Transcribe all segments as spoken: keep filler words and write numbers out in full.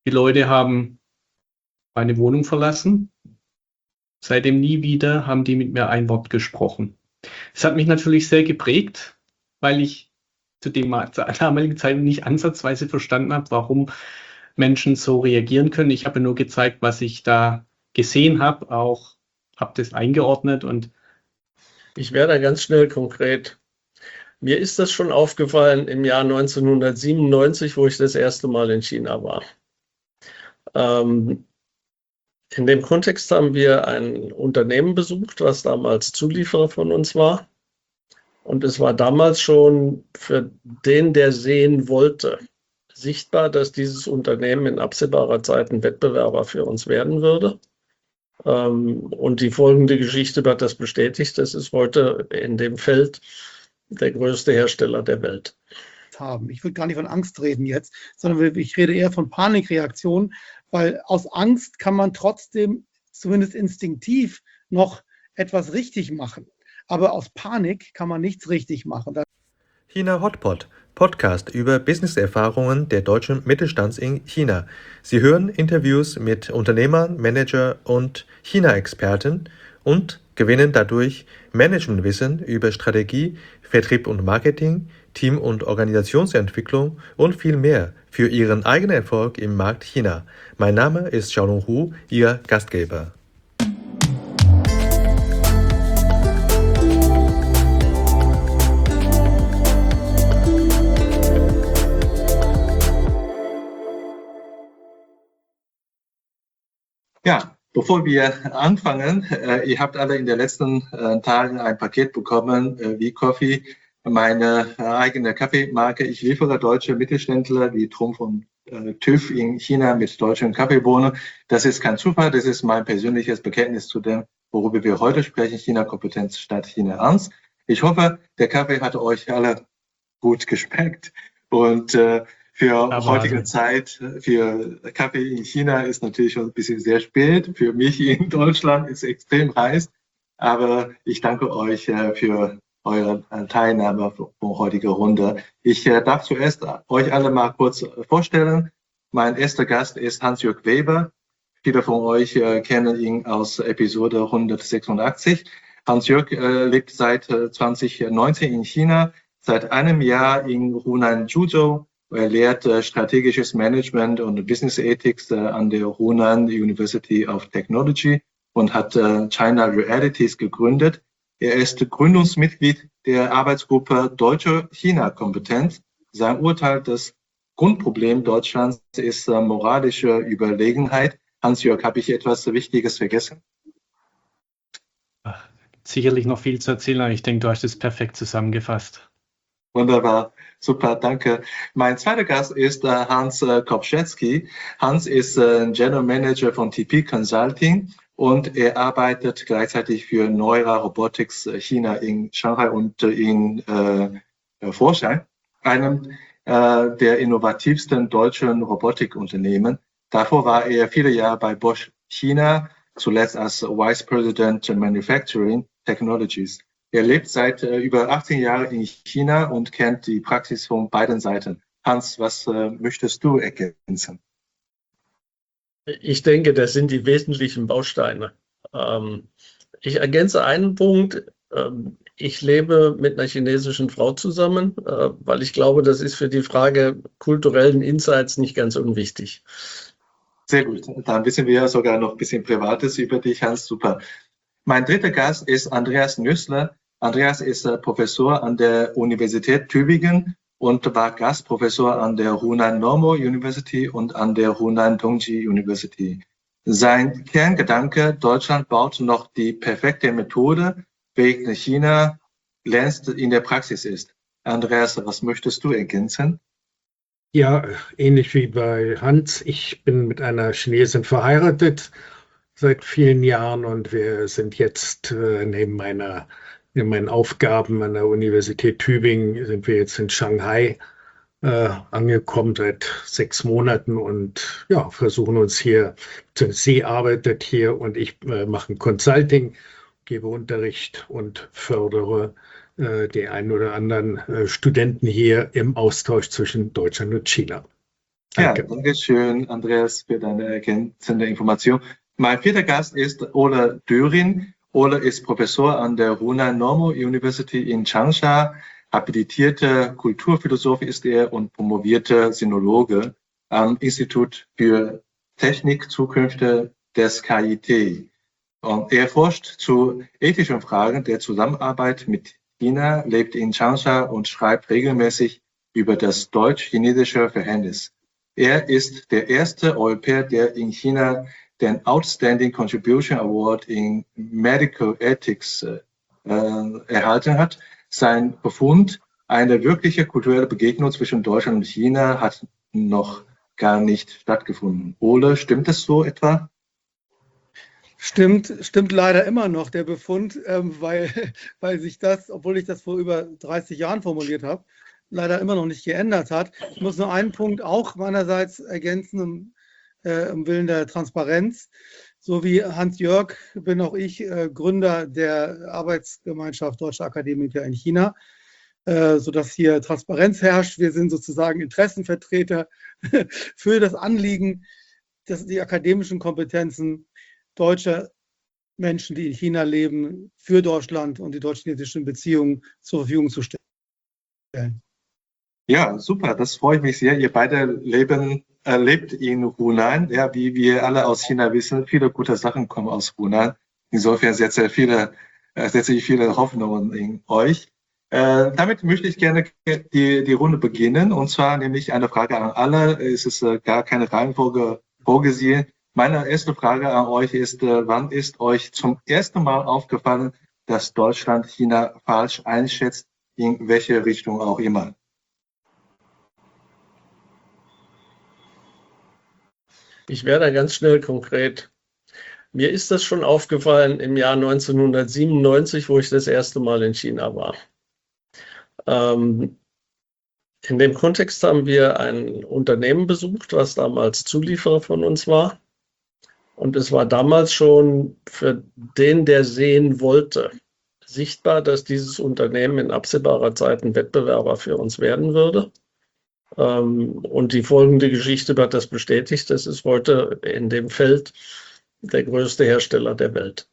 Die Leute haben meine Wohnung verlassen. Seitdem nie wieder haben die mit mir ein Wort gesprochen. Es hat mich natürlich sehr geprägt, weil ich zu dem zur damaligen Zeit nicht ansatzweise verstanden habe, warum Menschen so reagieren können. Ich habe nur gezeigt, was ich da gesehen habe, auch habe das eingeordnet und ich werde da ganz schnell konkret. Mir ist das schon aufgefallen im Jahr neunzehnhundertsiebenundneunzig, wo ich das erste Mal in China war. Ähm, in dem Kontext haben wir ein Unternehmen besucht, was damals Zulieferer von uns war. Und es war damals schon für den, der sehen wollte, sichtbar, dass dieses Unternehmen in absehbarer Zeit ein Wettbewerber für uns werden würde. Und die folgende Geschichte hat das bestätigt. Das ist heute in dem Feld der größte Hersteller der Welt. Haben. Ich würde gar nicht von Angst reden jetzt, sondern ich rede eher von Panikreaktionen, weil aus Angst kann man trotzdem zumindest instinktiv noch etwas richtig machen. Aber aus Panik kann man nichts richtig machen. China Hotpot, Podcast über Business-Erfahrungen der deutschen Mittelstands in China. Sie hören Interviews mit Unternehmern, Manager und China-Experten und gewinnen dadurch Managementwissen über Strategie, Vertrieb und Marketing, Team- und Organisationsentwicklung und viel mehr für Ihren eigenen Erfolg im Markt China. Mein Name ist Xiaolong Hu, Ihr Gastgeber. Ja, bevor wir anfangen, äh, ihr habt alle in den letzten äh, Tagen ein Paket bekommen, äh, wie Coffee, meine äh, eigene Kaffeemarke. Ich liefere deutsche Mittelständler wie Trumpf und äh, TÜV in China mit deutschen Kaffeebohnen. Das ist kein Zufall, das ist mein persönliches Bekenntnis zu dem, worüber wir heute sprechen, China-Kompetenz statt China-Angst. Ich hoffe, der Kaffee hat euch alle gut geschmeckt und äh, für Aber heutige also. Zeit, für Kaffee in China ist natürlich schon ein bisschen sehr spät. Für mich in Deutschland ist es extrem heiß. Aber ich danke euch äh, für eure Teilnahme von heutiger Runde. Ich äh, darf zuerst euch alle mal kurz vorstellen. Mein erster Gast ist Hans-Jörg Weber. Viele von euch äh, kennen ihn aus Episode hundertsechsundachtzig. Hans-Jörg äh, lebt seit äh, zwanzig neunzehn in China, seit einem Jahr in Hunan Zhuzhou. Er lehrt äh, strategisches Management und Business Ethics äh, an der Hunan University of Technology und hat äh, China Realities gegründet. Er ist Gründungsmitglied der Arbeitsgruppe Deutsche China-Kompetenz. Sein Urteil, das Grundproblem Deutschlands ist äh, moralische Überlegenheit. Hans-Jörg, habe ich etwas Wichtiges vergessen? Ach, sicherlich noch viel zu erzählen, aber ich denke, du hast es perfekt zusammengefasst. Wunderbar, super, danke. Mein zweiter Gast ist äh, Hans äh, Kopczewski. Hans ist äh, General Manager von T P Consulting und er arbeitet gleichzeitig für Neura Robotics China in Shanghai und äh, in äh, Foshan, einem äh, der innovativsten deutschen Robotikunternehmen. Davor war er viele Jahre bei Bosch China, zuletzt als Vice President Manufacturing Technologies. Er lebt seit äh, über achtzehn Jahren in China und kennt die Praxis von beiden Seiten. Hans, was äh, möchtest du ergänzen? Ich denke, das sind die wesentlichen Bausteine. Ähm, ich ergänze einen Punkt. Ähm, ich lebe mit einer chinesischen Frau zusammen, äh, weil ich glaube, das ist für die Frage kulturellen Insights nicht ganz unwichtig. Sehr gut. Dann wissen wir sogar noch ein bisschen Privates über dich, Hans. Super. Mein dritter Gast ist Andreas Nüssler. Andreas ist äh, Professor an der Universität Tübingen und war Gastprofessor an der Hunan Normal University und an der Hunan Dongji University. Sein Kerngedanke, Deutschland baut noch die perfekte Methode, während China längst in der Praxis ist. Andreas, was möchtest du ergänzen? Ja, ähnlich wie bei Hans. Ich bin mit einer Chinesin verheiratet seit vielen Jahren und wir sind jetzt äh, neben meiner, neben meinen Aufgaben an der Universität Tübingen sind wir jetzt in Shanghai äh, angekommen seit sechs Monaten und ja, versuchen uns hier, sie arbeitet hier und ich äh, mache Consulting, gebe Unterricht und fördere äh, die einen oder anderen äh, Studenten hier im Austausch zwischen Deutschland und China. Danke. Ja, danke schön, Andreas, für deine ergänzende Information. Mein vierter Gast ist Ole Döring. Ole ist Professor an der Hunan Normal University in Changsha. Habilitierte Kulturphilosoph ist er und promovierte Sinologe am Institut für Technik Zukünfte des K I T. Und er forscht zu ethischen Fragen der Zusammenarbeit mit China, lebt in Changsha und schreibt regelmäßig über das deutsch-chinesische Verhältnis. Er ist der erste Europäer, der in China den Outstanding Contribution Award in Medical Ethics äh, erhalten hat. Sein Befund, eine wirkliche kulturelle Begegnung zwischen Deutschland und China, hat noch gar nicht stattgefunden. Ole, stimmt es so etwa? Stimmt, stimmt leider immer noch der Befund, ähm, weil, weil sich das, obwohl ich das vor über dreißig Jahren formuliert habe, leider immer noch nicht geändert hat. Ich muss nur einen Punkt auch meinerseits ergänzen, im, äh, im Willen der Transparenz. So wie Hans-Jörg bin auch ich äh, Gründer der Arbeitsgemeinschaft Deutscher Akademiker in China, äh, sodass hier Transparenz herrscht. Wir sind sozusagen Interessenvertreter für das Anliegen, dass die akademischen Kompetenzen deutscher Menschen, die in China leben, für Deutschland und die deutsch-chinesischen Beziehungen zur Verfügung zu stellen. Ja, super, das freut mich sehr. Ihr beide leben, äh, lebt in Hunan. Ja, wie wir alle aus China wissen, viele gute Sachen kommen aus Hunan. Insofern setze, viele, äh, setze ich viele Hoffnungen in euch. Äh, damit möchte ich gerne die, die Runde beginnen. Und zwar nämlich eine Frage an alle. Es ist äh, gar keine Reihenfolge vorgesehen. Meine erste Frage an euch ist, äh, wann ist euch zum ersten Mal aufgefallen, dass Deutschland China falsch einschätzt, in welche Richtung auch immer? Ich werde da ganz schnell konkret. Mir ist das schon aufgefallen im Jahr neunzehnhundertsiebenundneunzig, wo ich das erste Mal in China war. Ähm, in dem Kontext haben wir ein Unternehmen besucht, was damals Zulieferer von uns war. Und es war damals schon für den, der sehen wollte, sichtbar, dass dieses Unternehmen in absehbarer Zeit ein Wettbewerber für uns werden würde. Und die folgende Geschichte wird das bestätigt. Das ist heute in dem Feld der größte Hersteller der Welt.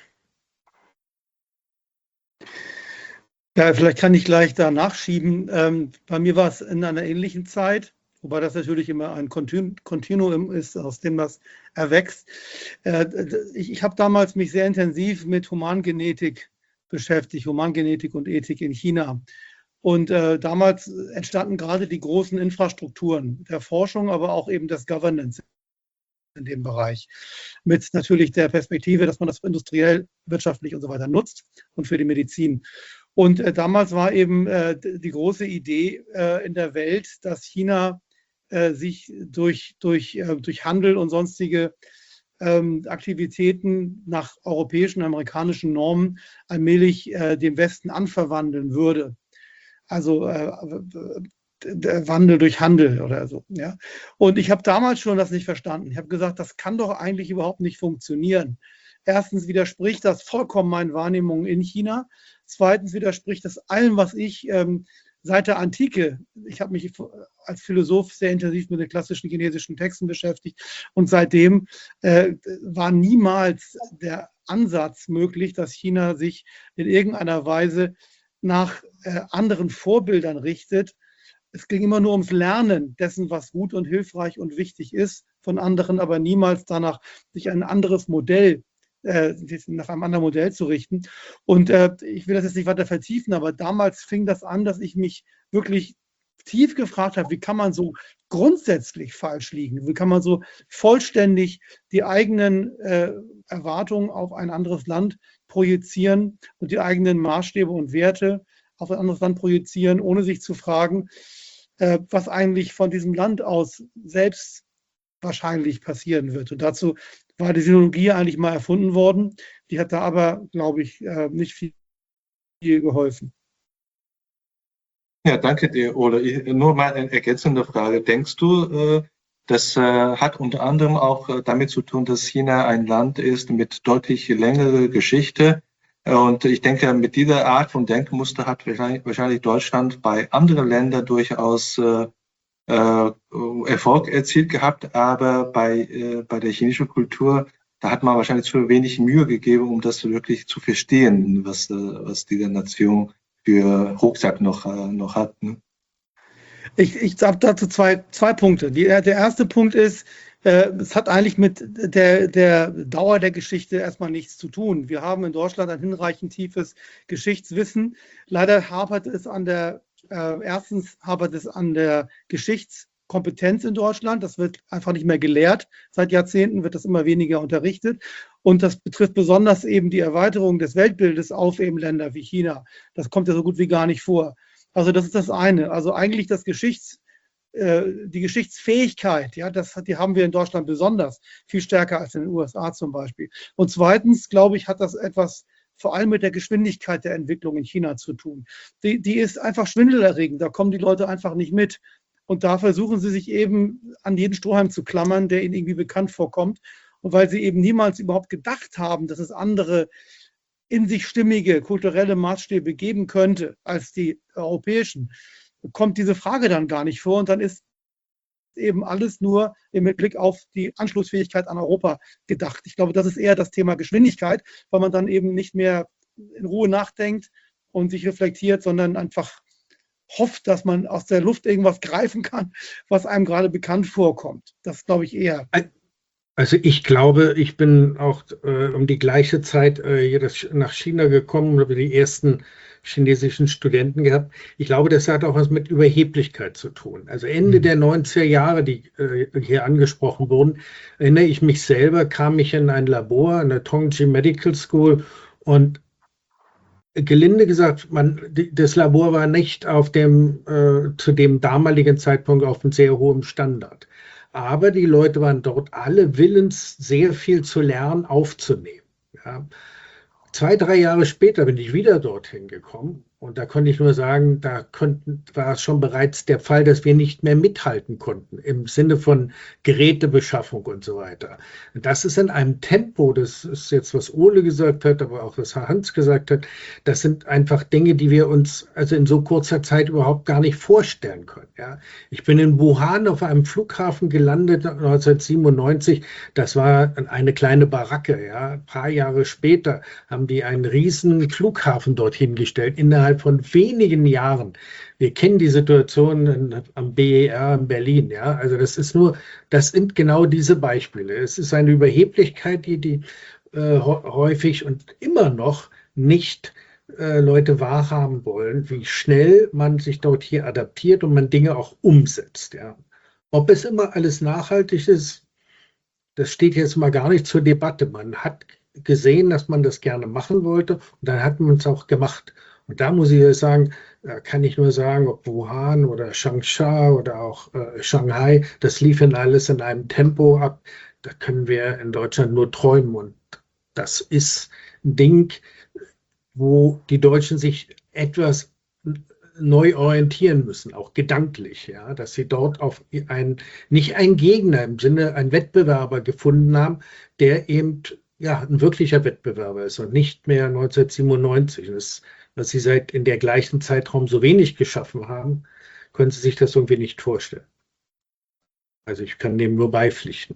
Ja, vielleicht kann ich gleich da nachschieben. Ähm, bei mir war es in einer ähnlichen Zeit, wobei das natürlich immer ein Kontinuum ist, aus dem das erwächst. Äh, ich ich habe damals mich sehr intensiv mit Humangenetik beschäftigt, Humangenetik und Ethik in China. Und äh, damals entstanden gerade die großen Infrastrukturen der Forschung, aber auch eben des Governance in dem Bereich. Mit natürlich der Perspektive, dass man das industriell, wirtschaftlich und so weiter nutzt und für die Medizin. Und äh, damals war eben äh, die große Idee äh, in der Welt, dass China äh, sich durch, durch, äh, durch Handel und sonstige ähm, Aktivitäten nach europäischen, amerikanischen Normen allmählich äh, dem Westen anverwandeln würde. Also äh, der Wandel durch Handel oder so. Ja. Und ich habe damals schon das nicht verstanden. Ich habe gesagt, das kann doch eigentlich überhaupt nicht funktionieren. Erstens widerspricht das vollkommen meinen Wahrnehmungen in China. Zweitens widerspricht das allem, was ich ähm, seit der Antike, ich habe mich als Philosoph sehr intensiv mit den klassischen chinesischen Texten beschäftigt und seitdem äh, war niemals der Ansatz möglich, dass China sich in irgendeiner Weise nach äh, anderen Vorbildern richtet. Es ging immer nur ums Lernen dessen, was gut und hilfreich und wichtig ist von anderen, aber niemals danach, sich ein anderes Modell, äh, nach einem anderen Modell zu richten. Und äh, ich will das jetzt nicht weiter vertiefen, aber damals fing das an, dass ich mich wirklich tief gefragt habe, wie kann man so grundsätzlich falsch liegen? Wie kann man so vollständig die eigenen äh, Erwartungen auf ein anderes Land projizieren und die eigenen Maßstäbe und Werte auf ein anderes Land projizieren, ohne sich zu fragen, äh, was eigentlich von diesem Land aus selbst wahrscheinlich passieren wird. Und dazu war die Sinologie eigentlich mal erfunden worden. Die hat da aber, glaube ich, äh, nicht viel, viel geholfen. Ja, danke dir, Ole. Ich, nur mal eine ergänzende Frage. Denkst du, äh, das äh, hat unter anderem auch äh, damit zu tun, dass China ein Land ist mit deutlich längerer Geschichte? Und ich denke, mit dieser Art von Denkmuster hat wahrscheinlich, wahrscheinlich Deutschland bei anderen Ländern durchaus äh, äh, Erfolg erzielt gehabt, aber bei, äh, bei der chinesischen Kultur, da hat man wahrscheinlich zu wenig Mühe gegeben, um das wirklich zu verstehen, was, äh, was diese Nation für Rucksack noch, äh, noch hat. Ne? Ich, ich habe dazu zwei, zwei Punkte. Die, der erste Punkt ist, äh, es hat eigentlich mit der, der Dauer der Geschichte erstmal nichts zu tun. Wir haben in Deutschland ein hinreichend tiefes Geschichtswissen. Leider hapert es an der, äh, erstens hapert es an der Geschichtskompetenz in Deutschland. Das wird einfach nicht mehr gelehrt. Seit Jahrzehnten wird das immer weniger unterrichtet. Und das betrifft besonders eben die Erweiterung des Weltbildes auf eben Länder wie China. Das kommt ja so gut wie gar nicht vor. Also das ist das eine. Also eigentlich das Geschichts, äh, die Geschichtsfähigkeit, ja, das, die haben wir in Deutschland besonders viel stärker als in den U S A zum Beispiel. Und zweitens, glaube ich, hat das etwas vor allem mit der Geschwindigkeit der Entwicklung in China zu tun. Die, die ist einfach schwindelerregend. Da kommen die Leute einfach nicht mit. Und da versuchen sie sich eben an jeden Strohhalm zu klammern, der ihnen irgendwie bekannt vorkommt. Und weil sie eben niemals überhaupt gedacht haben, dass es andere in sich stimmige kulturelle Maßstäbe geben könnte als die europäischen, kommt diese Frage dann gar nicht vor. Und dann ist eben alles nur mit Blick auf die Anschlussfähigkeit an Europa gedacht. Ich glaube, das ist eher das Thema Geschwindigkeit, weil man dann eben nicht mehr in Ruhe nachdenkt und sich reflektiert, sondern einfach hofft, dass man aus der Luft irgendwas greifen kann, was einem gerade bekannt vorkommt. Das glaube ich eher. Also ich glaube, ich bin auch äh, um die gleiche Zeit äh, hier das, nach China gekommen und habe die ersten chinesischen Studenten gehabt. Ich glaube, das hat auch was mit Überheblichkeit zu tun. Also Ende der neunziger Jahre, die äh, hier angesprochen wurden, erinnere ich mich selber, kam ich in ein Labor an der Tongji Medical School und gelinde gesagt, man, die, das Labor war nicht auf dem, äh, zu dem damaligen Zeitpunkt auf einem sehr hohen Standard. Aber die Leute waren dort alle willens, sehr viel zu lernen, aufzunehmen. Ja. Zwei, drei Jahre später bin ich wieder dorthin gekommen und da konnte ich nur sagen, da konnten, war es schon bereits der Fall, dass wir nicht mehr mithalten konnten im Sinne von Gerätebeschaffung und so weiter. Und das ist in einem Tempo, das ist jetzt, was Ole gesagt hat, aber auch was Hans gesagt hat, das sind einfach Dinge, die wir uns also in so kurzer Zeit überhaupt gar nicht vorstellen können. Ja. Ich bin in Wuhan auf einem Flughafen gelandet neunzehnhundertsiebenundneunzig, das war eine kleine Baracke. Ja. Ein paar Jahre später haben die einen riesen Flughafen dorthin gestellt, innerhalb von wenigen Jahren. Wir kennen die Situation in, am B E R in Berlin. Ja? Also das ist nur, das sind genau diese Beispiele. Es ist eine Überheblichkeit, die, die äh, häufig und immer noch nicht äh, Leute wahrhaben wollen, wie schnell man sich dort hier adaptiert und man Dinge auch umsetzt. Ja? Ob es immer alles nachhaltig ist, das steht jetzt mal gar nicht zur Debatte. Man hat gesehen, dass man das gerne machen wollte und dann hat man es auch gemacht. Und da muss ich sagen, kann ich nur sagen, ob Wuhan oder Changsha oder auch äh, Shanghai, das lief in alles in einem Tempo ab. Da können wir in Deutschland nur träumen. Und das ist ein Ding, wo die Deutschen sich etwas neu orientieren müssen, auch gedanklich, ja, dass sie dort auf ein, nicht einen Gegner im Sinne, einen Wettbewerber gefunden haben, der eben ja, ein wirklicher Wettbewerber ist und nicht mehr neunzehnhundertsiebenundneunzig. Das, was sie seit in der gleichen Zeitraum so wenig geschaffen haben, können sie sich das irgendwie nicht vorstellen. Also ich kann dem nur beipflichten.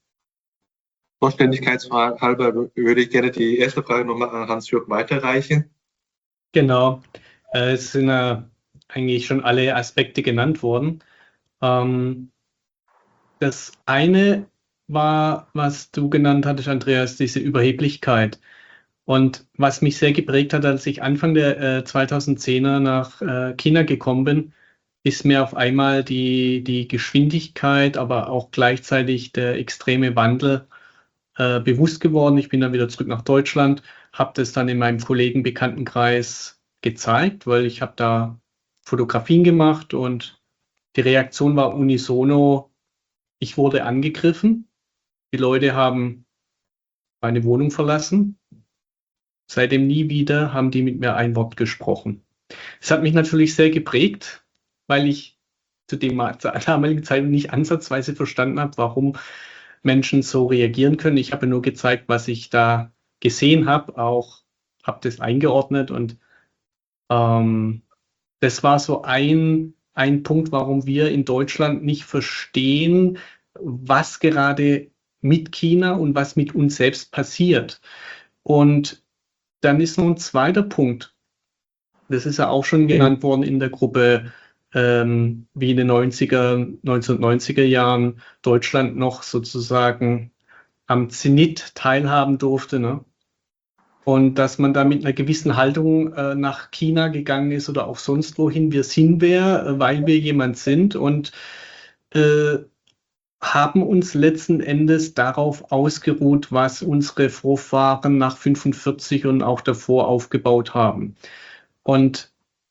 Vollständigkeitshalber würde ich gerne die erste Frage nochmal an Hans-Jörg weiterreichen. Genau, äh, es sind äh, eigentlich schon alle Aspekte genannt worden. Ähm, das eine war, was du genannt hattest, Andreas, diese Überheblichkeit. Und was mich sehr geprägt hat, als ich Anfang der äh, zweitausendzehner nach äh, China gekommen bin, ist mir auf einmal die, die Geschwindigkeit, aber auch gleichzeitig der extreme Wandel äh, bewusst geworden. Ich bin dann wieder zurück nach Deutschland, habe das dann in meinem Kollegen-Bekanntenkreis gezeigt, weil ich habe da Fotografien gemacht und die Reaktion war unisono, ich wurde angegriffen. Die Leute haben meine Wohnung verlassen. Seitdem nie wieder haben die mit mir ein Wort gesprochen. Es hat mich natürlich sehr geprägt, weil ich zu dem zur damaligen Zeit nicht ansatzweise verstanden habe, warum Menschen so reagieren können. Ich habe nur gezeigt, was ich da gesehen habe, auch habe das eingeordnet und ähm, das war so ein ein Punkt, warum wir in Deutschland nicht verstehen, was gerade mit China und was mit uns selbst passiert. Und dann ist noch ein zweiter Punkt. Das ist ja auch schon genannt worden in der Gruppe, ähm, wie in den neunziger, neunzehnhundertneunziger Jahren Deutschland noch sozusagen am Zenit teilhaben durfte, ne? Und dass man da mit einer gewissen Haltung äh, nach China gegangen ist oder auch sonst wohin. Wir sind wer, äh, weil wir jemand sind und äh, haben uns letzten Endes darauf ausgeruht, was unsere Vorfahren nach fünfundvierzig und auch davor aufgebaut haben. Und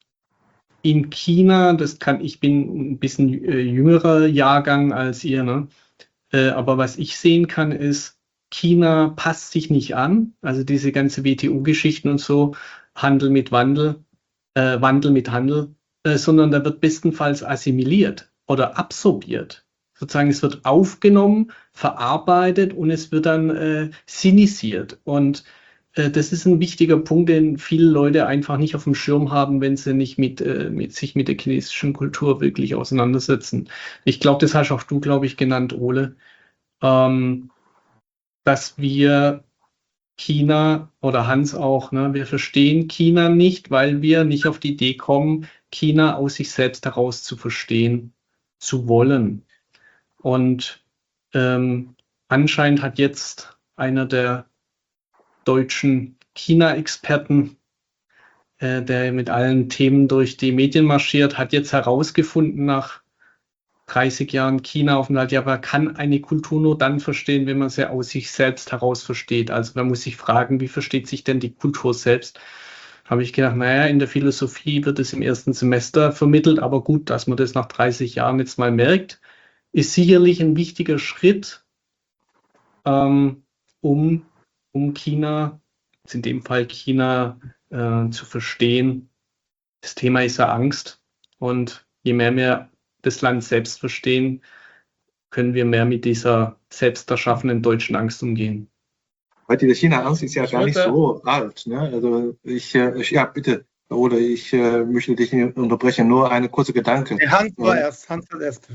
in China, das kann, ich bin ein bisschen äh, jüngerer Jahrgang als ihr, ne? Äh, aber was ich sehen kann, ist, China passt sich nicht an, also diese ganze W T O-Geschichten und so, Handel mit Wandel, äh, Wandel mit Handel, äh, sondern da wird bestenfalls assimiliert oder absorbiert. Sozusagen, es wird aufgenommen, verarbeitet und es wird dann äh, sinisiert. Und äh, das ist ein wichtiger Punkt, den viele Leute einfach nicht auf dem Schirm haben, wenn sie nicht mit, äh, mit sich mit der chinesischen Kultur wirklich auseinandersetzen. Ich glaube, das hast auch du, glaube ich, genannt, Ole. Ähm, dass wir China oder Hans auch, ne, wir verstehen China nicht, weil wir nicht auf die Idee kommen, China aus sich selbst heraus zu verstehen, zu wollen. Und ähm, anscheinend hat jetzt einer der deutschen China-Experten, äh, der mit allen Themen durch die Medien marschiert, hat jetzt herausgefunden nach dreißig Jahren China-Aufenthalt, ja, man kann eine Kultur nur dann verstehen, wenn man sie aus sich selbst heraus versteht. Also man muss sich fragen, wie versteht sich denn die Kultur selbst? Habe ich gedacht, naja, in der Philosophie wird es im ersten Semester vermittelt, aber gut, dass man das nach dreißig Jahren jetzt mal merkt, ist sicherlich ein wichtiger Schritt, ähm, um, um China, in dem Fall China, äh, zu verstehen. Das Thema ist ja Angst und je mehr wir das Land selbst verstehen, können wir mehr mit dieser selbst erschaffenen deutschen Angst umgehen. Weil diese China-Angst ist ja Ich gar nicht wollte- so alt. Ne? Also ich, äh, ich, ja, bitte, oder ich äh, möchte dich nicht unterbrechen, nur eine kurze Gedanke. Der Hans war Ja. erst, Hans war erst.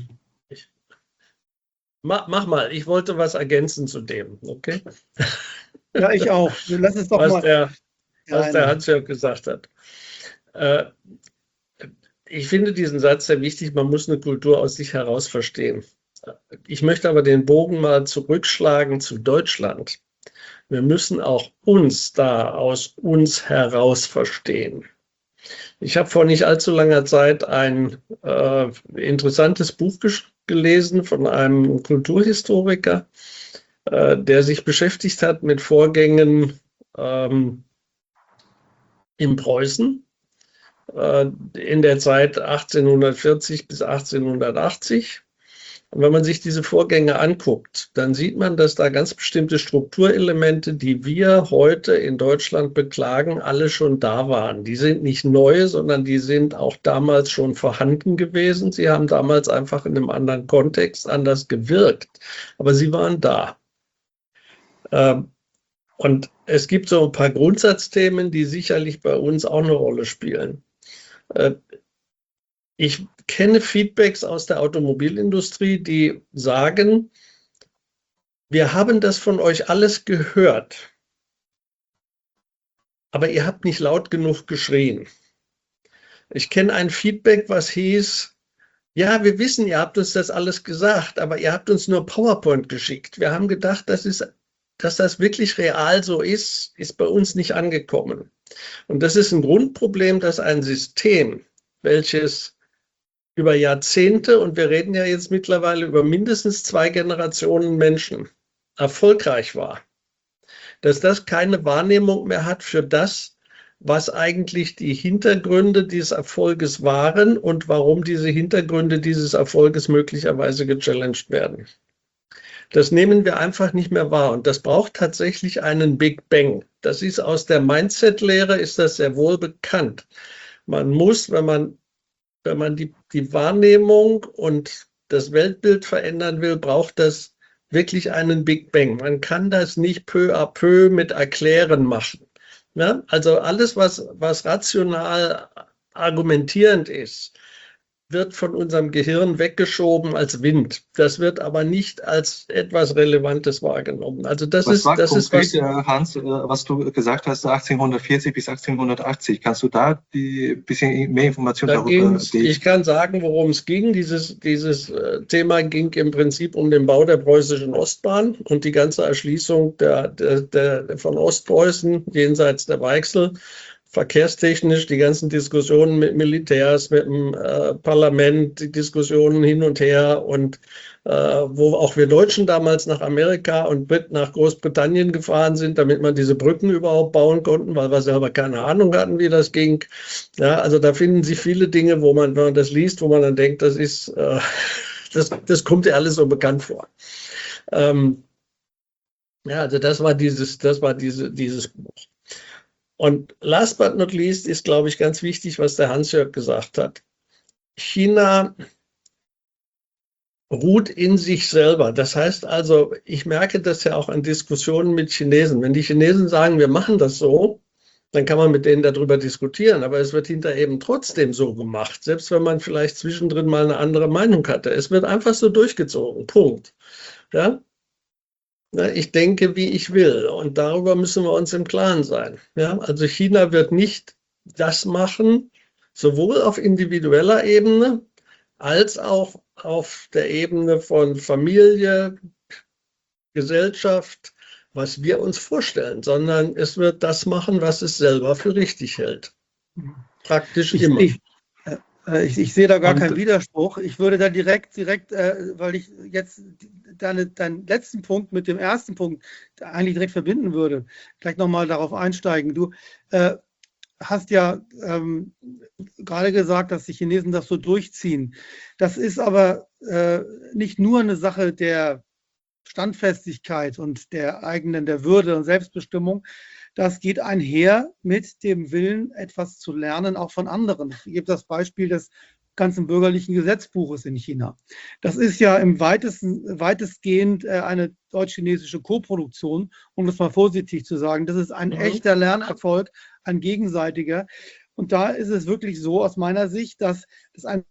Mach, mach mal, ich wollte was ergänzen zu dem, okay? Ja, ich auch. Lass es doch Was mal. der, was rein. der Hans-Jörg gesagt hat. Äh, ich finde diesen Satz sehr wichtig, man muss eine Kultur aus sich heraus verstehen. Ich möchte aber den Bogen mal zurückschlagen zu Deutschland. Wir müssen auch uns da aus uns heraus verstehen. Ich habe vor nicht allzu langer Zeit ein äh, interessantes Buch gelesen von einem Kulturhistoriker, äh, der sich beschäftigt hat mit Vorgängen ähm, in Preußen äh, in der Zeit achtzehnhundertvierzig bis achtzehnhundertachtzig. Und wenn man sich diese Vorgänge anguckt, dann sieht man, dass da ganz bestimmte Strukturelemente, die wir heute in Deutschland beklagen, alle schon da waren. Die sind nicht neu, sondern die sind auch damals schon vorhanden gewesen. Sie haben damals einfach in einem anderen Kontext anders gewirkt, aber sie waren da. Und es gibt so ein paar Grundsatzthemen, die sicherlich bei uns auch eine Rolle spielen. Ich kenne Feedbacks aus der Automobilindustrie, die sagen, wir haben das von euch alles gehört, aber ihr habt nicht laut genug geschrien. Ich kenne ein Feedback, was hieß, ja, wir wissen, ihr habt uns das alles gesagt, aber ihr habt uns nur PowerPoint geschickt. Wir haben gedacht, das ist, dass das wirklich real so ist, ist bei uns nicht angekommen. Und das ist ein Grundproblem, dass ein System, welches über Jahrzehnte, und wir reden ja jetzt mittlerweile über mindestens zwei Generationen Menschen, erfolgreich war, dass das keine Wahrnehmung mehr hat für das, was eigentlich die Hintergründe dieses Erfolges waren und warum diese Hintergründe dieses Erfolges möglicherweise gechallenged werden. Das nehmen wir einfach nicht mehr wahr und das braucht tatsächlich einen Big Bang. Das ist aus der Mindset-Lehre, ist das sehr wohl bekannt. Man muss, wenn man Wenn man die, die Wahrnehmung und das Weltbild verändern will, braucht das wirklich einen Big Bang. Man kann das nicht peu à peu mit Erklären machen. Ja? Also alles, was, was rational argumentierend ist, wird von unserem Gehirn weggeschoben als Wind. Das wird aber nicht als etwas Relevantes wahrgenommen. Also das was ist, war das konkret, ist was, Hans, was du gesagt hast, achtzehnhundertvierzig bis achtzehnhundertachtzig. Kannst du da die bisschen mehr Informationen da darüber ging's, geben? ich kann sagen, worum es ging. Dieses, dieses äh, Thema ging im Prinzip um den Bau der preußischen Ostbahn und die ganze Erschließung der, der, der, von Ostpreußen jenseits der Weichsel. Verkehrstechnisch die ganzen Diskussionen mit Militärs, mit dem äh, Parlament, die Diskussionen hin und her und äh, wo auch wir Deutschen damals nach Amerika und Brit nach Großbritannien gefahren sind, damit man diese Brücken überhaupt bauen konnten, weil wir selber keine Ahnung hatten, wie das ging. Ja, also da finden Sie viele Dinge, wo man, wenn man das liest, wo man dann denkt, das ist, äh, das, das kommt ja alles so bekannt vor. Ähm, ja, also das war dieses, das war diese, dieses Buch. Und last but not least ist, glaube ich, ganz wichtig, was der Hans-Jörg gesagt hat. China ruht in sich selber. Das heißt also, ich merke das ja auch an Diskussionen mit Chinesen. Wenn die Chinesen sagen, wir machen das so, dann kann man mit denen darüber diskutieren. Aber es wird hinterher eben trotzdem so gemacht, selbst wenn man vielleicht zwischendrin mal eine andere Meinung hatte. Es wird einfach so durchgezogen. Punkt. Ja? Ich denke, wie ich will. Und darüber müssen wir uns im Klaren sein. Ja, also China wird nicht das machen, sowohl auf individueller Ebene als auch auf der Ebene von Familie, Gesellschaft, was wir uns vorstellen, sondern es wird das machen, was es selber für richtig hält. Praktisch Ich, immer. ich, äh, ich, ich sehe da gar Und- keinen Widerspruch. Ich würde da direkt, direkt, äh, weil ich jetzt deine, deinen letzten Punkt mit dem ersten Punkt eigentlich direkt verbinden würde, gleich nochmal darauf einsteigen. Du äh, hast ja ähm, gerade gesagt, dass die Chinesen das so durchziehen. Das ist aber äh, nicht nur eine Sache der Standfestigkeit und der eigenen, der Würde und Selbstbestimmung. Das geht einher mit dem Willen, etwas zu lernen, auch von anderen. Ich gebe das Beispiel des ganzen bürgerlichen Gesetzbuches in China. Das ist ja im weitesten, weitestgehend eine deutsch-chinesische Koproduktion, um das mal vorsichtig zu sagen. Das ist ein Mhm. echter Lernerfolg, ein gegenseitiger. Und da ist es wirklich so aus meiner Sicht, dass das ein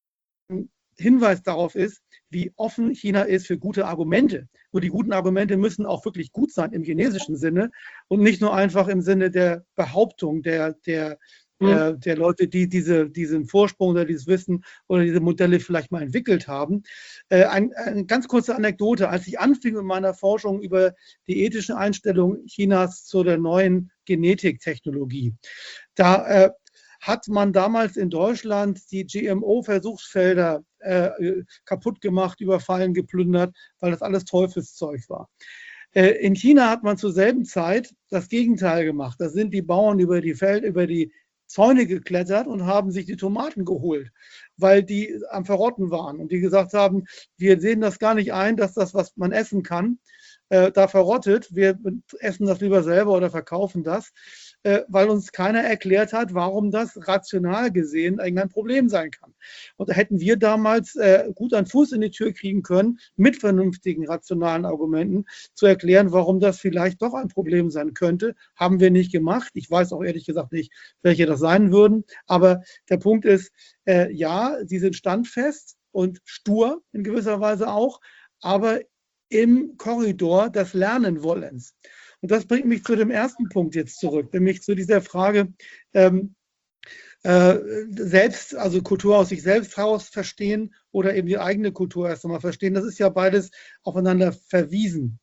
Hinweis darauf ist, wie offen China ist für gute Argumente. Nur die guten Argumente müssen auch wirklich gut sein im chinesischen Sinne und nicht nur einfach im Sinne der Behauptung der, der, Mhm. äh, der Leute, die diese, diesen Vorsprung oder dieses Wissen oder diese Modelle vielleicht mal entwickelt haben. Äh, ein, eine ganz kurze Anekdote. Als ich anfing mit meiner Forschung über die ethischen Einstellungen Chinas zu der neuen Genetiktechnologie, da äh, hat man damals in Deutschland die G M O-Versuchsfelder äh, kaputt gemacht, überfallen, geplündert, weil das alles Teufelszeug war. Äh, in China hat man zur selben Zeit das Gegenteil gemacht. Da sind die Bauern über die Felder, über die Zäune geklettert und haben sich die Tomaten geholt, weil die am Verrotten waren und die gesagt haben, wir sehen das gar nicht ein, dass das, was man essen kann, äh, da verrottet. Wir essen das lieber selber oder verkaufen das, äh, weil uns keiner erklärt hat, warum das rational gesehen ein Problem sein kann. Und da hätten wir damals äh, gut einen Fuß in die Tür kriegen können, mit vernünftigen, rationalen Argumenten zu erklären, warum das vielleicht doch ein Problem sein könnte. Haben wir nicht gemacht. Ich weiß auch ehrlich gesagt nicht, welche das sein würden. Aber der Punkt ist, äh, ja, sie sind standfest und stur in gewisser Weise auch, aber im Korridor des Lernenwollens. Und das bringt mich zu dem ersten Punkt jetzt zurück, nämlich zu dieser Frage, ähm, äh, selbst, also Kultur aus sich selbst heraus verstehen oder eben die eigene Kultur erst einmal verstehen. Das ist ja beides aufeinander verwiesen.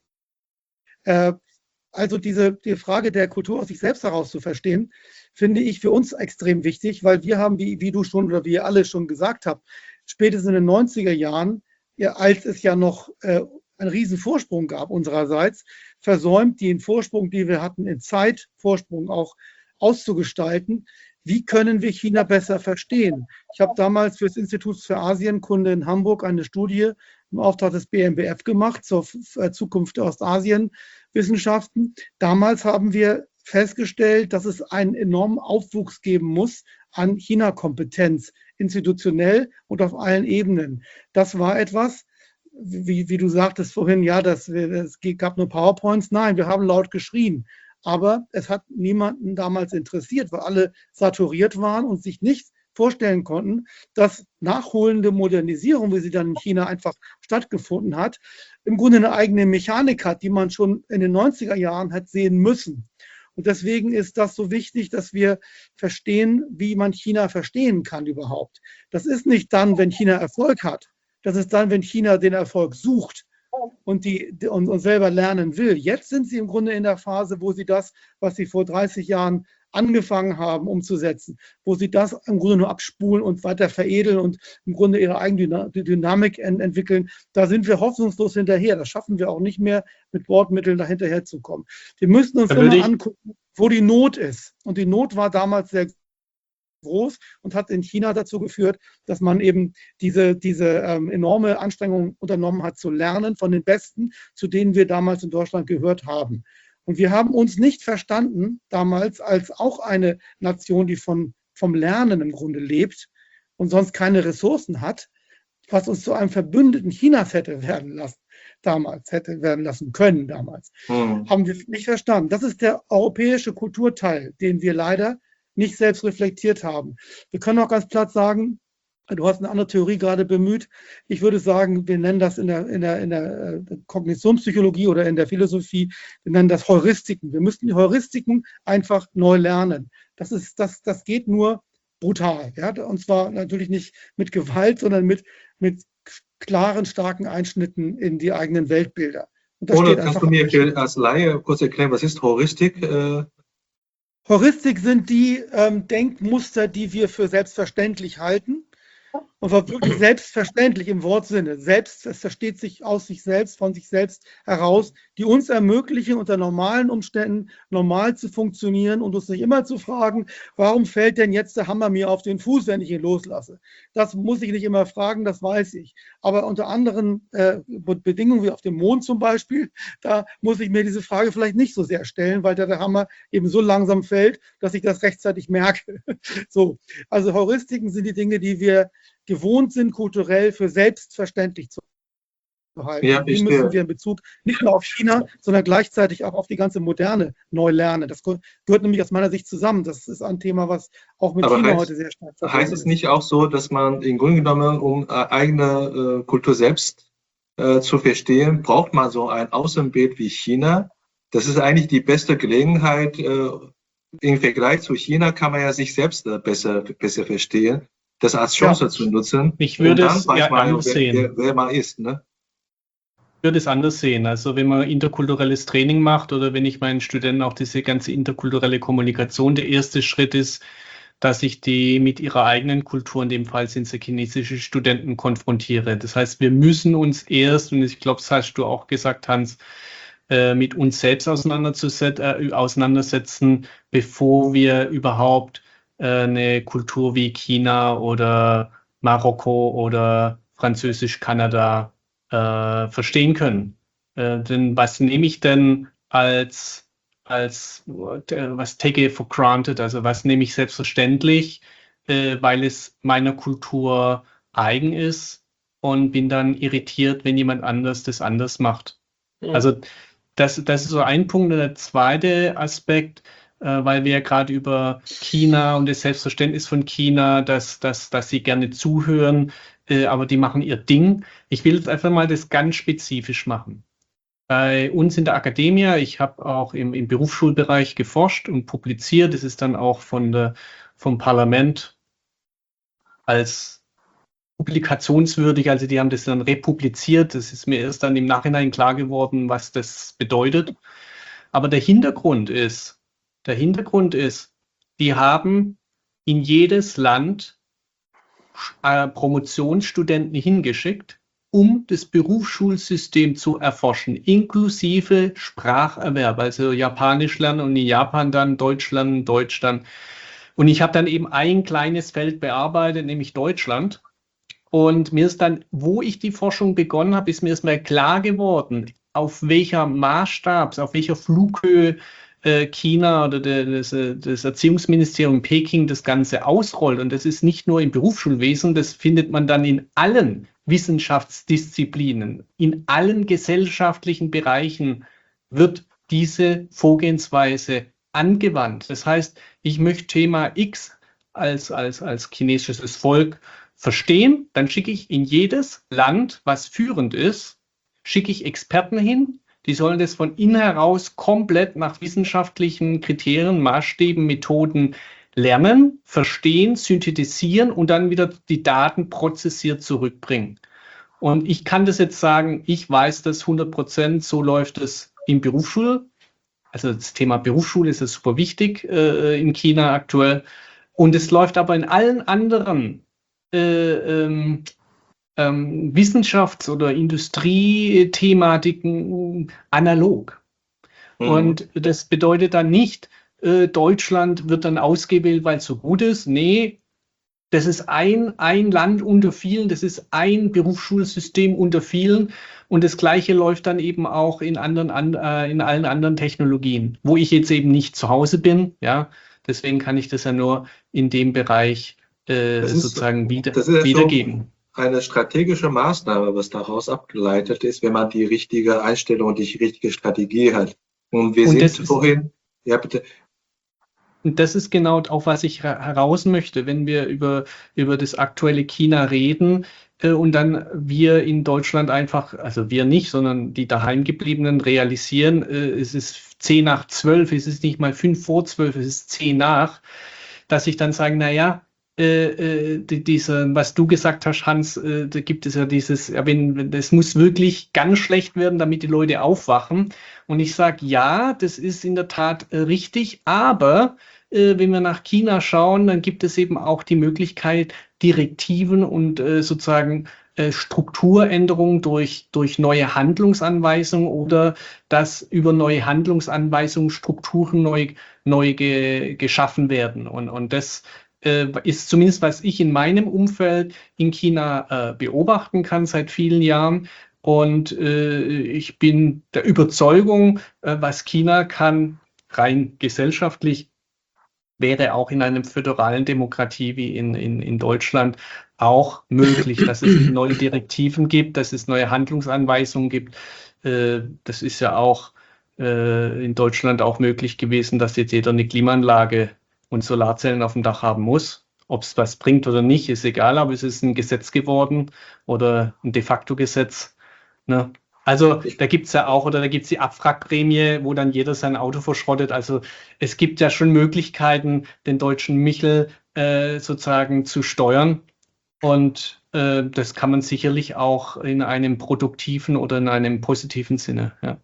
Äh, also diese die Frage der Kultur aus sich selbst heraus zu verstehen, finde ich für uns extrem wichtig, weil wir haben, wie, wie du schon oder wie ihr alle schon gesagt habt, spätestens in den neunziger Jahren, ja, als es ja noch äh, einen riesen Vorsprung gab unsererseits, versäumt, den Vorsprung, die wir hatten, in Zeit, Vorsprung auch auszugestalten. Wie können wir China besser verstehen? Ich habe damals für das Institut für Asienkunde in Hamburg eine Studie im Auftrag des B M B F gemacht zur Zukunft der Ostasienwissenschaften. Damals haben wir festgestellt, dass es einen enormen Aufwuchs geben muss an China-Kompetenz, institutionell und auf allen Ebenen. Das war etwas, wie, wie du sagtest vorhin, ja, das, es gab nur PowerPoints. Nein, wir haben laut geschrien. Aber es hat niemanden damals interessiert, weil alle saturiert waren und sich nicht vorstellen konnten, dass nachholende Modernisierung, wie sie dann in China einfach stattgefunden hat, im Grunde eine eigene Mechanik hat, die man schon in den neunziger Jahren hat sehen müssen. Und deswegen ist das so wichtig, dass wir verstehen, wie man China verstehen kann überhaupt. Das ist nicht dann, wenn China Erfolg hat. Das ist dann, wenn China den Erfolg sucht und, die, und, und selber lernen will. Jetzt sind sie im Grunde in der Phase, wo sie das, was sie vor dreißig Jahren angefangen haben umzusetzen, wo sie das im Grunde nur abspulen und weiter veredeln und im Grunde ihre eigene Dynamik ent entwickeln. Da sind wir hoffnungslos hinterher. Das schaffen wir auch nicht mehr, mit Bordmitteln da hinterher zu kommen. Wir müssen uns immer angucken, wo die Not ist. Und die Not war damals sehr groß und hat in China dazu geführt, dass man eben diese, diese ähm, enorme Anstrengung unternommen hat, zu lernen von den Besten, zu denen wir damals in Deutschland gehört haben. Und wir haben uns nicht verstanden damals als auch eine Nation, die von, vom Lernen im Grunde lebt und sonst keine Ressourcen hat, was uns zu einem Verbündeten Chinas hätte werden lassen, damals, hätte werden lassen können damals. Mhm. Haben wir nicht verstanden. Das ist der europäische Kulturteil, den wir leider nicht selbst reflektiert haben. Wir können auch ganz platt sagen, du hast eine andere Theorie gerade bemüht. Ich würde sagen, wir nennen das in der, in der, in der Kognitionspsychologie oder in der Philosophie, wir nennen das Heuristiken. Wir müssten die Heuristiken einfach neu lernen. Das ist, das, das geht nur brutal. Ja? Und zwar natürlich nicht mit Gewalt, sondern mit, mit klaren, starken Einschnitten in die eigenen Weltbilder. Und das Oder kannst du mir als Laie kurz erklären, was ist Heuristik? Äh Heuristik sind die ähm, Denkmuster, die wir für selbstverständlich halten. Und war wirklich selbstverständlich im Wortsinne. Selbst, es versteht sich aus sich selbst, von sich selbst heraus, die uns ermöglichen, unter normalen Umständen normal zu funktionieren und uns nicht immer zu fragen, warum fällt denn jetzt der Hammer mir auf den Fuß, wenn ich ihn loslasse? Das muss ich nicht immer fragen, das weiß ich. Aber unter anderen äh, Bedingungen, wie auf dem Mond zum Beispiel, da muss ich mir diese Frage vielleicht nicht so sehr stellen, weil der, der Hammer eben so langsam fällt, dass ich das rechtzeitig merke. So, also Heuristiken sind die Dinge, die wir gewohnt sind, kulturell für selbstverständlich zu halten. Ja, die müssen wir in Bezug nicht nur auf China, sondern gleichzeitig auch auf die ganze Moderne neu lernen. Das gehört nämlich aus meiner Sicht zusammen. Das ist ein Thema, was auch mit Aber China heißt, heute sehr stark verbunden heißt es nicht auch so, dass man im Grunde genommen, um eigene äh, Kultur selbst äh, zu verstehen, braucht man so ein Außenbild wie China? Das ist eigentlich die beste Gelegenheit. Äh, im Vergleich zu China kann man ja sich selbst äh, besser, besser verstehen. Das als Chance ja. zu nutzen. Ich würde es ja anders sehen. Wer, wer man ist, ne? Ich würde es anders sehen. Also wenn man interkulturelles Training macht oder wenn ich meinen Studenten auch diese ganze interkulturelle Kommunikation, der erste Schritt ist, dass ich die mit ihrer eigenen Kultur, in dem Fall sind es chinesische Studenten, konfrontiere. Das heißt, wir müssen uns erst, und ich glaube, das hast du auch gesagt, Hans, äh, mit uns selbst auseinanderzusetzen, äh, auseinandersetzen, bevor wir überhaupt eine Kultur wie China oder Marokko oder Französisch-Kanada äh, verstehen können. Äh, denn was nehme ich denn als, als was take it for granted, also was nehme ich selbstverständlich, äh, weil es meiner Kultur eigen ist und bin dann irritiert, wenn jemand anders das anders macht. Mhm. Also das, das ist so ein Punkt. Und der zweite Aspekt, weil wir ja gerade über China und das Selbstverständnis von China, dass, dass, dass sie gerne zuhören, äh, aber die machen ihr Ding. Ich will jetzt einfach mal das ganz spezifisch machen. Bei uns in der Akademie, ich habe auch im, im Berufsschulbereich geforscht und publiziert, das ist dann auch von der, vom Parlament als publikationswürdig, also die haben das dann republiziert, das ist mir erst dann im Nachhinein klar geworden, was das bedeutet. Aber der Hintergrund ist, Der Hintergrund ist, die haben in jedes Land äh, Promotionsstudenten hingeschickt, um das Berufsschulsystem zu erforschen, inklusive Spracherwerb, also Japanisch lernen und in Japan dann Deutsch lernen, Deutsch dann. Und ich habe dann eben ein kleines Feld bearbeitet, nämlich Deutschland. Und mir ist dann, wo ich die Forschung begonnen habe, ist mir erstmal klar geworden, auf welcher Maßstab, auf welcher Flughöhe China oder das, das Erziehungsministerium in Peking das Ganze ausrollt. Und das ist nicht nur im Berufsschulwesen, das findet man dann in allen Wissenschaftsdisziplinen, in allen gesellschaftlichen Bereichen wird diese Vorgehensweise angewandt. Das heißt, ich möchte Thema X als, als, als chinesisches Volk verstehen, dann schicke ich in jedes Land, was führend ist, schicke ich Experten hin, die sollen das von innen heraus komplett nach wissenschaftlichen Kriterien, Maßstäben, Methoden lernen, verstehen, synthetisieren und dann wieder die Daten prozessiert zurückbringen. Und ich kann das jetzt sagen, ich weiß das hundert Prozent, so läuft es in Berufsschule. Also das Thema Berufsschule ist ja super wichtig äh, in China aktuell. Und es läuft aber in allen anderen äh, ähm, ähm, Wissenschafts- oder Industriethematiken analog. Mhm. Und das bedeutet dann nicht, äh, Deutschland wird dann ausgewählt, weil es so gut ist. Nee, das ist ein, ein Land unter vielen, das ist ein Berufsschulsystem unter vielen. Und das Gleiche läuft dann eben auch in anderen, an, äh, in allen anderen Technologien, wo ich jetzt eben nicht zu Hause bin. Ja, deswegen kann ich das ja nur in dem Bereich äh, ist, sozusagen wieder, das ist wiedergeben. So eine strategische Maßnahme, was daraus abgeleitet ist, wenn man die richtige Einstellung und die richtige Strategie hat. Und wir und sind vorhin, ja bitte. Und das ist genau auch, was ich heraus möchte, wenn wir über, über das aktuelle China reden äh, und dann wir in Deutschland einfach, also wir nicht, sondern die daheimgebliebenen realisieren, äh, es ist zehn nach zwölf, es ist nicht mal fünf vor zwölf, es ist zehn nach, dass ich dann sage, naja, äh, äh, die, diese, was du gesagt hast, Hans, äh, da gibt es ja dieses, ja, wenn, das muss wirklich ganz schlecht werden, damit die Leute aufwachen. Und ich sage, ja, das ist in der Tat äh, richtig, aber äh, wenn wir nach China schauen, dann gibt es eben auch die Möglichkeit, Direktiven und äh, sozusagen äh, Strukturänderungen durch, durch neue Handlungsanweisungen oder dass über neue Handlungsanweisungen Strukturen neu, neu ge, geschaffen werden. Und, und das äh, ist zumindest, was ich in meinem Umfeld in China äh, beobachten kann seit vielen Jahren. Und äh, ich bin der Überzeugung, äh, was China kann, rein gesellschaftlich, wäre auch in einer föderalen Demokratie wie in, in, in Deutschland auch möglich, dass es neue Direktiven gibt, dass es neue Handlungsanweisungen gibt. Äh, das ist ja auch äh, in Deutschland auch möglich gewesen, dass jetzt jeder eine Klimaanlage und Solarzellen auf dem Dach haben muss. Ob es was bringt oder nicht, ist egal, aber es ist ein Gesetz geworden oder ein de facto Gesetz. Ne? Also da gibt es ja auch, oder da gibt es die Abwrackprämie, wo dann jeder sein Auto verschrottet. Also es gibt ja schon Möglichkeiten, den deutschen Michel äh, sozusagen zu steuern. Und äh, das kann man sicherlich auch in einem produktiven oder in einem positiven Sinne. Ja.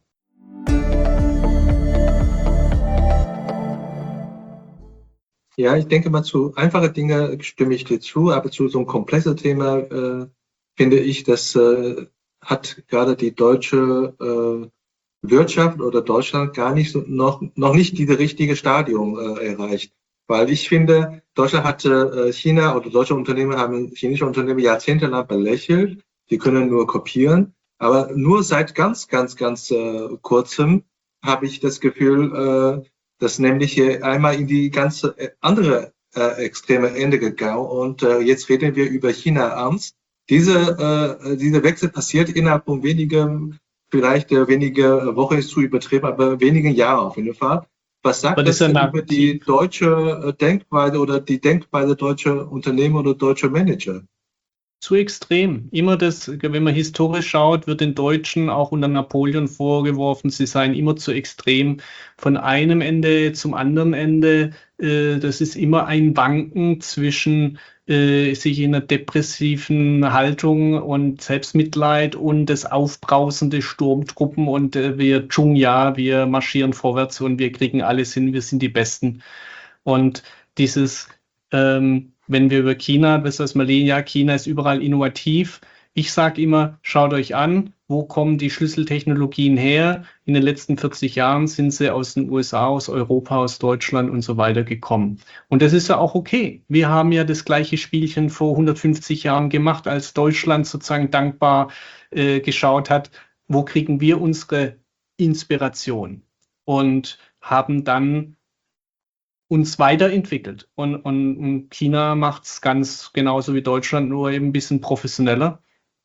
Ja, ich denke mal, zu einfache Dinge stimme ich dir zu, aber zu so einem komplexen Thema äh, finde ich, dass äh, hat gerade die deutsche äh, Wirtschaft oder Deutschland gar nicht so, noch, noch nicht diese richtige Stadium äh, erreicht. Weil ich finde, Deutschland hatte äh, China oder deutsche Unternehmen haben chinesische Unternehmen jahrzehntelang belächelt. Die können nur kopieren. Aber nur seit ganz, ganz, ganz äh, kurzem habe ich das Gefühl, äh, dass nämlich hier einmal in die ganze äh, andere äh, extreme Ende gegangen. Und äh, jetzt reden wir über China ernst. Diese, äh, dieser Wechsel passiert innerhalb von wenigen, vielleicht äh, wenige Wochen ist zu übertrieben, aber wenigen Jahren auf jeden Fall. Was sagt das, das über die deutsche Denkweise oder die Denkweise deutscher Unternehmen oder deutscher Manager? Zu extrem. Immer das, wenn man historisch schaut, wird den Deutschen auch unter Napoleon vorgeworfen, sie seien immer zu extrem von einem Ende zum anderen Ende. Äh, das ist immer ein Wanken zwischen äh, sich in einer depressiven Haltung und Selbstmitleid und das aufbrausende Sturmtruppen und äh, wir Zhongya, wir marschieren vorwärts und wir kriegen alles hin, wir sind die Besten. Und dieses ähm, wenn wir über China, das was Marlene, ja, China ist überall innovativ. Ich sage immer, schaut euch an, wo kommen die Schlüsseltechnologien her? In den letzten vierzig Jahren sind sie aus den U S A, aus Europa, aus Deutschland und so weiter gekommen. Und das ist ja auch okay. Wir haben ja das gleiche Spielchen vor hundertfünfzig Jahren gemacht, als Deutschland sozusagen dankbar äh, geschaut hat, wo kriegen wir unsere Inspiration? Und haben dann uns weiterentwickelt. Und, und, und China macht es ganz genauso wie Deutschland, nur eben ein bisschen professioneller.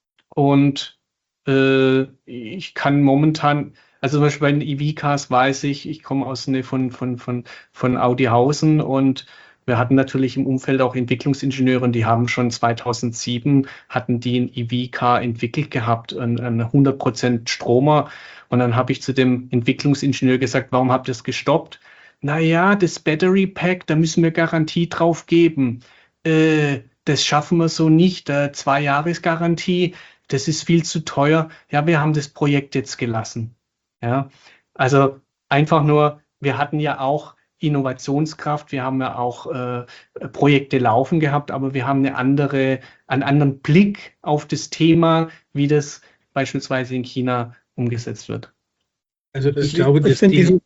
Und äh, ich kann momentan, also zum Beispiel bei den E V-Cars weiß ich, ich komme aus ne, von, von, von, von Audihausen und Wir hatten natürlich im Umfeld auch Entwicklungsingenieure, und die haben schon zweitausendsieben, hatten die ein E V-Car entwickelt gehabt, ein, ein hundert Prozent Stromer. Und dann habe ich zu dem Entwicklungsingenieur gesagt, warum habt ihr es gestoppt? Naja, das Battery Pack, da müssen wir Garantie drauf geben. Äh, das schaffen wir so nicht. Äh, zwei Jahresgarantie, das ist viel zu teuer. Ja, wir haben das Projekt jetzt gelassen. Ja, also einfach nur, wir hatten ja auch Innovationskraft, wir haben ja auch äh, Projekte laufen gehabt, aber wir haben eine andere, einen anderen Blick auf das Thema, wie das beispielsweise in China umgesetzt wird. Also Das ich glaube, ich dass finde die, diesen-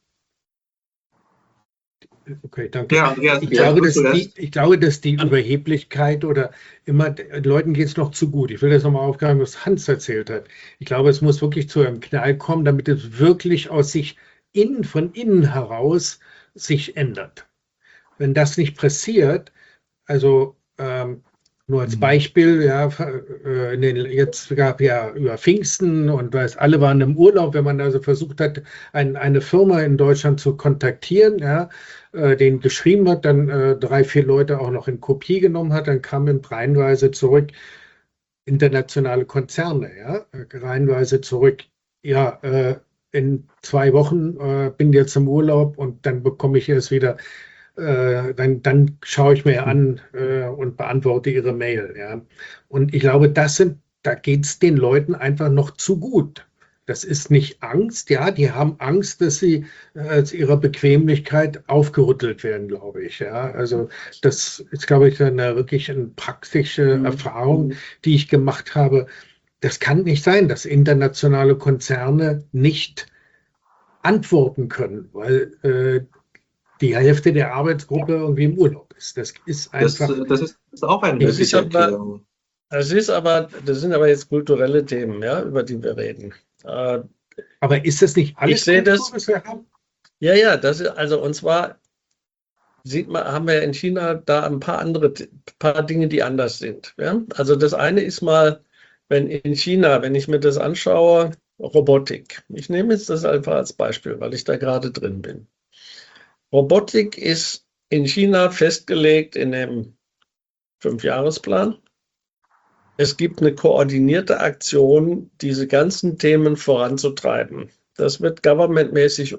okay, danke. Ja, Andreas, Ich ja, glaube, du dass die, zuerst. ich glaube, dass die Überheblichkeit oder immer, den Leuten geht es noch zu gut. Ich will das nochmal aufgreifen, was Hans erzählt hat. Ich glaube, es muss wirklich zu einem Knall kommen, damit es wirklich aus sich innen, von innen heraus sich ändert. Wenn das nicht passiert, also ähm, nur als Beispiel, ja, äh, in den, jetzt gab ja über Pfingsten und weiß, alle waren im Urlaub, wenn man also versucht hat, ein, eine Firma in Deutschland zu kontaktieren, ja, äh, den geschrieben hat, dann äh, drei, vier Leute auch noch in Kopie genommen hat, dann kamen reihenweise zurück internationale Konzerne, ja, reihenweise zurück, ja, äh, in zwei Wochen äh, bin jetzt im Urlaub und dann bekomme ich erst wieder äh, dann, dann schaue ich mir an äh, und beantworte ihre Mail. Ja. Und ich glaube, das sind, da geht es den Leuten einfach noch zu gut. Das ist nicht Angst, ja, die haben Angst, dass sie äh, zu ihrer Bequemlichkeit aufgerüttelt werden, glaube ich. Ja. Also das ist, glaube ich, eine wirklich eine praktische Mhm. Erfahrung, die ich gemacht habe. Das kann nicht sein, dass internationale Konzerne nicht antworten können, weil äh, die Hälfte der Arbeitsgruppe irgendwie im Urlaub ist. Das ist Das, einfach. das ist auch eine Das ist mögliche aber- Erklärung. Das ist aber, das sind aber jetzt kulturelle Themen, ja, über die wir reden. Äh, Aber ist das nicht alles Ich sehe das- Kultur, was wir haben? ja, ja, das ist, also, und zwar sieht man, haben wir in China da ein paar andere, paar Dinge, die anders sind. Ja? Also das eine ist mal, wenn in China, wenn ich mir das anschaue, Robotik. Ich nehme jetzt das einfach als Beispiel, weil ich da gerade drin bin. Robotik ist in China festgelegt in dem Fünfjahresplan. Es gibt eine koordinierte Aktion, diese ganzen Themen voranzutreiben. Das wird governmentmäßig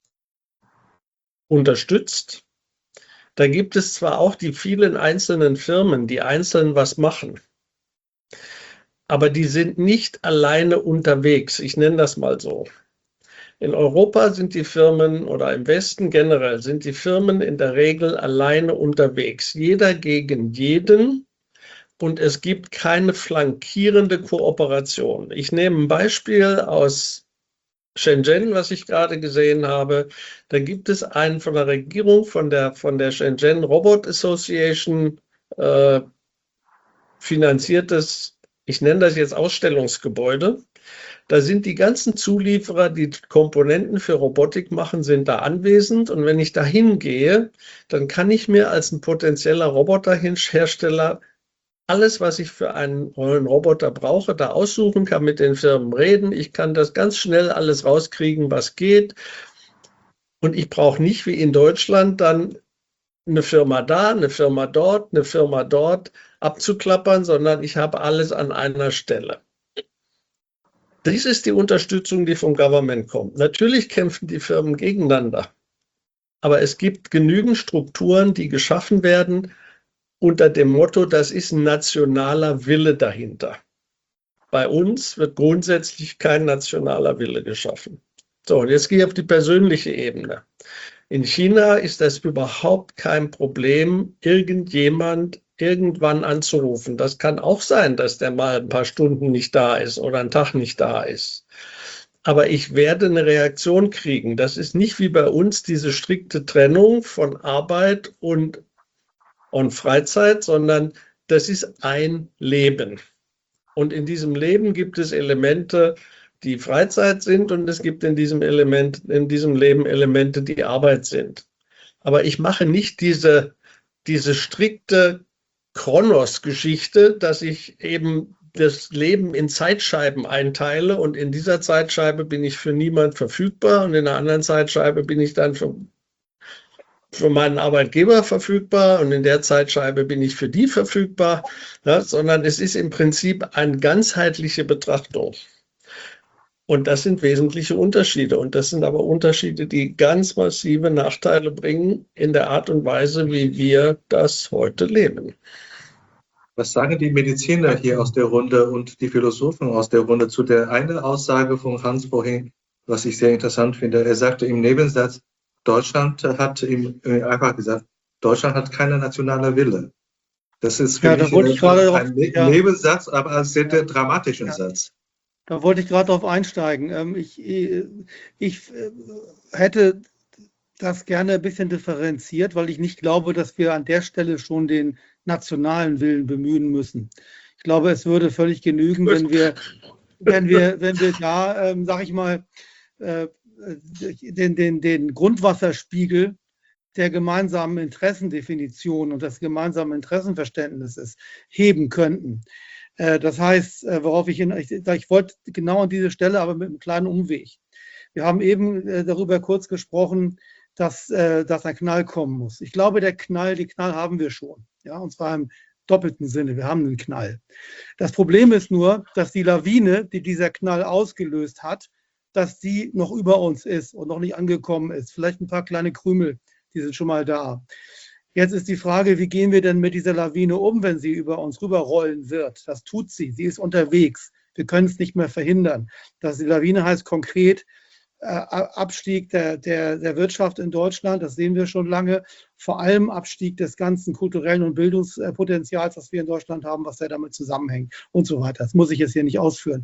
unterstützt. Da gibt es zwar auch die vielen einzelnen Firmen, die einzeln was machen, aber die sind nicht alleine unterwegs. Ich nenne das mal so. In Europa sind die Firmen oder im Westen generell sind die Firmen in der Regel alleine unterwegs. Jeder gegen jeden. Und es gibt keine flankierende Kooperation. Ich nehme ein Beispiel aus Shenzhen, was ich gerade gesehen habe. Da gibt es ein von der Regierung, von der, von der Shenzhen Robot Association äh, finanziertes, ich nenne das jetzt Ausstellungsgebäude. Da sind die ganzen Zulieferer, die Komponenten für Robotik machen, sind da anwesend. Und wenn ich da hingehe, dann kann ich mir als ein potenzieller Roboterhersteller alles, was ich für einen neuen Roboter brauche, da aussuchen, kann mit den Firmen reden. Ich kann das ganz schnell alles rauskriegen, was geht. Und ich brauche nicht wie in Deutschland dann eine Firma da, eine Firma dort, eine Firma dort abzuklappern, sondern ich habe alles an einer Stelle. Dies ist die Unterstützung, die vom Government kommt. Natürlich kämpfen die Firmen gegeneinander. Aber es gibt genügend Strukturen, die geschaffen werden, unter dem Motto, das ist ein nationaler Wille dahinter. Bei uns wird grundsätzlich kein nationaler Wille geschaffen. So, und jetzt gehe ich auf die persönliche Ebene. In China ist das überhaupt kein Problem, irgendjemand irgendwann anzurufen. Das kann auch sein, dass der mal ein paar Stunden nicht da ist oder einen Tag nicht da ist. Aber ich werde eine Reaktion kriegen. Das ist nicht wie bei uns diese strikte Trennung von Arbeit und und Freizeit, sondern das ist ein Leben. Und in diesem Leben gibt es Elemente, die Freizeit sind, und es gibt in diesem Element, in diesem Leben Elemente, die Arbeit sind. Aber ich mache nicht diese, diese strikte Chronos-Geschichte, dass ich eben das Leben in Zeitscheiben einteile und in dieser Zeitscheibe bin ich für niemand verfügbar und in einer anderen Zeitscheibe bin ich dann für für meinen Arbeitgeber verfügbar und in der Zeitscheibe bin ich für die verfügbar, ja, sondern es ist im Prinzip eine ganzheitliche Betrachtung. Und das sind wesentliche Unterschiede. Und das sind aber Unterschiede, die ganz massive Nachteile bringen in der Art und Weise, wie wir das heute leben. Was sagen die Mediziner hier aus der Runde und die Philosophen aus der Runde zu der einen Aussage von Hans vorhin, was ich sehr interessant finde? Er sagte im Nebensatz, Deutschland hat ihm einfach gesagt, Deutschland hat keine nationale Wille. Das ist für Ja, da mich wollte ich gerade drauf- ein Ne- ja. Nebensatz, aber ein sehr dramatischer Ja. Satz. Da wollte ich gerade drauf einsteigen. Ähm, Ich, ich äh, hätte das gerne ein bisschen differenziert, weil ich nicht glaube, dass wir an der Stelle schon den nationalen Willen bemühen müssen. Ich glaube, es würde völlig genügen, wenn wir, wenn wir, wenn wir da, ähm, sag ich mal, äh, den, den, den Grundwasserspiegel der gemeinsamen Interessendefinition und des gemeinsamen Interessenverständnisses heben könnten. Äh, das heißt, äh, worauf ich hin, ich, ich wollte genau an diese Stelle, aber mit einem kleinen Umweg. Wir haben eben äh, darüber kurz gesprochen, dass, äh, dass ein Knall kommen muss. Ich glaube, der Knall, die Knall haben wir schon. Ja, und zwar im doppelten Sinne. Wir haben einen Knall. Das Problem ist nur, dass die Lawine, die dieser Knall ausgelöst hat, dass die noch über uns ist und noch nicht angekommen ist. Vielleicht ein paar kleine Krümel, die sind schon mal da. Jetzt ist die Frage, wie gehen wir denn mit dieser Lawine um, wenn sie über uns rüberrollen wird? Das tut sie. Sie ist unterwegs. Wir können es nicht mehr verhindern. Das, die Lawine heißt konkret äh, Abstieg der, der, der Wirtschaft in Deutschland. Das sehen wir schon lange. Vor allem Abstieg des ganzen kulturellen und Bildungspotenzials, das wir in Deutschland haben, was ja damit zusammenhängt und so weiter. Das muss ich jetzt hier nicht ausführen.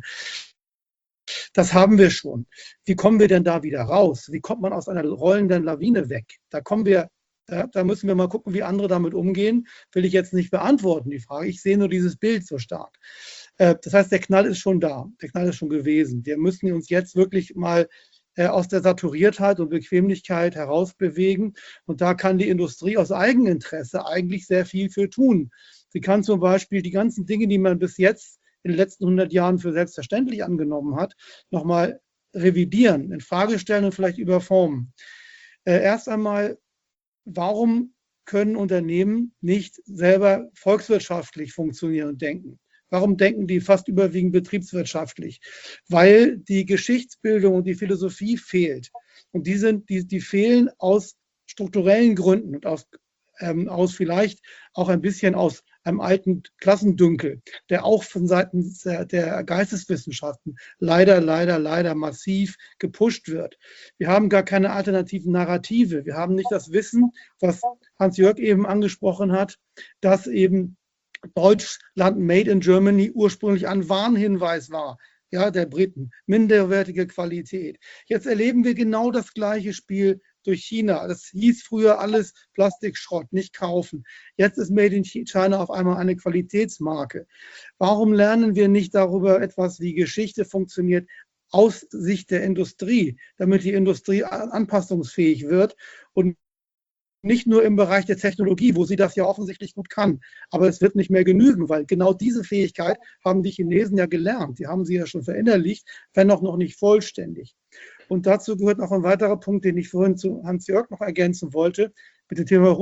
Das haben wir schon. Wie kommen wir denn da wieder raus? Wie kommt man aus einer rollenden Lawine weg? Da kommen wir, da, da müssen wir mal gucken, wie andere damit umgehen. Will ich jetzt nicht beantworten, die Frage. Ich sehe nur dieses Bild so stark. Äh, das heißt, der Knall ist schon da. Der Knall ist schon gewesen. Wir müssen uns jetzt wirklich mal äh, aus der Saturiertheit und Bequemlichkeit herausbewegen. Und da kann die Industrie aus Eigeninteresse eigentlich sehr viel für tun. Sie kann zum Beispiel die ganzen Dinge, die man bis jetzt in den letzten hundert Jahren für selbstverständlich angenommen hat, nochmal revidieren, in Frage stellen und vielleicht überformen. Äh, erst einmal, warum können Unternehmen nicht selber volkswirtschaftlich funktionieren und denken? Warum denken die fast überwiegend betriebswirtschaftlich? Weil die Geschichtsbildung und die Philosophie fehlt. Und die, sind, die, die fehlen aus strukturellen Gründen und aus, ähm, aus vielleicht auch ein bisschen aus einem alten Klassendünkel, der auch von Seiten der, der Geisteswissenschaften leider, leider, leider massiv gepusht wird. Wir haben gar keine alternativen Narrative. Wir haben nicht das Wissen, was Hans-Jörg eben angesprochen hat, dass eben Deutschland Made in Germany ursprünglich ein Warnhinweis war. Ja, der Briten, minderwertige Qualität. Jetzt erleben wir genau das gleiche Spiel durch China. Das hieß früher alles Plastikschrott, nicht kaufen. Jetzt ist Made in China auf einmal eine Qualitätsmarke. Warum lernen wir nicht darüber etwas, wie Geschichte funktioniert, aus Sicht der Industrie, damit die Industrie anpassungsfähig wird und nicht nur im Bereich der Technologie, wo sie das ja offensichtlich gut kann. Aber es wird nicht mehr genügen, weil genau diese Fähigkeit haben die Chinesen ja gelernt. Die haben sie ja schon verinnerlicht, wenn auch noch nicht vollständig. Und dazu gehört noch ein weiterer Punkt, den ich vorhin zu Hans-Jörg noch ergänzen wollte, mit dem Thema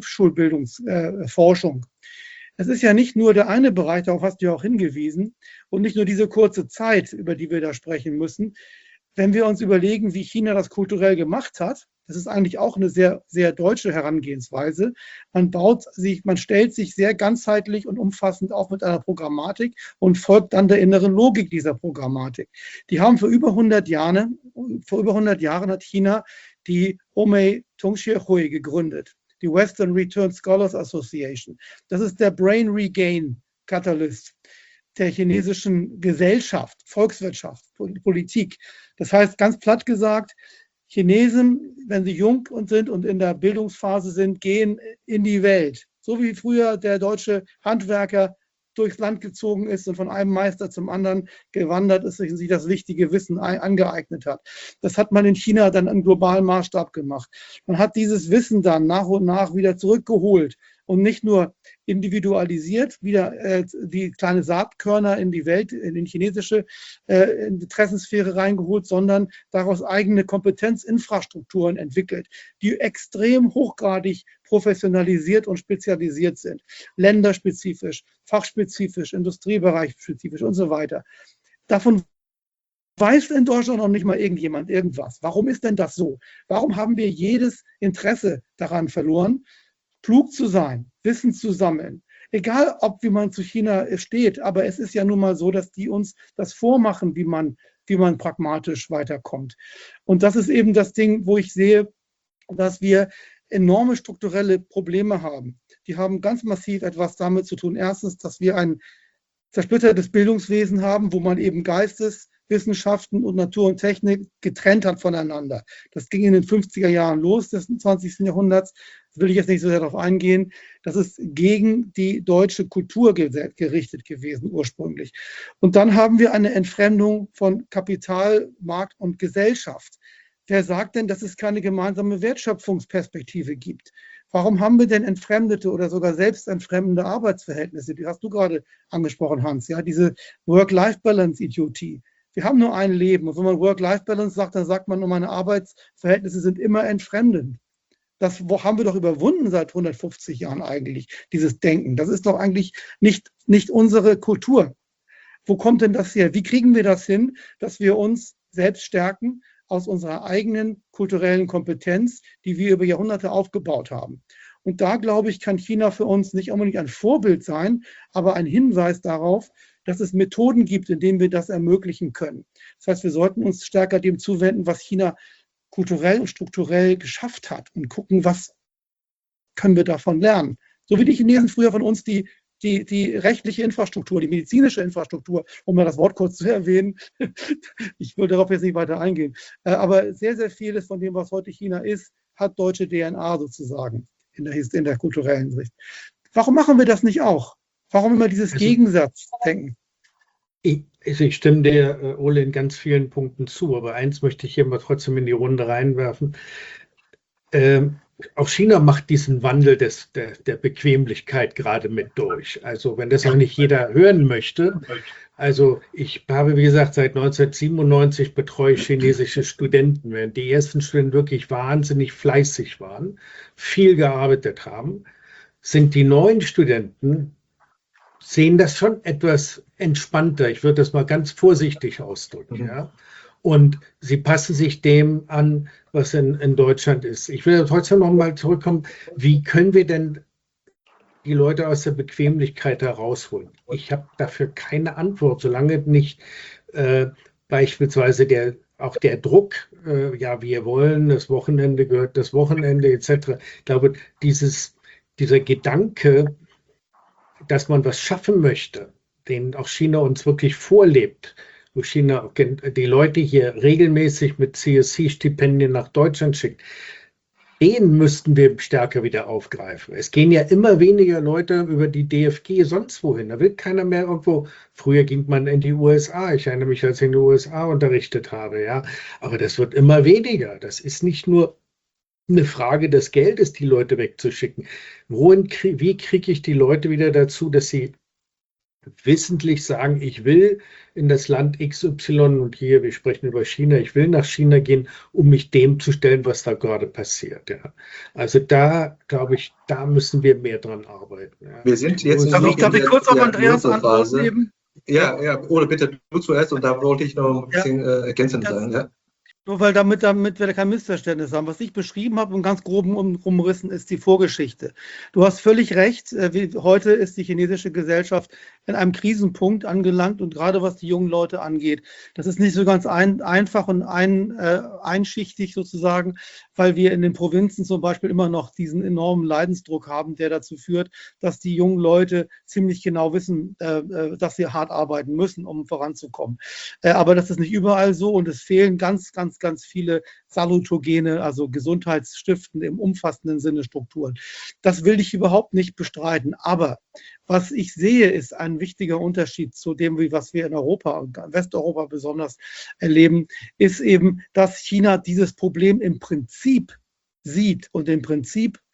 Berufsschulbildungsforschung. Es ist ja nicht nur der eine Bereich, darauf hast du ja auch hingewiesen, und nicht nur diese kurze Zeit, über die wir da sprechen müssen. Wenn wir uns überlegen, wie China das kulturell gemacht hat, das ist eigentlich auch eine sehr, sehr deutsche Herangehensweise. Man baut sich, man stellt sich sehr ganzheitlich und umfassend auf mit einer Programmatik und folgt dann der inneren Logik dieser Programmatik. Die haben vor über hundert Jahren, vor über hundert Jahren hat China die Homei Tongxie Hui gegründet, die Western Return Scholars Association. Das ist der Brain Regain Catalyst der chinesischen Gesellschaft, Volkswirtschaft, Politik. Das heißt, ganz platt gesagt, Chinesen, wenn sie jung und sind und in der Bildungsphase sind, gehen in die Welt. So wie früher der deutsche Handwerker durchs Land gezogen ist und von einem Meister zum anderen gewandert ist und sich das wichtige Wissen angeeignet hat. Das hat man in China dann im globalen Maßstab gemacht. Man hat dieses Wissen dann nach und nach wieder zurückgeholt und nicht nur individualisiert, wieder äh, die kleine Saatkörner in die Welt, in die chinesische äh, Interessensphäre reingeholt, sondern daraus eigene Kompetenzinfrastrukturen entwickelt, die extrem hochgradig professionalisiert und spezialisiert sind. Länderspezifisch, fachspezifisch, industriebereichspezifisch und so weiter. Davon weiß in Deutschland noch nicht mal irgendjemand irgendwas. Warum ist denn das so? Warum haben wir jedes Interesse daran verloren, klug zu sein, Wissen zu sammeln? Egal, ob wie man zu China steht, aber es ist ja nun mal so, dass die uns das vormachen, wie man, wie man pragmatisch weiterkommt. Und das ist eben das Ding, wo ich sehe, dass wir enorme strukturelle Probleme haben. Die haben ganz massiv etwas damit zu tun. Erstens, dass wir ein zersplittertes Bildungswesen haben, wo man eben Geisteswissenschaften und Natur und Technik getrennt hat voneinander. Das ging in den fünfziger Jahren los des zwanzigsten Jahrhunderts. Das will ich jetzt nicht so sehr darauf eingehen. Das ist gegen die deutsche Kultur gerichtet gewesen ursprünglich. Und dann haben wir eine Entfremdung von Kapital, Markt und Gesellschaft. Wer sagt denn, dass es keine gemeinsame Wertschöpfungsperspektive gibt? Warum haben wir denn entfremdete oder sogar selbstentfremdende Arbeitsverhältnisse? Die hast du gerade angesprochen, Hans, ja, diese Work-Life-Balance-Idiotie. Wir haben nur ein Leben und wenn man Work-Life-Balance sagt, dann sagt man, nur meine Arbeitsverhältnisse sind immer entfremdend. Das haben wir doch überwunden seit hundertfünfzig Jahren eigentlich, dieses Denken. Das ist doch eigentlich nicht, nicht unsere Kultur. Wo kommt denn das her? Wie kriegen wir das hin, dass wir uns selbst stärken aus unserer eigenen kulturellen Kompetenz, die wir über Jahrhunderte aufgebaut haben? Und da, glaube ich, kann China für uns nicht unbedingt ein Vorbild sein, aber ein Hinweis darauf, dass es Methoden gibt, in denen wir das ermöglichen können. Das heißt, wir sollten uns stärker dem zuwenden, was China kulturell und strukturell geschafft hat und gucken, was können wir davon lernen. So wie die Chinesen früher von uns die, die, die rechtliche Infrastruktur, die medizinische Infrastruktur, um mal das Wort kurz zu erwähnen, ich will darauf jetzt nicht weiter eingehen, aber sehr, sehr vieles von dem, was heute China ist, hat deutsche D N A sozusagen in der, in der kulturellen Sicht. Warum machen wir das nicht auch? Warum immer dieses also, Gegensatzdenken? Ich, ich stimme dir, äh, Ole, in ganz vielen Punkten zu, aber eins möchte ich hier mal trotzdem in die Runde reinwerfen. Ähm, auch China macht diesen Wandel des, der, der Bequemlichkeit gerade mit durch. Also wenn das auch nicht jeder hören möchte. Also ich habe, wie gesagt, seit neunzehnhundertsiebenundneunzig betreue ich chinesische Studenten, während die ersten Studenten wirklich wahnsinnig fleißig waren, viel gearbeitet haben, sind die neuen Studenten sehen das schon etwas entspannter. Ich würde das mal ganz vorsichtig ausdrücken. Mhm. Ja? Und sie passen sich dem an, was in, in Deutschland ist. Ich will trotzdem noch mal zurückkommen. Wie können wir denn die Leute aus der Bequemlichkeit herausholen? Ich habe dafür keine Antwort, solange nicht äh, beispielsweise der, auch der Druck, äh, ja, wir wollen, das Wochenende gehört das Wochenende et cetera. Ich glaube, dieses, dieser Gedanke, dass man was schaffen möchte, den auch China uns wirklich vorlebt, wo China die Leute hier regelmäßig mit C S C-Stipendien nach Deutschland schickt, den müssten wir stärker wieder aufgreifen. Es gehen ja immer weniger Leute über die D F G sonst wohin. Da will keiner mehr irgendwo. Früher ging man in die U S A. Ich erinnere mich, als ich in den U S A unterrichtet habe. Ja, aber das wird immer weniger. Das ist nicht nur eine Frage des Geldes, die Leute wegzuschicken. Wohin, wie kriege ich die Leute wieder dazu, dass sie wissentlich sagen, ich will in das Land X Y und hier, wir sprechen über China, ich will nach China gehen, um mich dem zu stellen, was da gerade passiert. Ja. Also da, glaube ich, da müssen wir mehr dran arbeiten. Ja. Wir sind jetzt darf ich, darf ich kurz auf Andreas Antwort geben? Ja, ja, Ole, bitte, du zuerst und da wollte ich noch ein bisschen ja. äh, ergänzend sagen. Ja. Nur weil damit, damit wir kein Missverständnis haben. Was ich beschrieben habe im ganz groben Umrissen ist die Vorgeschichte. Du hast völlig recht. Wie heute ist die chinesische Gesellschaft in einem Krisenpunkt angelangt und gerade was die jungen Leute angeht. Das ist nicht so ganz ein, einfach und ein, äh, einschichtig sozusagen, weil wir in den Provinzen zum Beispiel immer noch diesen enormen Leidensdruck haben, der dazu führt, dass die jungen Leute ziemlich genau wissen, äh, dass sie hart arbeiten müssen, um voranzukommen. Äh, aber das ist nicht überall so und es fehlen ganz, ganz ganz viele salutogene, also gesundheitsstiftende im umfassenden Sinne Strukturen. Das will ich überhaupt nicht bestreiten. Aber was ich sehe, ist ein wichtiger Unterschied zu dem, was wir in Europa und Westeuropa besonders erleben, ist eben, dass China dieses Problem im Prinzip sieht und im Prinzip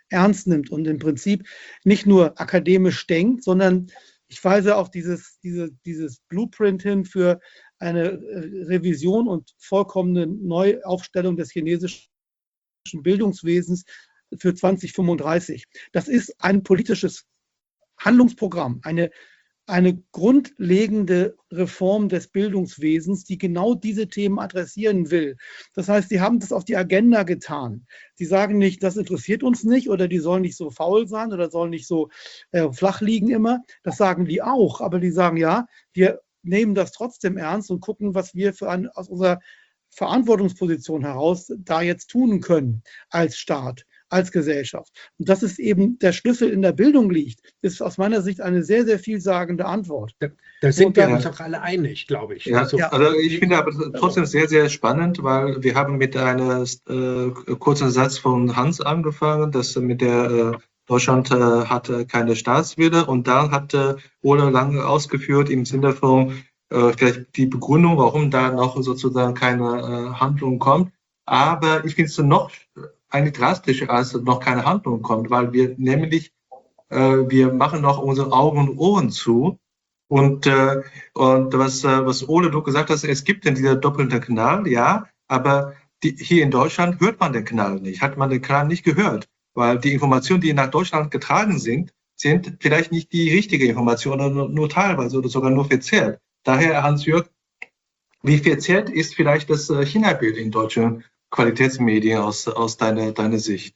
ernst nimmt und im Prinzip nicht nur akademisch denkt, sondern ich weise auf dieses, diese, dieses Blueprint hin für eine Revision und vollkommene Neuaufstellung des chinesischen Bildungswesens für zwanzig fünfunddreißig. Das ist ein politisches Handlungsprogramm, eine, eine grundlegende Reform des Bildungswesens, die genau diese Themen adressieren will. Das heißt, sie haben das auf die Agenda getan. Sie sagen nicht, das interessiert uns nicht oder die sollen nicht so faul sein oder sollen nicht so äh, flach liegen immer. Das sagen die auch, aber die sagen, ja, wir nehmen das trotzdem ernst und gucken, was wir für ein, aus unserer Verantwortungsposition heraus da jetzt tun können als Staat, als Gesellschaft. Und dass es eben der Schlüssel in der Bildung liegt, ist aus meiner Sicht eine sehr, sehr vielsagende Antwort. Da, da sind Und wir dann- uns auch alle einig, glaube ich. Ja, Also, Ja. also ich finde aber trotzdem sehr, sehr spannend, weil wir haben mit einem äh, kurzen Satz von Hans angefangen, dass mit der äh, Deutschland äh, hatte keine Staatswille und dann hat äh, Ole lange ausgeführt im Sinne von äh, vielleicht die Begründung, warum da noch sozusagen keine äh, Handlung kommt. Aber ich finde es noch eigentlich drastischer, als noch keine Handlung kommt, weil wir nämlich, äh, wir machen noch unsere Augen und Ohren zu. Und, äh, und was, äh, was Ole, du gesagt hast, es gibt denn dieser doppelte Kanal, ja, aber die, hier in Deutschland hört man den Kanal nicht, hat man den Kanal nicht gehört, weil die Informationen, die nach Deutschland getragen sind, sind vielleicht nicht die richtige Information oder nur, nur teilweise oder sogar nur verzerrt. Daher, Hans-Jörg, wie verzerrt ist vielleicht das äh, China-Bild in deutschen Qualitätsmedien aus, aus deiner, deiner Sicht?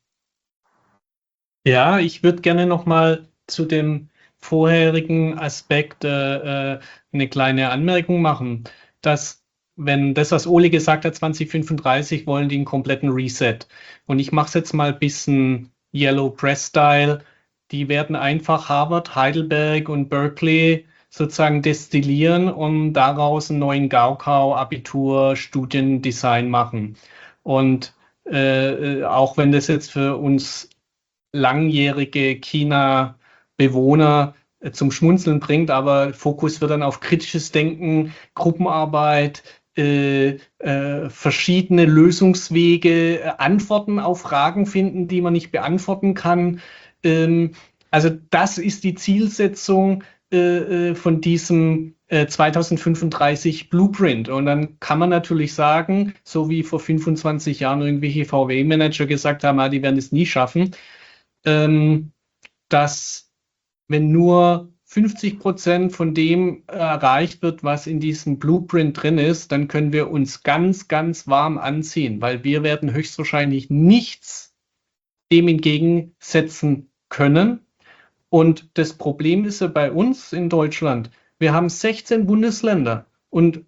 Ja, ich würde gerne noch mal zu dem vorherigen Aspekt äh, äh, eine kleine Anmerkung machen, dass wenn das, was Ole gesagt hat, zwanzig fünfunddreißig wollen die einen kompletten Reset. Und ich mache es jetzt mal ein bisschen Yellow Press-Style. Die werden einfach Harvard, Heidelberg und Berkeley sozusagen destillieren und daraus einen neuen Gaokao, Abitur, Studiendesign machen. Und äh, auch wenn das jetzt für uns langjährige China-Bewohner äh, zum Schmunzeln bringt, aber Fokus wird dann auf kritisches Denken, Gruppenarbeit, äh, äh, verschiedene Lösungswege, äh, Antworten auf Fragen finden, die man nicht beantworten kann. Ähm, also das ist die Zielsetzung äh, von diesem äh, zwanzig fünfunddreißig Blueprint. Und dann kann man natürlich sagen, so wie vor fünfundzwanzig Jahren irgendwelche V W-Manager gesagt haben, ah, die werden es nie schaffen, ähm, dass wenn nur fünfzig Prozent von dem erreicht wird, was in diesem Blueprint drin ist, dann können wir uns ganz, ganz warm anziehen, weil wir werden höchstwahrscheinlich nichts dem entgegensetzen können. Und das Problem ist ja bei uns in Deutschland, wir haben sechzehn Bundesländer und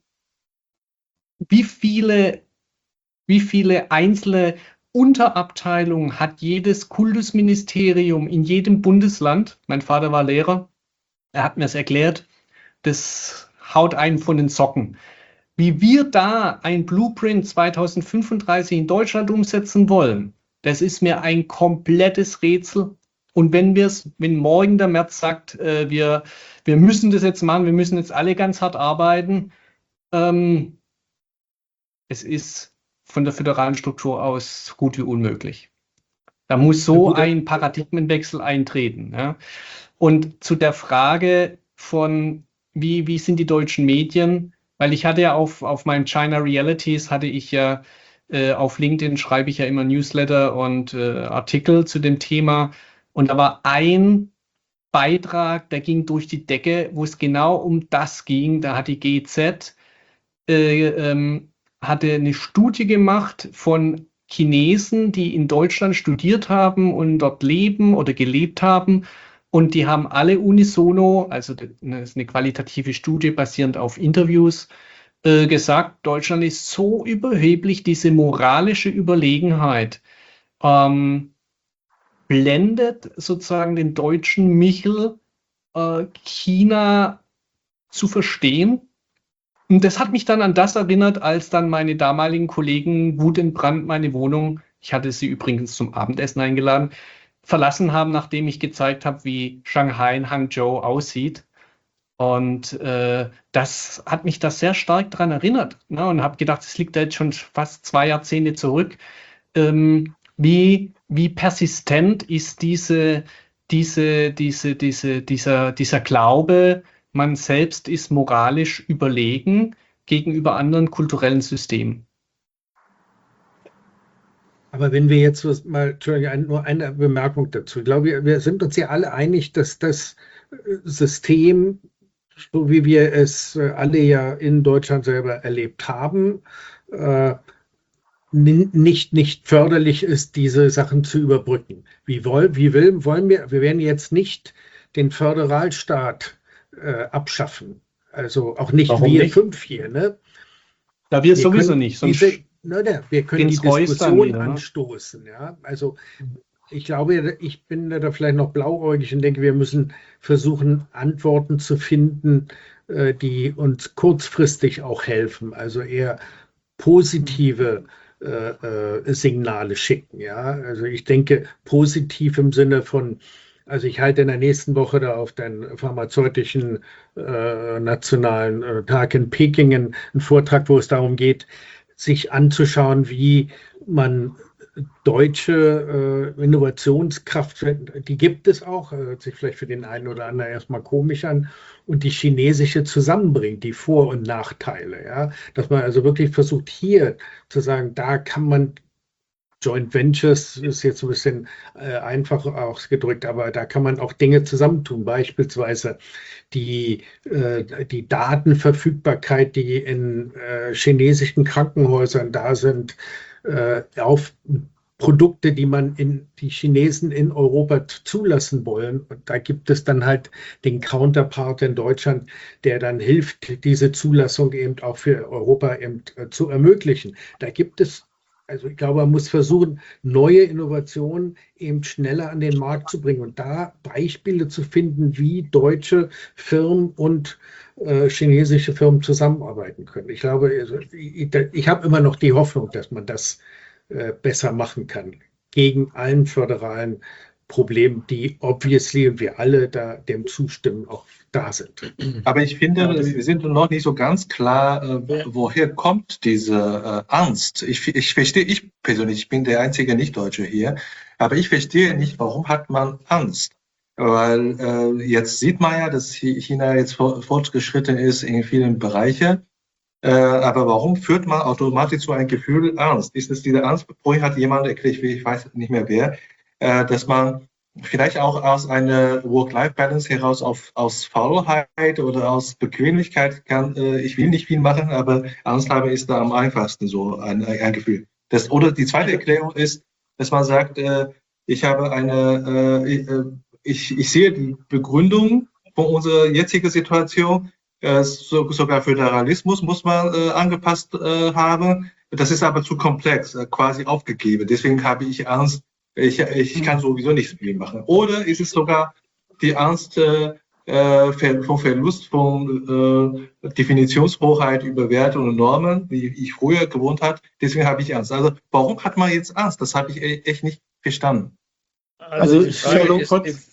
wie viele, wie viele einzelne Unterabteilungen hat jedes Kultusministerium in jedem Bundesland? Mein Vater war Lehrer, er hat mir das erklärt, das haut einen von den Socken. Wie wir da ein Blueprint zwanzig fünfunddreißig in Deutschland umsetzen wollen, das ist mir ein komplettes Rätsel. Und wenn wir es, wenn morgen der Merz sagt, äh, wir, wir müssen das jetzt machen, wir müssen jetzt alle ganz hart arbeiten, ähm, es ist von der föderalen Struktur aus gut wie unmöglich. Da muss so ein Paradigmenwechsel eintreten. Ja. Und zu der Frage von, wie, wie sind die deutschen Medien, weil ich hatte ja auf, auf meinem China Realities, hatte ich ja äh, auf LinkedIn, schreibe ich ja immer Newsletter und äh, Artikel zu dem Thema. Und da war ein Beitrag, der ging durch die Decke, wo es genau um das ging. Da hat die G Z äh, ähm, hatte eine Studie gemacht von Chinesen, die in Deutschland studiert haben und dort leben oder gelebt haben. Und die haben alle unisono, also das ist eine qualitative Studie basierend auf Interviews, äh, gesagt, Deutschland ist so überheblich, diese moralische Überlegenheit ähm, blendet sozusagen den deutschen Michel, äh, China zu verstehen. Und das hat mich dann an das erinnert, als dann meine damaligen Kollegen wutentbrannt meine Wohnung, ich hatte sie übrigens zum Abendessen eingeladen, verlassen haben, nachdem ich gezeigt habe, wie Shanghai und Hangzhou aussieht. Und äh, das hat mich da sehr stark daran erinnert, ne? Und habe gedacht, es liegt da jetzt schon fast zwei Jahrzehnte zurück, ähm, wie wie persistent ist diese, diese, diese, diese, dieser, dieser Glaube, man selbst ist moralisch überlegen gegenüber anderen kulturellen Systemen? Aber wenn wir jetzt so mal, Entschuldigung, nur eine Bemerkung dazu. Ich glaube, wir, wir sind uns ja alle einig, dass das System, so wie wir es alle ja in Deutschland selber erlebt haben, äh, nicht, nicht förderlich ist, diese Sachen zu überbrücken. Wie, woll, wie will, wollen wir, wir werden jetzt nicht den Föderalstaat äh, abschaffen. Also auch nicht Warum wir nicht? fünf hier. Ne? Da wir, wir sowieso können nicht. Sonst diese, ne, ne, wir können die Diskussion wieder, ne? anstoßen. Ja? Also ich glaube, ich bin da vielleicht noch blauäugig und denke, wir müssen versuchen, Antworten zu finden, äh, die uns kurzfristig auch helfen. Also eher positive Äh, äh, Signale schicken. Ja? Also ich denke positiv im Sinne von, also ich halte in der nächsten Woche da auf den pharmazeutischen äh, nationalen äh, Tag in Peking einen, einen Vortrag, wo es darum geht, sich anzuschauen, wie man deutsche äh, Innovationskraft, die gibt es auch, hört sich vielleicht für den einen oder anderen erstmal komisch an, und die chinesische zusammenbringt, die Vor- und Nachteile. Ja? Dass man also wirklich versucht, hier zu sagen, da kann man Joint Ventures, ist jetzt ein bisschen äh, einfach ausgedrückt, aber da kann man auch Dinge zusammentun, beispielsweise die, äh, die Datenverfügbarkeit, die in äh, chinesischen Krankenhäusern da sind, äh, auf Produkte, die man in die Chinesen in Europa zulassen wollen. Und da gibt es dann halt den Counterpart in Deutschland, der dann hilft, diese Zulassung eben auch für Europa eben äh, zu ermöglichen. Da gibt es, also ich glaube, man muss versuchen, neue Innovationen eben schneller an den Markt zu bringen und da Beispiele zu finden, wie deutsche Firmen und äh, chinesische Firmen zusammenarbeiten können. Ich glaube, also, ich, ich habe immer noch die Hoffnung, dass man das äh, besser machen kann, gegen allen föderalen Problemen, die obviously und wir alle da dem zustimmen, auch da sind. Aber ich finde, ja, wir sind noch nicht so ganz klar, äh, woher kommt diese äh, Angst. Ich, ich verstehe, ich persönlich, ich bin der einzige Nicht-Deutsche hier, aber ich verstehe nicht, warum hat man Angst? Weil äh, jetzt sieht man ja, dass China jetzt fortgeschritten ist in vielen Bereichen. Äh, aber warum führt man automatisch so ein Gefühl Angst? Ist es diese Angst, vorhin hat jemand erklärt, ich weiß nicht mehr wer, äh, dass man vielleicht auch aus einer Work-Life-Balance heraus auf, aus Faulheit oder aus Bequemlichkeit kann, äh, ich will nicht viel machen, aber Angst haben ist da am einfachsten so ein, ein Gefühl. Das, oder die zweite Erklärung ist, dass man sagt, äh, ich habe eine, äh, ich, ich sehe die Begründung von unserer jetzigen Situation, äh, so, sogar Föderalismus muss man äh, angepasst äh, haben. Das ist aber zu komplex, äh, quasi aufgegeben. Deswegen habe ich Angst, ich, ich kann sowieso nicht viel machen. Oder ist es sogar die Angst äh, vom Verlust von äh, Definitionshoheit über Werte und Normen, wie ich früher gewohnt habe. Deswegen habe ich Angst. Also warum hat man jetzt Angst? Das habe ich echt nicht verstanden. Also, also ich, ist, kurz,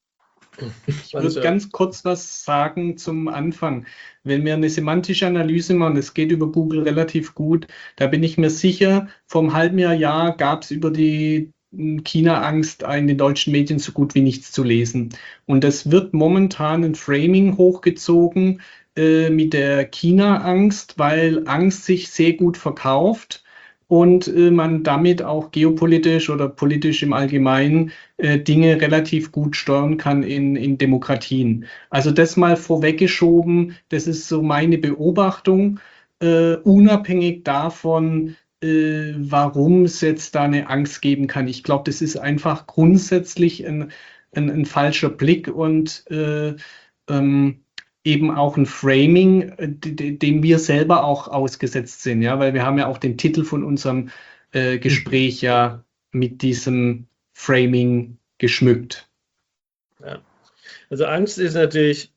ich würde ganz kurz was sagen zum Anfang. Wenn wir eine semantische Analyse machen, das geht über Google relativ gut, da bin ich mir sicher, vor einem halben Jahr, Jahr gab es über die China-Angst in den deutschen Medien so gut wie nichts zu lesen. Und das wird momentan ein Framing hochgezogen äh, mit der China-Angst, weil Angst sich sehr gut verkauft und äh, man damit auch geopolitisch oder politisch im Allgemeinen äh, Dinge relativ gut steuern kann in, in Demokratien. Also das mal vorweggeschoben, das ist so meine Beobachtung, äh, unabhängig davon, Äh, warum es jetzt da eine Angst geben kann. Ich glaube, das ist einfach grundsätzlich ein, ein, ein falscher Blick und äh, ähm, eben auch ein Framing, dem wir selber auch ausgesetzt sind, ja, weil wir haben ja auch den Titel von unserem äh, Gespräch ja mit diesem Framing geschmückt. Ja. Also Angst ist natürlich,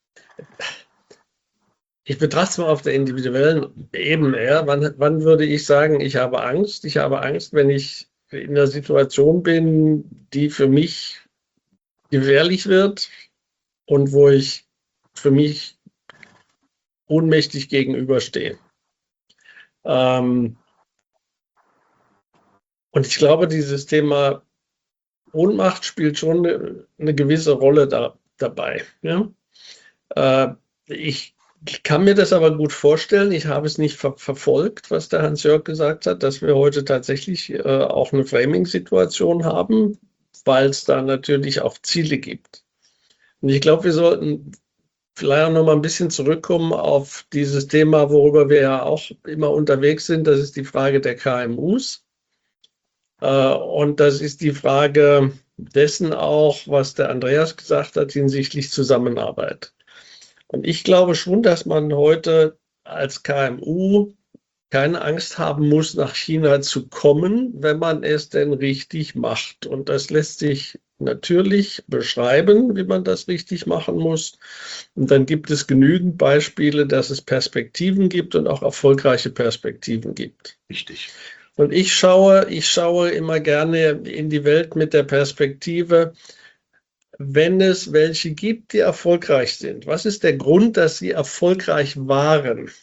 ich betrachte es mal auf der individuellen Ebene. Ja. Wann, wann würde ich sagen, ich habe Angst? Ich habe Angst, wenn ich in einer Situation bin, die für mich gefährlich wird und wo ich für mich ohnmächtig gegenüberstehe. Ähm, Und ich glaube, dieses Thema Ohnmacht spielt schon eine, eine gewisse Rolle da, dabei. Ja? Äh, ich kann mir das aber gut vorstellen. Ich habe es nicht ver verfolgt, was der Hans-Jörg gesagt hat, dass wir heute tatsächlich äh, auch eine Framing-Situation haben, weil es da natürlich auch Ziele gibt. Und ich glaube, wir sollten vielleicht auch noch mal ein bisschen zurückkommen auf dieses Thema, worüber wir ja auch immer unterwegs sind. Das ist die Frage der K M Us. Äh, und das ist die Frage dessen auch, was der Andreas gesagt hat hinsichtlich Zusammenarbeit. Und ich glaube schon, dass man heute als K M U keine Angst haben muss, nach China zu kommen, wenn man es denn richtig macht. Und das lässt sich natürlich beschreiben, wie man das richtig machen muss. Und dann gibt es genügend Beispiele, dass es Perspektiven gibt und auch erfolgreiche Perspektiven gibt. Richtig. Und ich schaue, ich schaue immer gerne in die Welt mit der Perspektive, wenn es welche gibt, die erfolgreich sind. Was ist der Grund, dass sie erfolgreich waren?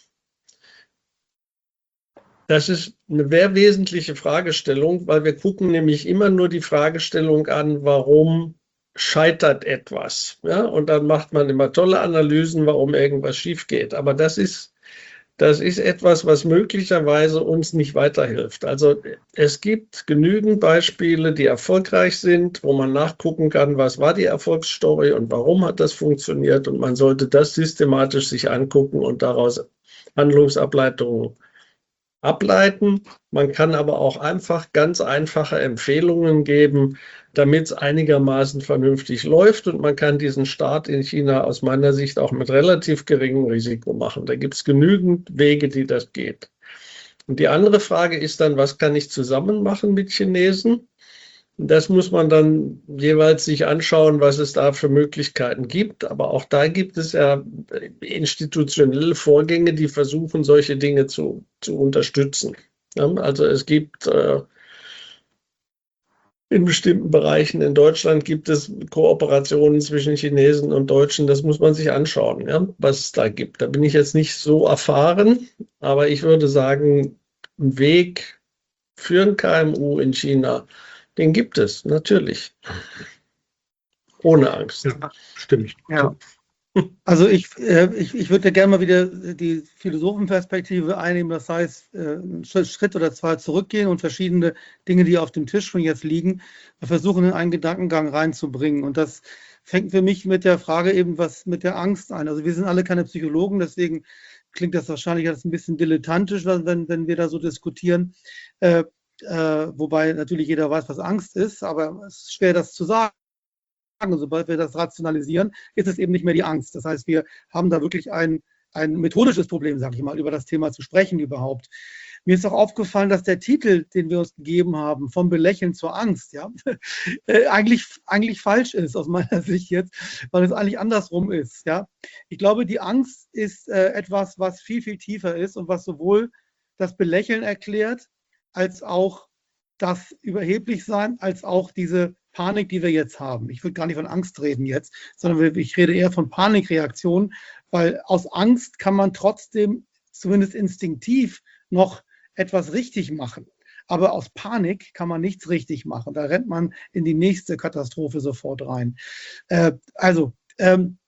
Das ist eine sehr wesentliche Fragestellung, weil wir gucken nämlich immer nur die Fragestellung an, warum scheitert etwas. Ja? Und dann macht man immer tolle Analysen, warum irgendwas schief geht. Aber das ist, das ist etwas, was möglicherweise uns nicht weiterhilft. Also es gibt genügend Beispiele, die erfolgreich sind, wo man nachgucken kann, was war die Erfolgsstory und warum hat das funktioniert. Und man sollte das systematisch sich angucken und daraus Handlungsableitungen ableiten. Man kann aber auch einfach ganz einfache Empfehlungen geben, damit es einigermaßen vernünftig läuft. Und man kann diesen Start in China aus meiner Sicht auch mit relativ geringem Risiko machen. Da gibt es genügend Wege, die das geht. Und die andere Frage ist dann, was kann ich zusammen machen mit Chinesen? Das muss man dann jeweils sich anschauen, was es da für Möglichkeiten gibt. Aber auch da gibt es ja institutionelle Vorgänge, die versuchen, solche Dinge zu, zu unterstützen. Ja, also es gibt äh, in bestimmten Bereichen in Deutschland gibt es Kooperationen zwischen Chinesen und Deutschen. Das muss man sich anschauen, ja, was es da gibt. Da bin ich jetzt nicht so erfahren, aber ich würde sagen, ein Weg für ein K M U in China, den gibt es, natürlich. Ohne Angst. Ja, stimmt. Ja. Also ich, äh, ich, ich würde gerne mal wieder die Philosophenperspektive einnehmen, das heißt, äh, einen Schritt oder zwei zurückgehen und verschiedene Dinge, die auf dem Tisch schon jetzt liegen, versuchen in einen Gedankengang reinzubringen. Und das fängt für mich mit der Frage eben was mit der Angst ein. Also wir sind alle keine Psychologen, deswegen klingt das wahrscheinlich als ein bisschen dilettantisch, wenn, wenn wir da so diskutieren. Äh, Äh, wobei natürlich jeder weiß, was Angst ist, aber es ist schwer, das zu sagen. Und sobald wir das rationalisieren, ist es eben nicht mehr die Angst. Das heißt, wir haben da wirklich ein, ein methodisches Problem, sage ich mal, über das Thema zu sprechen überhaupt. Mir ist auch aufgefallen, dass der Titel, den wir uns gegeben haben, vom Belächeln zur Angst, ja, äh, eigentlich, eigentlich falsch ist aus meiner Sicht jetzt, weil es eigentlich andersrum ist. Ja. Ich glaube, die Angst ist äh, etwas, was viel, viel tiefer ist und was sowohl das Belächeln erklärt, als auch das Überheblichsein, als auch diese Panik, die wir jetzt haben. Ich würde gar nicht von Angst reden jetzt, sondern ich rede eher von Panikreaktionen, weil aus Angst kann man trotzdem zumindest instinktiv noch etwas richtig machen. Aber aus Panik kann man nichts richtig machen. Da rennt man in die nächste Katastrophe sofort rein. Äh, also, ähm,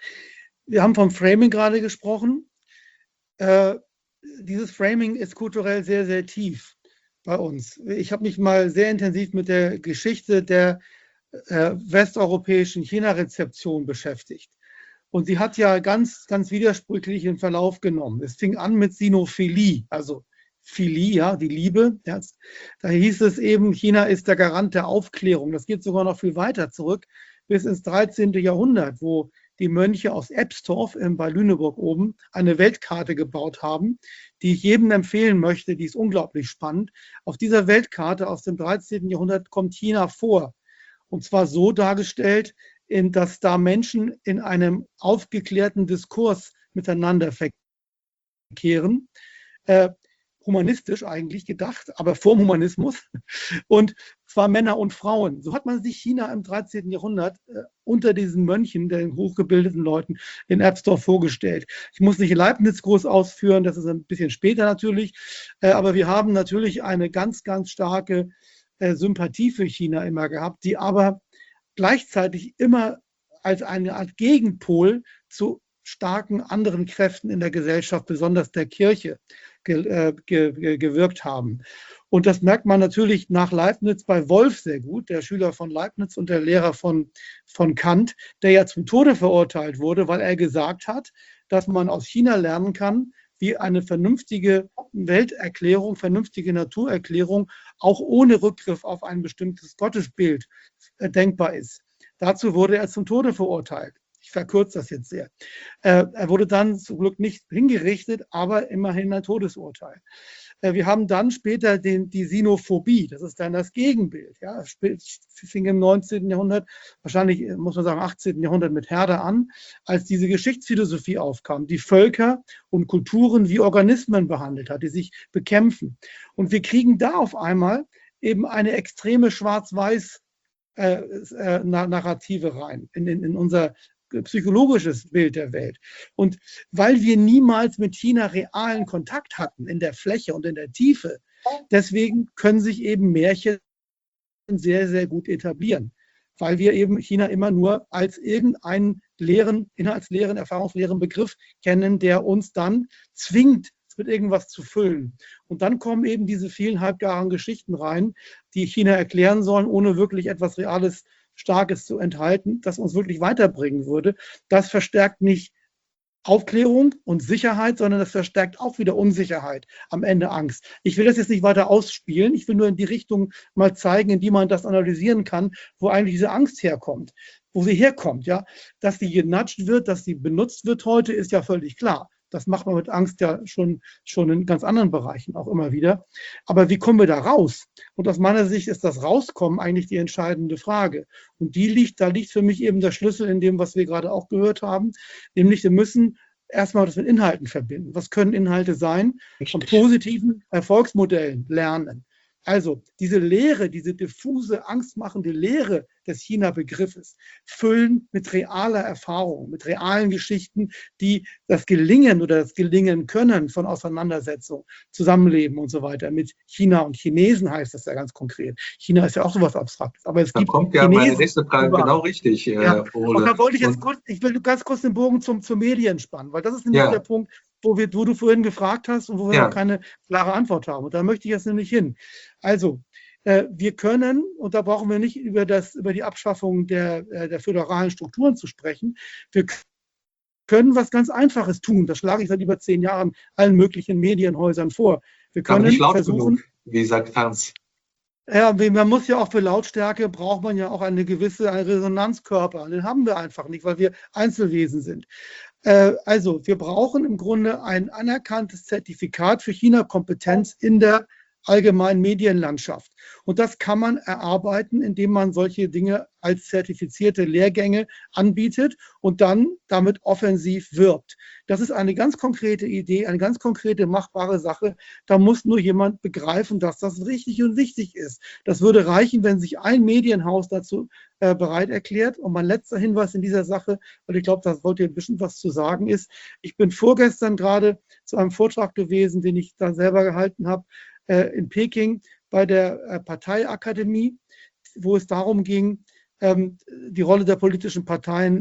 wir haben vom Framing gerade gesprochen. Äh, dieses Framing ist kulturell sehr, sehr tief bei uns. Ich habe mich mal sehr intensiv mit der Geschichte der äh, westeuropäischen China-Rezeption beschäftigt. Und sie hat ja ganz, ganz widersprüchlichen Verlauf genommen. Es fing an mit Sinophilie, also Philie, ja, die Liebe. Ja, da hieß es eben, China ist der Garant der Aufklärung. Das geht sogar noch viel weiter zurück, bis ins dreizehnten Jahrhundert, wo die Mönche aus Ebstorf bei Lüneburg oben eine Weltkarte gebaut haben, die ich jedem empfehlen möchte, die ist unglaublich spannend. Auf dieser Weltkarte aus dem dreizehnten Jahrhundert kommt China vor. Und zwar so dargestellt, dass da Menschen in einem aufgeklärten Diskurs miteinander verkehren. humanistisch eigentlich gedacht, aber vorm Humanismus. Und zwar Männer und Frauen. So hat man sich China im dreizehnten Jahrhundert äh, unter diesen Mönchen, den hochgebildeten Leuten in Erbsdorf vorgestellt. Ich muss nicht Leibniz groß ausführen, das ist ein bisschen später natürlich, äh, aber wir haben natürlich eine ganz, ganz starke äh, Sympathie für China immer gehabt, die aber gleichzeitig immer als eine Art Gegenpol zu starken anderen Kräften in der Gesellschaft, besonders der Kirche, ge, äh, ge, gewirkt haben. Und das merkt man natürlich nach Leibniz bei Wolff sehr gut, der Schüler von Leibniz und der Lehrer von, von Kant, der ja zum Tode verurteilt wurde, weil er gesagt hat, dass man aus China lernen kann, wie eine vernünftige Welterklärung, vernünftige Naturerklärung auch ohne Rückgriff auf ein bestimmtes Gottesbild äh, denkbar ist. Dazu wurde er zum Tode verurteilt. Ich verkürze das jetzt sehr. Äh, er wurde dann zum Glück nicht hingerichtet, aber immerhin ein Todesurteil. Äh, wir haben dann später den, die Sinophobie, das ist dann das Gegenbild. Ja. Es fing im neunzehnten Jahrhundert, wahrscheinlich muss man sagen achtzehnten Jahrhundert mit Herder an, als diese Geschichtsphilosophie aufkam, die Völker und Kulturen wie Organismen behandelt hat, die sich bekämpfen. Und wir kriegen da auf einmal eben eine extreme Schwarz-Weiß äh, äh, Narrative rein in, in, in unser psychologisches Bild der Welt. Und weil wir niemals mit China realen Kontakt hatten in der Fläche und in der Tiefe, deswegen können sich eben Märchen sehr, sehr gut etablieren, weil wir eben China immer nur als irgendeinen leeren, inhaltsleeren, erfahrungsleeren Begriff kennen, der uns dann zwingt, mit irgendwas zu füllen. Und dann kommen eben diese vielen halbgaren Geschichten rein, die China erklären sollen, ohne wirklich etwas Reales, Starkes zu enthalten, das uns wirklich weiterbringen würde. Das verstärkt nicht Aufklärung und Sicherheit, sondern das verstärkt auch wieder Unsicherheit, am Ende Angst. Ich will das jetzt nicht weiter ausspielen, ich will nur in die Richtung mal zeigen, in die man das analysieren kann, wo eigentlich diese Angst herkommt, wo sie herkommt. Ja? Dass die genatscht wird, dass sie benutzt wird heute, ist ja völlig klar. Das macht man mit Angst ja schon, schon in ganz anderen Bereichen auch immer wieder. Aber wie kommen wir da raus? Und aus meiner Sicht ist das Rauskommen eigentlich die entscheidende Frage. Und die liegt, da liegt für mich eben der Schlüssel in dem, was wir gerade auch gehört haben. Nämlich, wir müssen erstmal das mit Inhalten verbinden. Was können Inhalte sein? Von positiven Erfolgsmodellen lernen. Also diese Lehre, diese diffuse, angstmachende Lehre des China-Begriffes füllen mit realer Erfahrung, mit realen Geschichten, die das Gelingen oder das Gelingen können von Auseinandersetzung, Zusammenleben und so weiter mit China und Chinesen heißt das ja ganz konkret. China ist ja auch sowas Abstraktes. Aber es da gibt kommt ja Chinesen, meine nächste Frage genau richtig, ja. äh, Ole. Und da wollte ich jetzt und, kurz, ich will ganz kurz den Bogen zum, zum Medien spannen, weil das ist nämlich ja. der Punkt, wo, wir, wo du vorhin gefragt hast und wo wir Ja. noch keine klare Antwort haben. Und da möchte ich jetzt nämlich hin. Also, äh, wir können, und da brauchen wir nicht über, das, über die Abschaffung der, äh, der föderalen Strukturen zu sprechen, wir können was ganz Einfaches tun. Das schlage ich seit über zehn Jahren allen möglichen Medienhäusern vor. Wir können aber nicht laut versuchen, genug, wie sagt Hans. ja, man muss ja auch für Lautstärke, braucht man ja auch eine gewisse einen Resonanzkörper. Den haben wir einfach nicht, weil wir Einzelwesen sind. Äh, also, wir brauchen im Grunde ein anerkanntes Zertifikat für China-Kompetenz in der allgemeinen Medienlandschaft. Und das kann man erarbeiten, indem man solche Dinge als zertifizierte Lehrgänge anbietet und dann damit offensiv wirbt. Das ist eine ganz konkrete Idee, eine ganz konkrete machbare Sache. Da muss nur jemand begreifen, dass das richtig und wichtig ist. Das würde reichen, wenn sich ein Medienhaus dazu äh, bereit erklärt. Und mein letzter Hinweis in dieser Sache, weil ich glaube, da wollt ihr ein bisschen was zu sagen, ist, ich bin vorgestern gerade zu einem Vortrag gewesen, den ich da selber gehalten habe, in Peking bei der Parteiakademie, wo es darum ging, die Rolle der politischen Parteien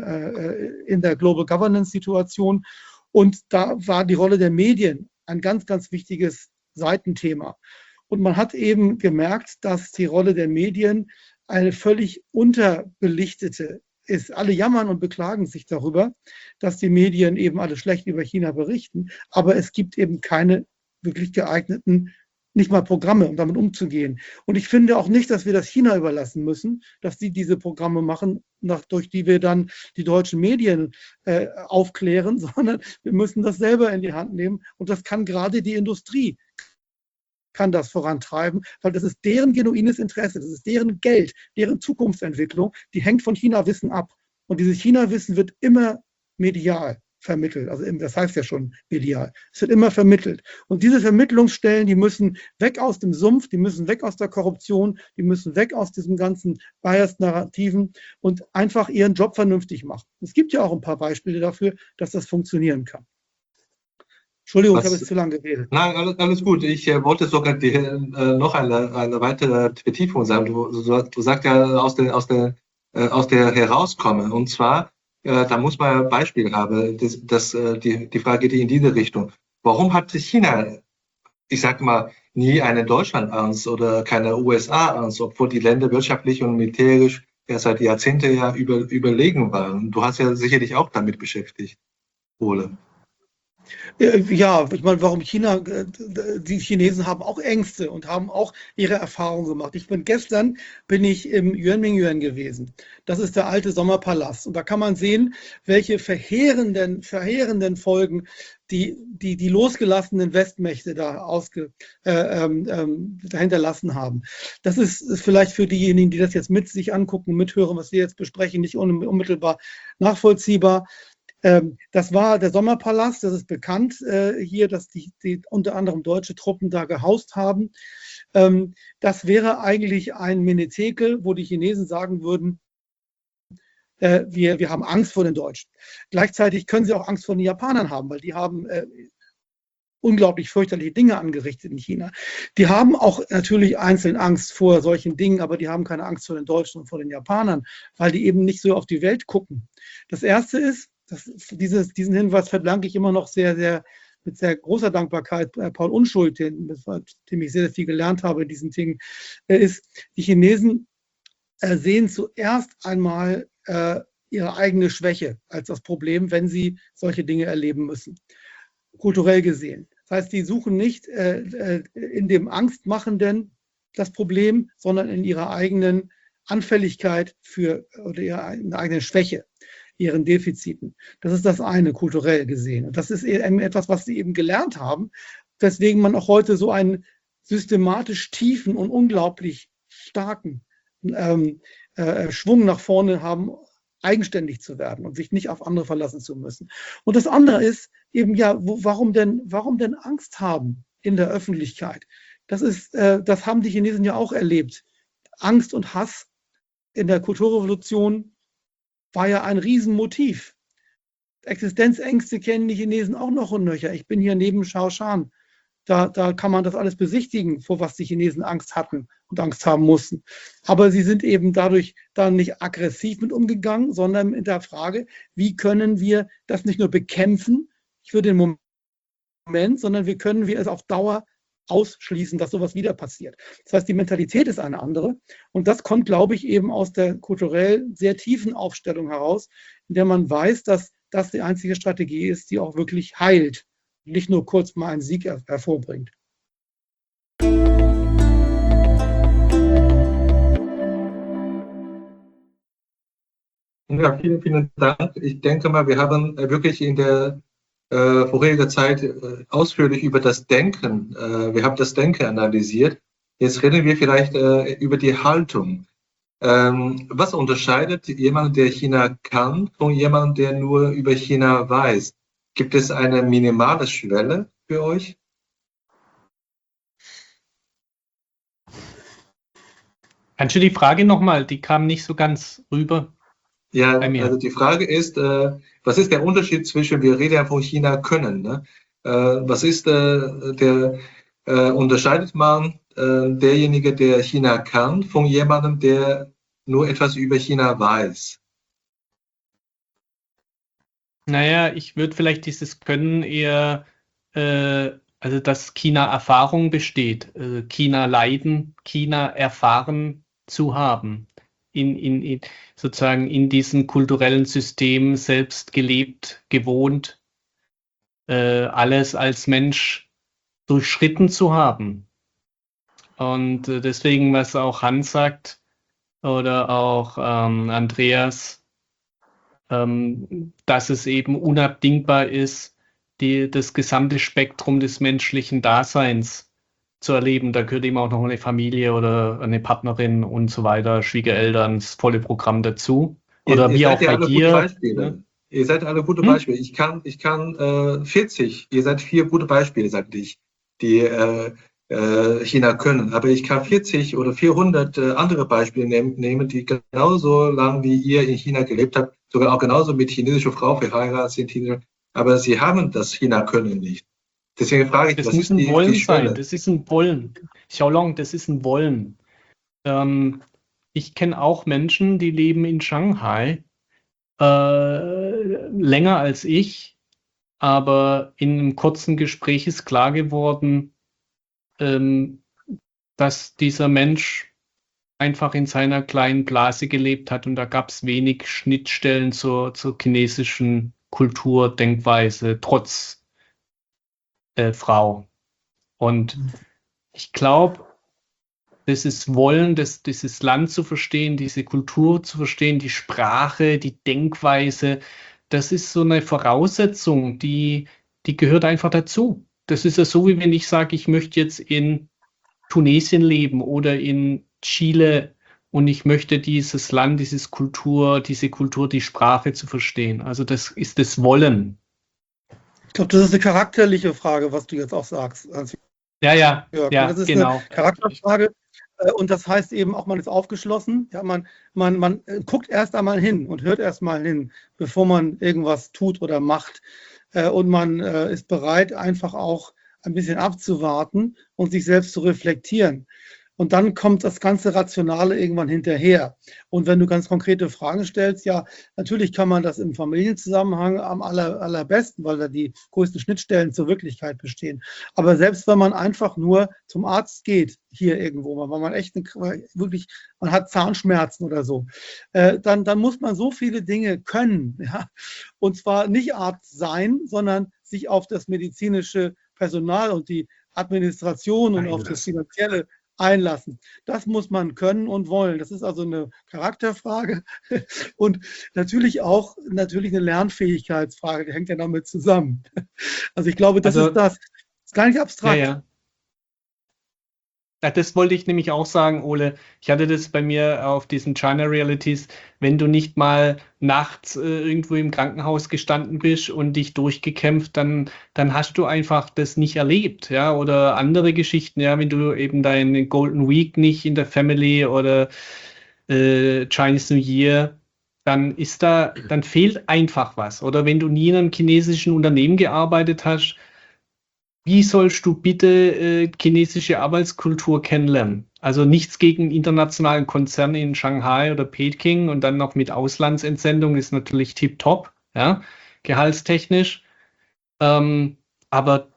in der Global Governance Situation. Und da war die Rolle der Medien ein ganz, ganz wichtiges Seitenthema. Und man hat eben gemerkt, dass die Rolle der Medien eine völlig unterbelichtete ist. Alle jammern und beklagen sich darüber, dass die Medien eben alle schlecht über China berichten. Aber es gibt eben keine wirklich geeigneten, nicht mal Programme, um damit umzugehen. Und ich finde auch nicht, dass wir das China überlassen müssen, dass die diese Programme machen, nach, durch die wir dann die deutschen Medien äh, aufklären, sondern wir müssen das selber in die Hand nehmen. Und das kann gerade die Industrie, kann das vorantreiben, weil das ist deren genuines Interesse, das ist deren Geld, deren Zukunftsentwicklung, die hängt von China-Wissen ab. Und dieses China-Wissen wird immer medial. vermittelt. Also das heißt ja schon medial. Es wird immer vermittelt. Und diese Vermittlungsstellen, die müssen weg aus dem Sumpf, die müssen weg aus der Korruption, die müssen weg aus diesem ganzen Bias-Narrativen und einfach ihren Job vernünftig machen. Es gibt ja auch ein paar Beispiele dafür, dass das funktionieren kann. Entschuldigung, Was, ich habe jetzt zu lange geredet. Nein, alles, alles gut. Ich äh, wollte sogar die, äh, noch eine, eine weitere Vertiefung sagen. Du, du, du sagst ja aus der, aus der, äh, aus der herauskommen. Und zwar, äh, da muss man ein Beispiel haben. Das, das, äh, die, die Frage geht in diese Richtung. Warum hat China, ich sage mal, nie eine Deutschlandangst oder keine U S A-Angst, obwohl die Länder wirtschaftlich und militärisch ja seit Jahrzehnten ja über, überlegen waren? Du hast ja sicherlich auch damit beschäftigt, Ole. Ja, ich meine, warum China, die Chinesen haben auch Ängste und haben auch ihre Erfahrungen gemacht. Ich bin gestern, bin ich im Yuanmingyuan gewesen. Das ist der alte Sommerpalast. Und da kann man sehen, welche verheerenden, verheerenden Folgen die, die, die losgelassenen Westmächte da ausge, äh, ähm, dahinterlassen haben. Das ist, ist vielleicht für diejenigen, die das jetzt mit sich angucken, mithören, was wir jetzt besprechen, nicht unmittelbar nachvollziehbar. Das war der Sommerpalast, das ist bekannt äh, hier, dass die, die unter anderem deutsche Truppen da gehaust haben. Ähm, das wäre eigentlich ein Menetekel, wo die Chinesen sagen würden, äh, wir, wir haben Angst vor den Deutschen. Gleichzeitig können sie auch Angst vor den Japanern haben, weil die haben äh, unglaublich fürchterliche Dinge angerichtet in China. Die haben auch natürlich einzeln Angst vor solchen Dingen, aber die haben keine Angst vor den Deutschen und vor den Japanern, weil die eben nicht so auf die Welt gucken. Das Erste ist, Das, dieses, diesen Hinweis verdanke ich immer noch sehr, sehr, mit sehr großer Dankbarkeit äh, Paul Unschuld, den, dem ich sehr, sehr viel gelernt habe in diesen Dingen, äh, ist, die Chinesen äh, sehen zuerst einmal äh, ihre eigene Schwäche als das Problem, wenn sie solche Dinge erleben müssen, kulturell gesehen. Das heißt, die suchen nicht äh, äh, in dem Angstmachenden das Problem, sondern in ihrer eigenen Anfälligkeit für oder ihrer eigenen Schwäche, ihren Defiziten. Das ist das eine, kulturell gesehen. Und das ist eben etwas, was sie eben gelernt haben, weswegen man auch heute so einen systematisch tiefen und unglaublich starken ähm, äh, Schwung nach vorne haben, eigenständig zu werden und sich nicht auf andere verlassen zu müssen. Und das andere ist eben, ja, wo, warum denn, warum denn Angst haben in der Öffentlichkeit? Das ist, äh, das haben die Chinesen ja auch erlebt. Angst und Hass in der Kulturrevolution war ja ein Riesenmotiv. Existenzängste kennen die Chinesen auch noch und nöcher. Ich bin hier neben Shaoshan. Da, da kann man das alles besichtigen, vor was die Chinesen Angst hatten und Angst haben mussten. Aber sie sind eben dadurch dann nicht aggressiv mit umgegangen, sondern in der Frage, wie können wir das nicht nur bekämpfen für den Moment, sondern wie können wir es auf Dauer ausschließen, dass sowas wieder passiert. Das heißt, die Mentalität ist eine andere. Und das kommt, glaube ich, eben aus der kulturell sehr tiefen Aufstellung heraus, in der man weiß, dass das die einzige Strategie ist, die auch wirklich heilt, nicht nur kurz mal einen Sieg her- hervorbringt. Ja, vielen, vielen Dank. Ich denke mal, wir haben äh, wirklich in der äh, vorherigen Zeit äh, ausführlich über das Denken, äh, wir haben das Denken analysiert. Jetzt reden wir vielleicht äh, über die Haltung. Ähm, was unterscheidet jemanden, der China kann, von jemandem, der nur über China weiß? Gibt es eine minimale Schwelle für euch? Kannst du die Frage nochmal, die kam nicht so ganz rüber. Ja, Bei mir. also die Frage ist, äh, was ist der Unterschied zwischen, wir reden ja von China können, ne? Äh, was ist äh, der, äh, unterscheidet man äh, derjenige, der China kann, von jemandem, der nur etwas über China weiß? Naja, ich würde vielleicht dieses Können eher, äh, also dass China Erfahrung besteht, äh, China leiden, China erfahren zu haben, in, in, in sozusagen in diesem kulturellen System selbst gelebt, gewohnt, äh, alles als Mensch durchschritten zu haben. Und äh, deswegen, was auch Hans sagt oder auch ähm, Andreas, ähm, dass es eben unabdingbar ist, die, das gesamte Spektrum des menschlichen Daseins zu erleben. Da gehört eben auch noch eine Familie oder eine Partnerin und so weiter, Schwiegereltern, das volle Programm dazu. Oder ihr, wie ihr auch seid ja bei alle gute dir. Beispiele. Ne? Ihr seid alle gute Hm? Beispiele. Ich kann, ich kann äh, vierzig, ihr seid vier gute Beispiele, sagte ich, die äh, äh, China können. Aber ich kann vierzig oder vierhundert äh, andere Beispiele nehm, nehmen, die genauso lang wie ihr in China gelebt habt, sogar auch genauso mit chinesischer Frau verheiratet sind, aber sie haben das China-Können nicht. Deswegen frage ich, Das was muss ist ein die, Wollen die sein. Schwelle? Das ist ein Wollen. Xiaolong, das ist ein Wollen. Ähm, ich kenne auch Menschen, die leben in Shanghai äh, länger als ich, aber in einem kurzen Gespräch ist klar geworden, ähm, dass dieser Mensch einfach in seiner kleinen Blase gelebt hat und da gab es wenig Schnittstellen zur, zur chinesischen Kultur, Denkweise, trotz äh, Frau. Und ich glaube, das ist Wollen, das, dieses Land zu verstehen, diese Kultur zu verstehen, die Sprache, die Denkweise, das ist so eine Voraussetzung, die, die gehört einfach dazu. Das ist ja so, wie wenn ich sage, ich möchte jetzt in Tunesien leben oder in Chile und ich möchte dieses Land, dieses Kultur, diese Kultur, die Sprache zu verstehen. Also das ist das Wollen. Ich glaube, das ist eine charakterliche Frage, was du jetzt auch sagst. Also, Ja, ja, Jörg, ja, das ist genau. eine Charakterfrage. äh, Und das heißt eben auch, man ist aufgeschlossen. Ja, man, man, man äh, guckt erst einmal hin und hört erst mal hin, bevor man irgendwas tut oder macht. Äh, Und man äh, ist bereit, einfach auch ein bisschen abzuwarten und sich selbst zu reflektieren. Und dann kommt das ganze Rationale irgendwann hinterher. Und wenn du ganz konkrete Fragen stellst, ja, natürlich kann man das im Familienzusammenhang am aller, allerbesten, weil da die größten Schnittstellen zur Wirklichkeit bestehen. Aber selbst wenn man einfach nur zum Arzt geht, hier irgendwo, weil man echt eine, wirklich, man hat Zahnschmerzen oder so, äh, dann, dann muss man so viele Dinge können. Ja? Und zwar nicht Arzt sein, sondern sich auf das medizinische Personal und die Administration und auf das Finanzielle einlassen. Das muss man können und wollen. Das ist also eine Charakterfrage und natürlich auch natürlich eine Lernfähigkeitsfrage, die hängt ja damit zusammen. Also ich glaube, das Also, ist das. Das ist gar nicht abstrakt. Ja, ja. Ja, das wollte ich nämlich auch sagen, Ole. Ich hatte das bei mir auf diesen China Realities, wenn du nicht mal nachts äh, irgendwo im Krankenhaus gestanden bist und dich durchgekämpft, dann, dann hast du einfach das nicht erlebt, ja, oder andere Geschichten, ja, wenn du eben deine Golden Week nicht in der Family oder äh, Chinese New Year, dann ist da, dann fehlt einfach was. Oder wenn du nie in einem chinesischen Unternehmen gearbeitet hast, wie sollst du bitte äh, chinesische Arbeitskultur kennenlernen? Also nichts gegen internationalen Konzerne in Shanghai oder Peking und dann noch mit Auslandsentsendung ist natürlich tipptopp, ja, gehaltstechnisch. Ähm, aber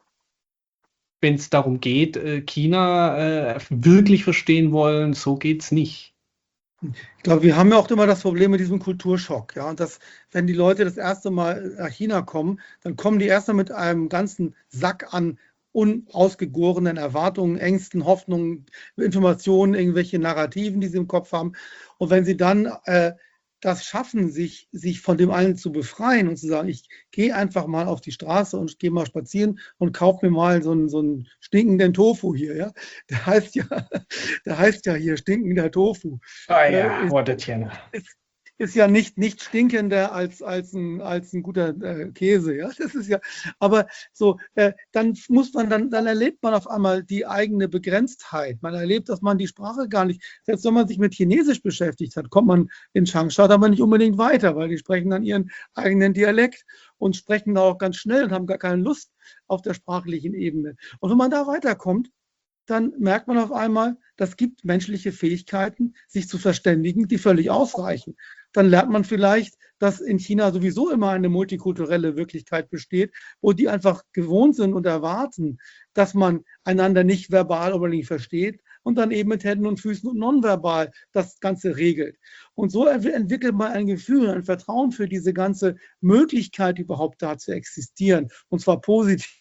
wenn es darum geht, äh, China äh, wirklich verstehen wollen, so geht's nicht. Ich glaube, wir haben ja auch immer das Problem mit diesem Kulturschock. Ja, und dass, wenn die Leute das erste Mal nach China kommen, dann kommen die erstmal mit einem ganzen Sack an unausgegorenen Erwartungen, Ängsten, Hoffnungen, Informationen, irgendwelche Narrativen, die sie im Kopf haben. Und wenn sie dann äh, das schaffen, sich, sich von dem allen zu befreien und zu sagen, ich gehe einfach mal auf die Straße und gehe mal spazieren und kaufe mir mal so einen, so einen stinkenden Tofu hier. Ja? Der heißt ja, der heißt ja hier stinkender Tofu. Ah ja, what a Tiana. Ist, ist ja nicht, nicht stinkender als, als, ein, als ein guter äh, Käse. Ja? Das ist ja, aber so, äh, dann muss man, dann, dann erlebt man auf einmal die eigene Begrenztheit. Man erlebt, dass man die Sprache gar nicht, selbst wenn man sich mit Chinesisch beschäftigt hat, kommt man in Changsha aber nicht unbedingt weiter, weil die sprechen dann ihren eigenen Dialekt und sprechen da auch ganz schnell und haben gar keine Lust auf der sprachlichen Ebene. Und wenn man da weiterkommt, dann merkt man auf einmal, das gibt menschliche Fähigkeiten, sich zu verständigen, die völlig ausreichen. Dann lernt man vielleicht, dass in China sowieso immer eine multikulturelle Wirklichkeit besteht, wo die einfach gewohnt sind und erwarten, dass man einander nicht verbal oder nicht versteht und dann eben mit Händen und Füßen und nonverbal das Ganze regelt. Und so entwickelt man ein Gefühl, ein Vertrauen für diese ganze Möglichkeit, überhaupt da zu existieren, und zwar positiv.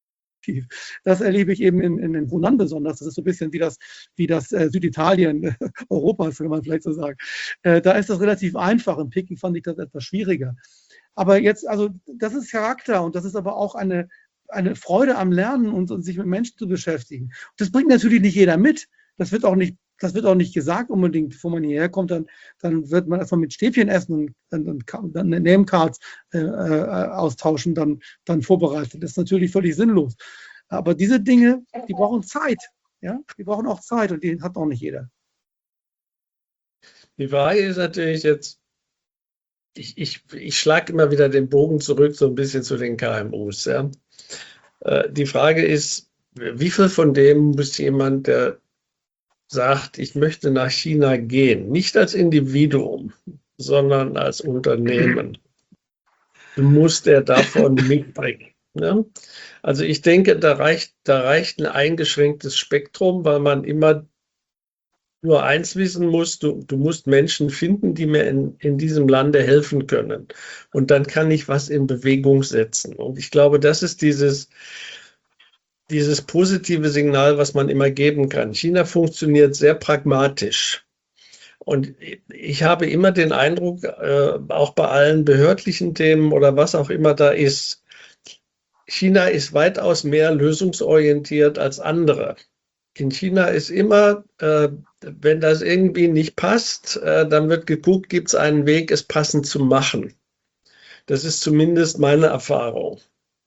Das erlebe ich eben in, in den Hunan besonders. Das ist so ein bisschen wie das, wie das äh, Süditalien äh, Europas, kann man vielleicht so sagen. Äh, da ist das relativ einfach. In Peking fand ich das etwas schwieriger. Aber jetzt, also das ist Charakter und das ist aber auch eine, eine Freude am Lernen und, und sich mit Menschen zu beschäftigen. Das bringt natürlich nicht jeder mit. Das wird auch nicht das wird auch nicht gesagt unbedingt, bevor man hierher kommt, dann, dann wird man erstmal mit Stäbchen essen und, und, und dann Namecards äh, äh, austauschen, dann, dann vorbereitet. Das ist natürlich völlig sinnlos. Aber diese Dinge, die brauchen Zeit. Ja? Die brauchen auch Zeit und die hat auch nicht jeder. Die Frage ist natürlich jetzt, ich, ich, ich schlage immer wieder den Bogen zurück, so ein bisschen zu den K M Us. Ja? Äh, die Frage ist, wie viel von dem muss jemand, der sagt, ich möchte nach China gehen, nicht als Individuum, sondern als Unternehmen, muss der davon mitbringen? Ja? Also ich denke, da reicht, da reicht ein eingeschränktes Spektrum, weil man immer nur eins wissen muss, du, du musst Menschen finden, die mir in, in diesem Lande helfen können. Und dann kann ich was in Bewegung setzen. Und ich glaube, das ist dieses, dieses positive Signal, was man immer geben kann. China funktioniert sehr pragmatisch. Und ich habe immer den Eindruck, äh, auch bei allen behördlichen Themen oder was auch immer da ist, China ist weitaus mehr lösungsorientiert als andere. In China ist immer, äh, wenn das irgendwie nicht passt, äh, dann wird geguckt, gibt es einen Weg, es passend zu machen. Das ist zumindest meine Erfahrung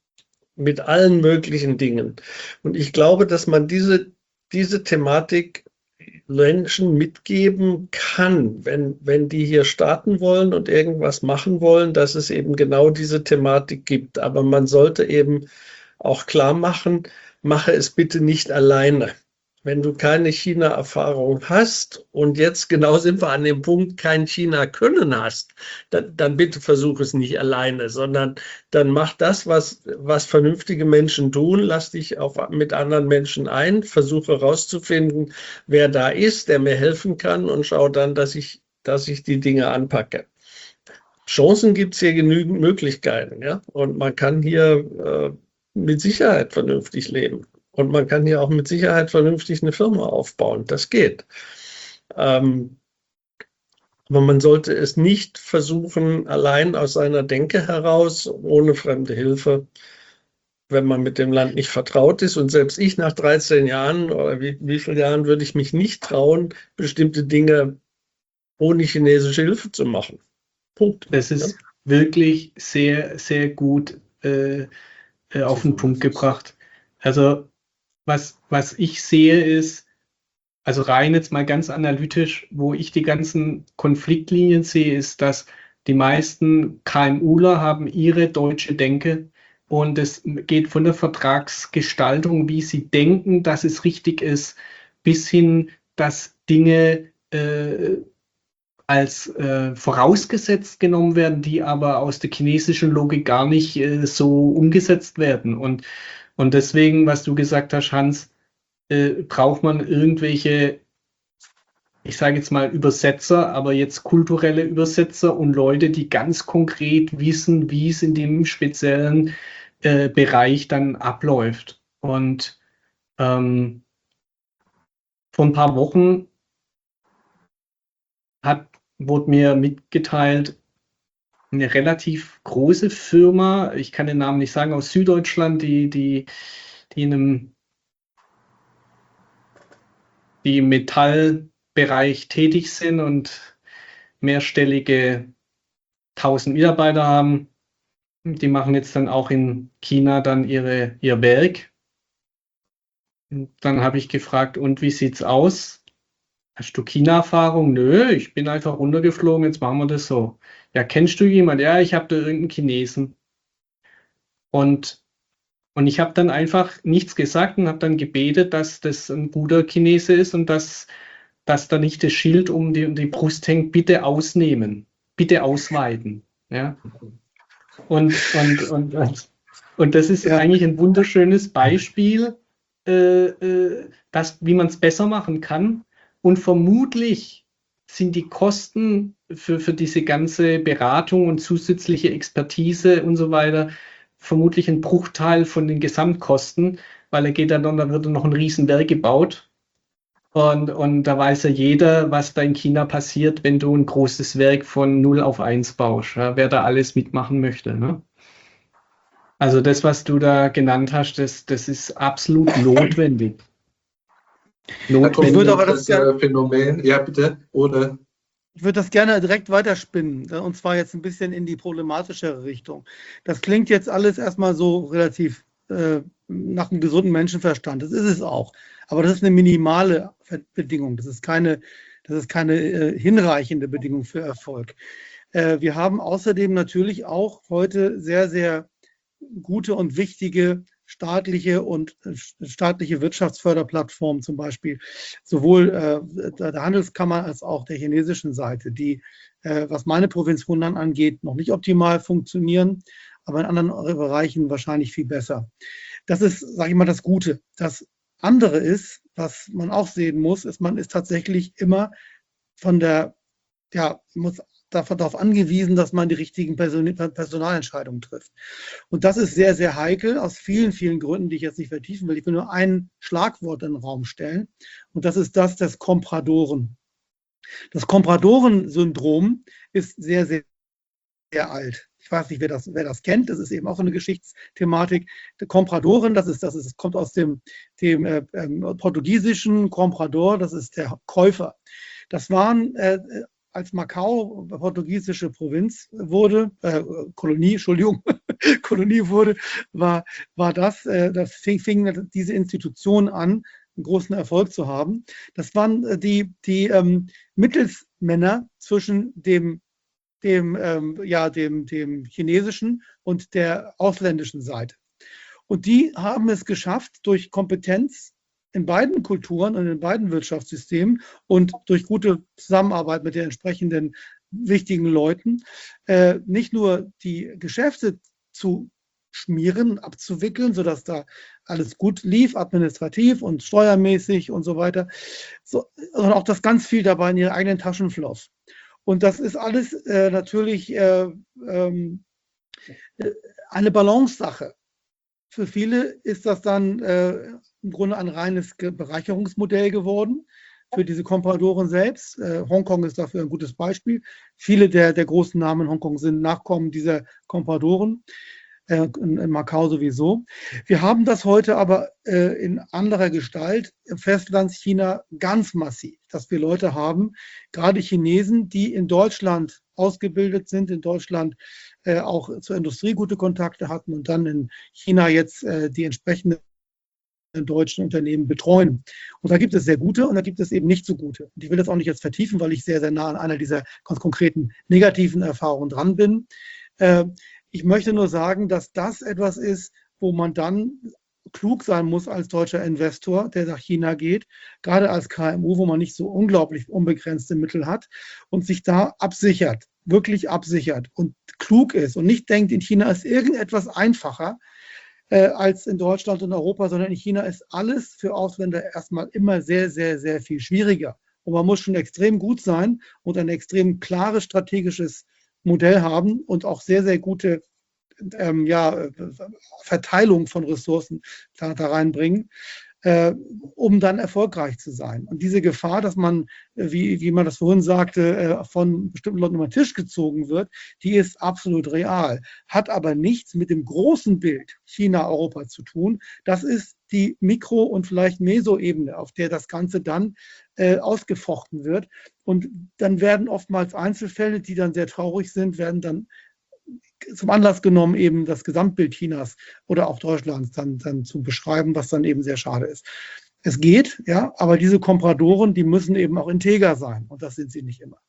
mit allen möglichen Dingen. Und ich glaube, dass man diese, diese Thematik Menschen mitgeben kann, wenn, wenn die hier starten wollen und irgendwas machen wollen, dass es eben genau diese Thematik gibt. Aber man sollte eben auch klar machen, mache es bitte nicht alleine. Wenn du keine China-Erfahrung hast und jetzt genau sind wir an dem Punkt, kein China-Können hast, dann, dann bitte versuch es nicht alleine, sondern dann mach das, was, was vernünftige Menschen tun, lass dich auch mit anderen Menschen ein, versuche herauszufinden, wer da ist, der mir helfen kann und schau dann, dass ich, dass ich die Dinge anpacke. Chancen gibt es hier genügend Möglichkeiten, ja, und man kann hier äh, mit Sicherheit vernünftig leben. Und man kann hier auch mit Sicherheit vernünftig eine Firma aufbauen. Das geht. Ähm, aber man sollte es nicht versuchen, allein aus seiner Denke heraus, ohne fremde Hilfe, wenn man mit dem Land nicht vertraut ist. Und selbst ich nach dreizehn Jahren oder wie, wie viele Jahren würde ich mich nicht trauen, bestimmte Dinge ohne chinesische Hilfe zu machen. Punkt. Das ist ja wirklich sehr, sehr gut äh, äh, auf den Punkt gebracht. Also Was, was ich sehe ist, also rein jetzt mal ganz analytisch, wo ich die ganzen Konfliktlinien sehe, ist, dass die meisten KMUler haben ihre deutsche Denke und es geht von der Vertragsgestaltung, wie sie denken, dass es richtig ist, bis hin, dass Dinge äh, als äh, vorausgesetzt genommen werden, die aber aus der chinesischen Logik gar nicht äh, so umgesetzt werden. Und Und deswegen, was du gesagt hast, Hans, äh, braucht man irgendwelche, ich sage jetzt mal Übersetzer, aber jetzt kulturelle Übersetzer und Leute, die ganz konkret wissen, wie es in dem speziellen äh, Bereich dann abläuft. Und ähm, vor ein paar Wochen hat, wurde mir mitgeteilt, eine relativ große Firma, ich kann den Namen nicht sagen, aus Süddeutschland, die, die, die in einem die im Metallbereich tätig sind und mehrstellige tausend Mitarbeiter haben. Die machen jetzt dann auch in China dann ihre, ihr Werk. Und dann habe ich gefragt, und wie sieht's aus? Hast du China-Erfahrung? Nö, ich bin einfach runtergeflogen, jetzt machen wir das so. Ja, kennst du jemanden? Ja, ich habe da irgendeinen Chinesen. Und, und ich habe dann einfach nichts gesagt und habe dann gebetet, dass das ein guter Chinese ist und dass, dass da nicht das Schild um die, um die Brust hängt, bitte ausnehmen, bitte ausweiten. Ja? Und, und, und, und, und das ist ja eigentlich ein wunderschönes Beispiel, äh, äh, dass, wie man es besser machen kann. Und vermutlich sind die Kosten für, für diese ganze Beratung und zusätzliche Expertise und so weiter vermutlich ein Bruchteil von den Gesamtkosten, weil er geht dann, dann wird noch ein Riesenwerk gebaut. Und, und da weiß ja jeder, was da in China passiert, wenn du ein großes Werk von null auf eins baust, ja, wer da alles mitmachen möchte. Ne? Also das, was du da genannt hast, das, das ist absolut notwendig. notwendig. Ich würde aber das das äh, Phänomen, ja bitte, oder? Ich würde das gerne direkt weiterspinnen, und zwar jetzt ein bisschen in die problematischere Richtung. Das klingt jetzt alles erstmal so relativ äh, nach einem gesunden Menschenverstand. Das ist es auch. Aber das ist eine minimale Bedingung. Das ist keine, das ist keine äh, hinreichende Bedingung für Erfolg. Äh, wir haben außerdem natürlich auch heute sehr, sehr gute und wichtige staatliche und äh, staatliche Wirtschaftsförderplattformen, zum Beispiel sowohl äh, der Handelskammer als auch der chinesischen Seite, die, äh, was meine Provinz Hunan angeht, noch nicht optimal funktionieren, aber in anderen Bereichen wahrscheinlich viel besser. Das ist, sage ich mal, das Gute. Das andere ist, was man auch sehen muss, ist, man ist tatsächlich immer von der, ja, muss darauf angewiesen, dass man die richtigen Person Personalentscheidungen trifft. Und das ist sehr, sehr heikel, aus vielen, vielen Gründen, die ich jetzt nicht vertiefen will. Ich will nur ein Schlagwort in den Raum stellen. Und das ist das des Kompradoren. Das Kompradoren-Syndrom ist sehr, sehr, sehr alt. Ich weiß nicht, wer das, wer das kennt. Das ist eben auch eine Geschichtsthematik. Der Kompradoren, das ist, das ist, das kommt aus dem, dem äh, äh, portugiesischen Comprador, das ist der Käufer. Das waren äh, als Macau portugiesische Provinz wurde, äh, Kolonie, Entschuldigung, Kolonie wurde, war, war das, äh, das fing, fing diese Institution an, einen großen Erfolg zu haben. Das waren die, die ähm, Mittelsmänner zwischen dem, dem, ähm, ja, dem, dem chinesischen und der ausländischen Seite. Und die haben es geschafft, durch Kompetenz in beiden Kulturen und in beiden Wirtschaftssystemen und durch gute Zusammenarbeit mit den entsprechenden wichtigen Leuten, äh, nicht nur die Geschäfte zu schmieren, abzuwickeln, sodass da alles gut lief, administrativ und steuermäßig und so weiter, so, sondern auch, dass ganz viel dabei in ihre eigenen Taschen floss. Und das ist alles äh, natürlich äh, ähm, eine Balance-Sache. Für viele ist das dann äh, im Grunde ein reines Bereicherungsmodell geworden für diese Kompradoren selbst. Äh, Hongkong ist dafür ein gutes Beispiel. Viele der, der großen Namen in Hongkong sind Nachkommen dieser Kompradoren, äh, in, in Macau sowieso. Wir haben das heute aber äh, in anderer Gestalt im Festlandschina ganz massiv, dass wir Leute haben, gerade Chinesen, die in Deutschland ausgebildet sind, in Deutschland äh, auch zur Industrie gute Kontakte hatten und dann in China jetzt äh, die entsprechenden deutschen Unternehmen betreuen. Und da gibt es sehr gute und da gibt es eben nicht so gute. Und ich will das auch nicht jetzt vertiefen, weil ich sehr, sehr nah an einer dieser ganz konkreten negativen Erfahrungen dran bin. Äh, ich möchte nur sagen, dass das etwas ist, wo man dann klug sein muss als deutscher Investor, der nach China geht, gerade als K M U, wo man nicht so unglaublich unbegrenzte Mittel hat und sich da absichert, wirklich absichert und klug ist und nicht denkt, in China ist irgendetwas einfacher äh, als in Deutschland und Europa, sondern in China ist alles für Ausländer erstmal immer sehr, sehr, sehr viel schwieriger. Und man muss schon extrem gut sein und ein extrem klares strategisches Modell haben und auch sehr, sehr gute ähm, ja, Verteilung von Ressourcen da, da reinbringen, äh, um dann erfolgreich zu sein. Und diese Gefahr, dass man, wie, wie man das vorhin sagte, äh, von bestimmten Leuten über den Tisch gezogen wird, die ist absolut real, hat aber nichts mit dem großen Bild China-Europa zu tun. Das ist die Mikro- und vielleicht Meso-Ebene, auf der das Ganze dann äh, ausgefochten wird. Und dann werden oftmals Einzelfälle, die dann sehr traurig sind, werden dann zum Anlass genommen, eben das Gesamtbild Chinas oder auch Deutschlands dann, dann zu beschreiben, was dann eben sehr schade ist. Es geht, ja, aber diese Kompradoren, die müssen eben auch integer sein und das sind sie nicht immer.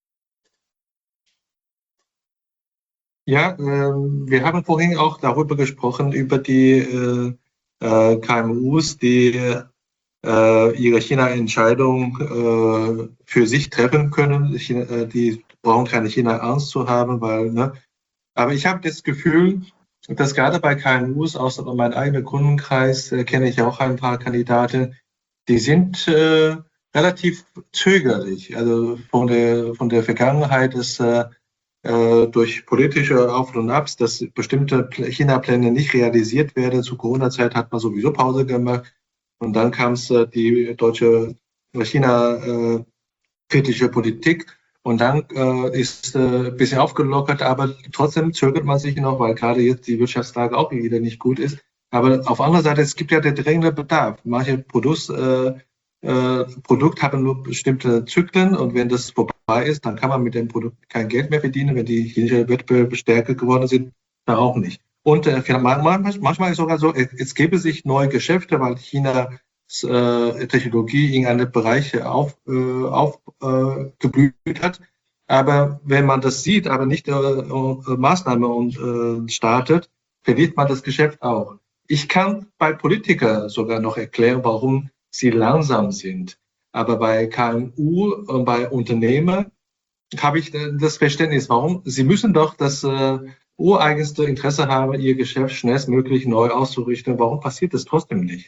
Ja, äh, wir haben vorhin auch darüber gesprochen, über die äh, äh, K M Us, die äh, ihre China-Entscheidung äh, für sich treffen können. China, äh, die brauchen keine China-Angst zu haben, weil, ne, aber ich habe das Gefühl, dass gerade bei K M Us, aus meinem eigenen Kundenkreis, äh, kenne ich auch ein paar Kandidaten, die sind äh, relativ zögerlich. Also von der, von der Vergangenheit ist äh, äh, durch politische Auf- und Abs, dass bestimmte China-Pläne nicht realisiert werden. Zu Corona-Zeit hat man sowieso Pause gemacht. Und dann kam es äh, die deutsche China-kritische äh, Politik. Und dann äh, ist äh, ein bisschen aufgelockert, aber trotzdem zögert man sich noch, weil gerade jetzt die Wirtschaftslage auch wieder nicht gut ist. Aber auf der anderen Seite, es gibt ja den drängenden Bedarf. Manche Produkte äh, Produkt hat nur bestimmte Zyklen und wenn das vorbei ist, dann kann man mit dem Produkt kein Geld mehr verdienen. Wenn die chinesischen Wettbewerber stärker geworden sind, dann auch nicht. Und äh, manchmal ist sogar so, es gäbe sich neue Geschäfte, weil China äh, Technologie in einem Bereich aufgeblüht auf, äh, hat. Aber wenn man das sieht, aber nicht äh, äh, Maßnahmen und, äh, startet, verliert man das Geschäft auch. Ich kann bei Politikern sogar noch erklären, warum sie langsam sind. Aber bei K M U und bei Unternehmen habe ich das Verständnis, warum. Sie müssen doch das äh, ureigenste Interesse haben, ihr Geschäft schnellstmöglich neu auszurichten. Warum passiert das trotzdem nicht?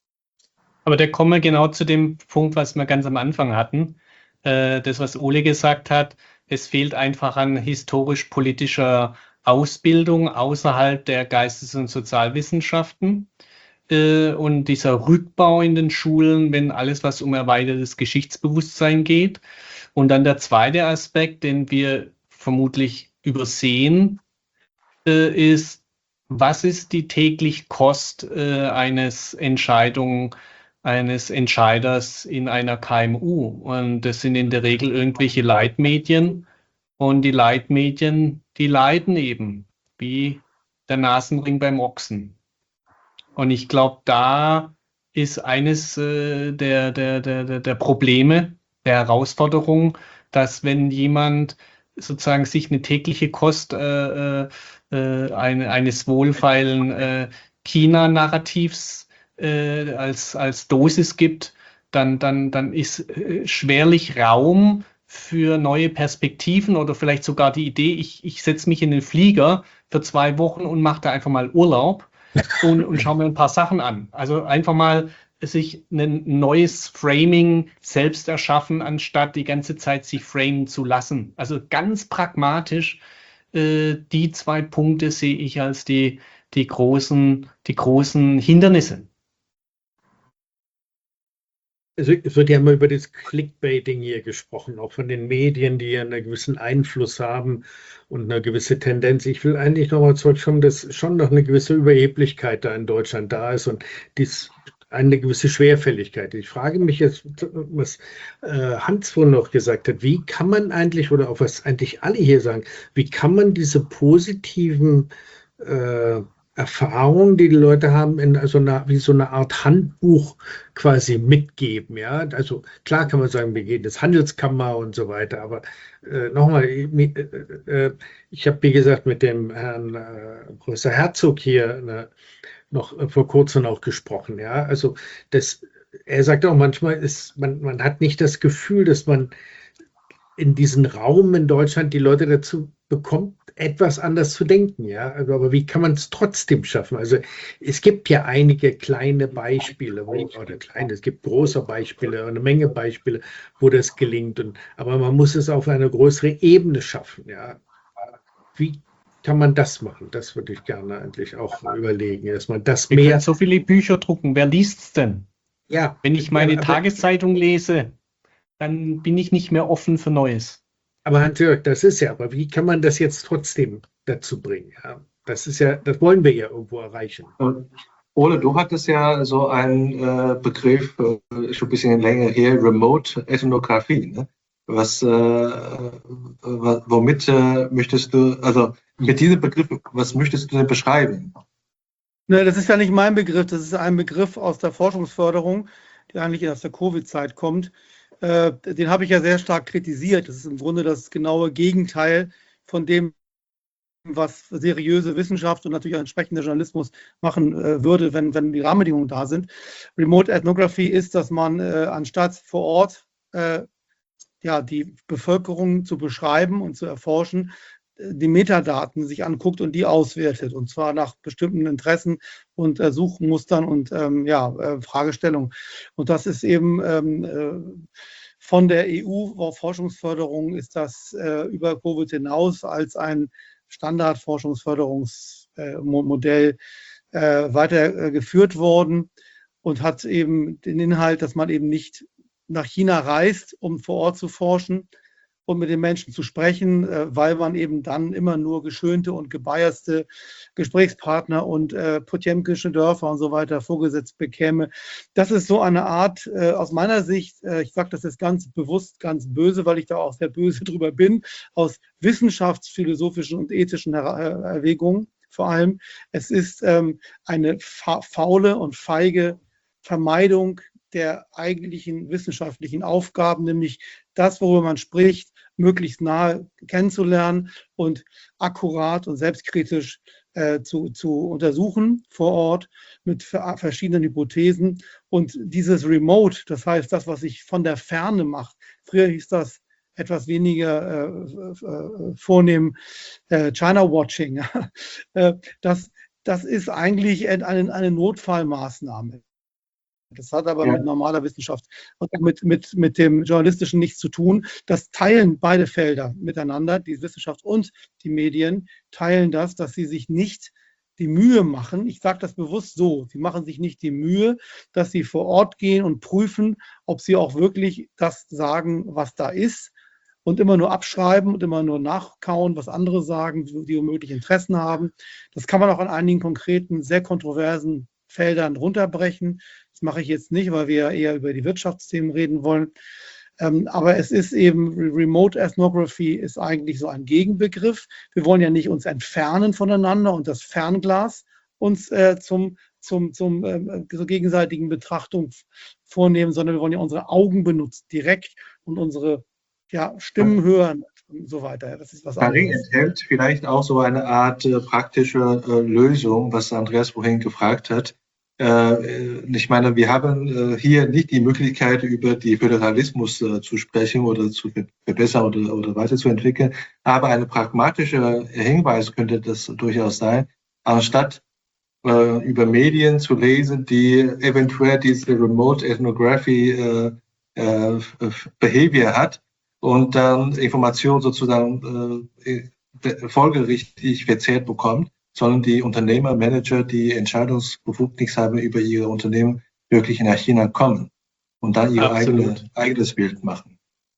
Aber da kommen wir genau zu dem Punkt, was wir ganz am Anfang hatten. Äh, das, was Ole gesagt hat, es fehlt einfach an historisch-politischer Ausbildung außerhalb der Geistes- und Sozialwissenschaften. Und dieser Rückbau in den Schulen, wenn alles, was um erweitertes Geschichtsbewusstsein geht. Und dann der zweite Aspekt, den wir vermutlich übersehen, ist, was ist die tägliche Kost eines Entscheidung, eines Entscheiders in einer K M U? Und das sind in der Regel irgendwelche Leitmedien. Und die Leitmedien, die leiden eben, wie der Nasenring beim Ochsen. Und ich glaube, da ist eines äh, der, der, der, der Probleme, der Herausforderung, dass wenn jemand sozusagen sich eine tägliche Kost äh, äh, eine, eines wohlfeilen äh, China-Narrativs äh, als, als Dosis gibt, dann, dann, dann ist äh, schwerlich Raum für neue Perspektiven oder vielleicht sogar die Idee, ich, ich setze mich in den Flieger für zwei Wochen und mache da einfach mal Urlaub. Und, und schauen wir ein paar Sachen an. Also einfach mal sich ein neues Framing selbst erschaffen, anstatt die ganze Zeit sich framen zu lassen. Also ganz pragmatisch, äh, die zwei Punkte sehe ich als die, die, großen, die großen Hindernisse. Also es wird ja immer über das Clickbaiting hier gesprochen, auch von den Medien, die ja einen gewissen Einfluss haben und eine gewisse Tendenz. Ich will eigentlich nochmal zurückkommen, dass schon noch eine gewisse Überheblichkeit da in Deutschland da ist und dies eine gewisse Schwerfälligkeit. Ich frage mich jetzt, was äh, Hans vorhin noch gesagt hat, wie kann man eigentlich, oder auch was eigentlich alle hier sagen, wie kann man diese positiven äh, Erfahrungen, die die Leute haben, in so einer, wie so eine Art Handbuch quasi mitgeben. Ja, also klar kann man sagen, wir gehen ins Handelskammer und so weiter, aber äh, nochmal, äh, äh, ich habe, wie gesagt, mit dem Herrn äh, Professor Herzog hier ne, noch äh, vor kurzem auch gesprochen. Ja, also das, er sagt auch manchmal, ist, man, man hat nicht das Gefühl, dass man in diesen Raum in Deutschland die Leute dazu bekommt, etwas anders zu denken, ja. Also, aber wie kann man es trotzdem schaffen? Also es gibt ja einige kleine Beispiele, wo, oder kleine, es gibt große Beispiele, eine Menge Beispiele, wo das gelingt. Und, aber man muss es auf eine größere Ebene schaffen, ja. Wie kann man das machen? Das würde ich gerne eigentlich auch überlegen, dass man das Wir mehr. können so viele Bücher drucken. Wer liest es denn? Ja. Wenn ich meine ja, aber, Tageszeitung lese, dann bin ich nicht mehr offen für Neues. Aber Hans-Jörg, das ist ja, aber wie kann man das jetzt trotzdem dazu bringen? Ja, das ist ja, das wollen wir ja irgendwo erreichen. Ole, du hattest ja so einen äh, Begriff, äh, schon ein bisschen länger her, Remote Ethnographie. Ne? Was, äh, womit äh, möchtest du, also mit diesem Begriff, was möchtest du denn beschreiben? Ne, das ist ja nicht mein Begriff, das ist ein Begriff aus der Forschungsförderung, der eigentlich aus der Covid-Zeit kommt. Äh, den habe ich ja sehr stark kritisiert. Das ist im Grunde das genaue Gegenteil von dem, was seriöse Wissenschaft und natürlich auch entsprechender Journalismus machen äh, würde, wenn, wenn die Rahmenbedingungen da sind. Remote Ethnography ist, dass man äh, anstatt vor Ort äh, ja, die Bevölkerung zu beschreiben und zu erforschen, die Metadaten sich anguckt und die auswertet, und zwar nach bestimmten Interessen und äh, Suchmustern und ähm, ja, äh, Fragestellungen. Und das ist eben ähm, äh, von der E U-Forschungsförderung ist das äh, über Covid hinaus als ein Standardforschungsförderungsmodell äh, weitergeführt worden und hat eben den Inhalt, dass man eben nicht nach China reist, um vor Ort zu forschen, und mit den Menschen zu sprechen, äh, weil man eben dann immer nur geschönte und gebiaste Gesprächspartner und äh, Potjemkinsche Dörfer und so weiter vorgesetzt bekäme. Das ist so eine Art, äh, aus meiner Sicht, äh, ich sage das jetzt ganz bewusst, ganz böse, weil ich da auch sehr böse drüber bin, aus wissenschaftsphilosophischen und ethischen Her Erwägungen vor allem. Es ist ähm, eine fa faule und feige Vermeidung der eigentlichen wissenschaftlichen Aufgaben, nämlich das, worüber man spricht, möglichst nahe kennenzulernen und akkurat und selbstkritisch äh, zu, zu untersuchen vor Ort mit verschiedenen Hypothesen. Und dieses Remote, das heißt das, was ich von der Ferne mache, früher hieß das etwas weniger äh, äh, vornehm äh, China-Watching, äh, das, das ist eigentlich eine, eine Notfallmaßnahme. Das hat aber ja. mit normaler Wissenschaft und mit, mit, mit dem Journalistischen nichts zu tun. Das teilen beide Felder miteinander, die Wissenschaft und die Medien, teilen das, dass sie sich nicht die Mühe machen, ich sage das bewusst so, sie machen sich nicht die Mühe, dass sie vor Ort gehen und prüfen, ob sie auch wirklich das sagen, was da ist, und immer nur abschreiben und immer nur nachkauen, was andere sagen, die womöglich Interessen haben. Das kann man auch an einigen konkreten, sehr kontroversen Feldern runterbrechen. Das mache ich jetzt nicht, weil wir eher über die Wirtschaftsthemen reden wollen. Ähm, aber es ist eben, Remote Ethnography ist eigentlich so ein Gegenbegriff. Wir wollen ja nicht uns entfernen voneinander und das Fernglas uns äh, zum, zum, zum äh, zur gegenseitigen Betrachtung vornehmen, sondern wir wollen ja unsere Augen benutzen, direkt, und unsere ja, Stimmen hören und so weiter. Das ist was Paris enthält vielleicht auch so eine Art äh, praktische äh, Lösung, was Andreas vorhin gefragt hat. Äh, ich meine, wir haben äh, hier nicht die Möglichkeit, über die Föderalismus äh, zu sprechen oder zu verbessern oder, oder weiterzuentwickeln, aber ein pragmatischer Hinweis könnte das durchaus sein, anstatt äh, über Medien zu lesen, die eventuell diese Remote Ethnography äh, äh, Behavior hat, und dann Informationen sozusagen äh, folgerichtig verzehrt bekommt, sondern die Unternehmer, Manager, die Entscheidungsbefugnis haben über ihre Unternehmen, wirklich nach China kommen und dann ihr eigene, eigenes Bild machen.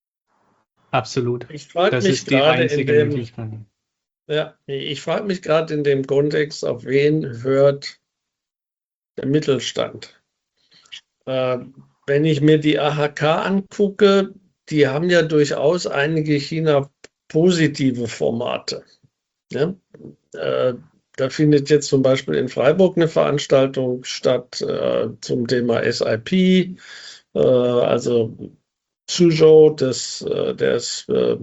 Absolut. Ich frage das mich ist die einzige dem, Möglichkeit. Ja, ich frage mich gerade in dem Kontext, auf wen hört der Mittelstand? Äh, wenn ich mir die A H K angucke, die haben ja durchaus einige China-positive Formate. Ja? Äh, da findet jetzt zum Beispiel in Freiburg eine Veranstaltung statt äh, zum Thema S I P, äh, also Suzhou, das, äh, des, äh,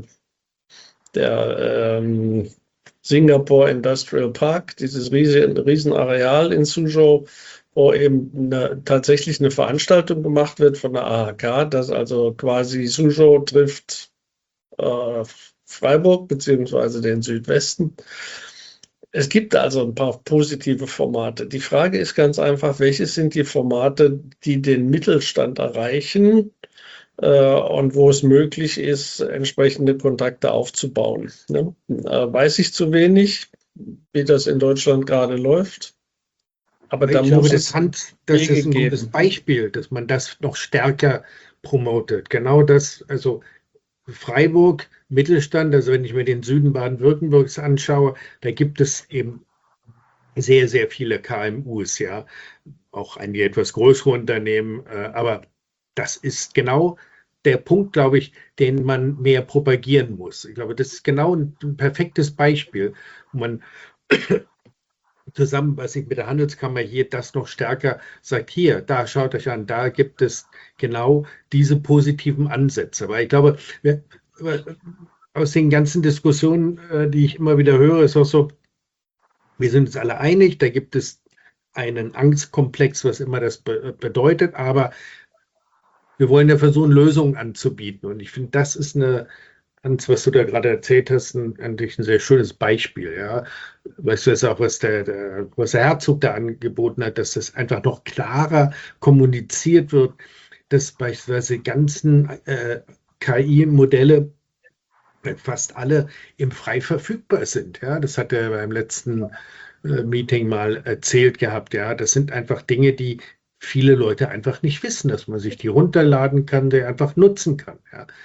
der ähm, Singapore Industrial Park, dieses riesen, Riesenareal in Suzhou, wo eben eine, tatsächlich eine Veranstaltung gemacht wird von der A H K, dass also quasi Suzhou trifft äh, Freiburg beziehungsweise den Südwesten. Es gibt also ein paar positive Formate. Die Frage ist ganz einfach, welche sind die Formate, die den Mittelstand erreichen äh, und wo es möglich ist, entsprechende Kontakte aufzubauen. Ne? Äh, weiß ich zu wenig, wie das in Deutschland gerade läuft. Aber ich da glaube, muss das, es Hand, das ist ein gutes geben. Beispiel, dass man das noch stärker promotet. Genau das, also Freiburg, Mittelstand, also wenn ich mir den Süden Baden-Württembergs anschaue, da gibt es eben sehr, sehr viele K M Us, ja, auch einige etwas größere Unternehmen, aber das ist genau der Punkt, glaube ich, den man mehr propagieren muss. Ich glaube, das ist genau ein, ein perfektes Beispiel, wo man zusammen, was ich mit der Handelskammer hier das noch stärker sagt, hier, da schaut euch an, da gibt es genau diese positiven Ansätze. Weil ich glaube, wir, aus den ganzen Diskussionen, die ich immer wieder höre, ist auch so, wir sind uns alle einig, da gibt es einen Angstkomplex, was immer das be bedeutet, aber wir wollen ja versuchen, Lösungen anzubieten. Und ich finde, das ist eine, Hans, was du da gerade erzählt hast, ein, eigentlich ein sehr schönes Beispiel. Ja. Weißt du, das ist auch, was der, der Professor Herzog da angeboten hat, dass das einfach noch klarer kommuniziert wird, dass beispielsweise die ganzen äh, K I-Modelle fast alle im frei verfügbar sind. Ja. Das hat er beim letzten äh, Meeting mal erzählt gehabt. Ja. Das sind einfach Dinge, die viele Leute einfach nicht wissen, dass man sich die runterladen kann, die einfach nutzen kann. Ja.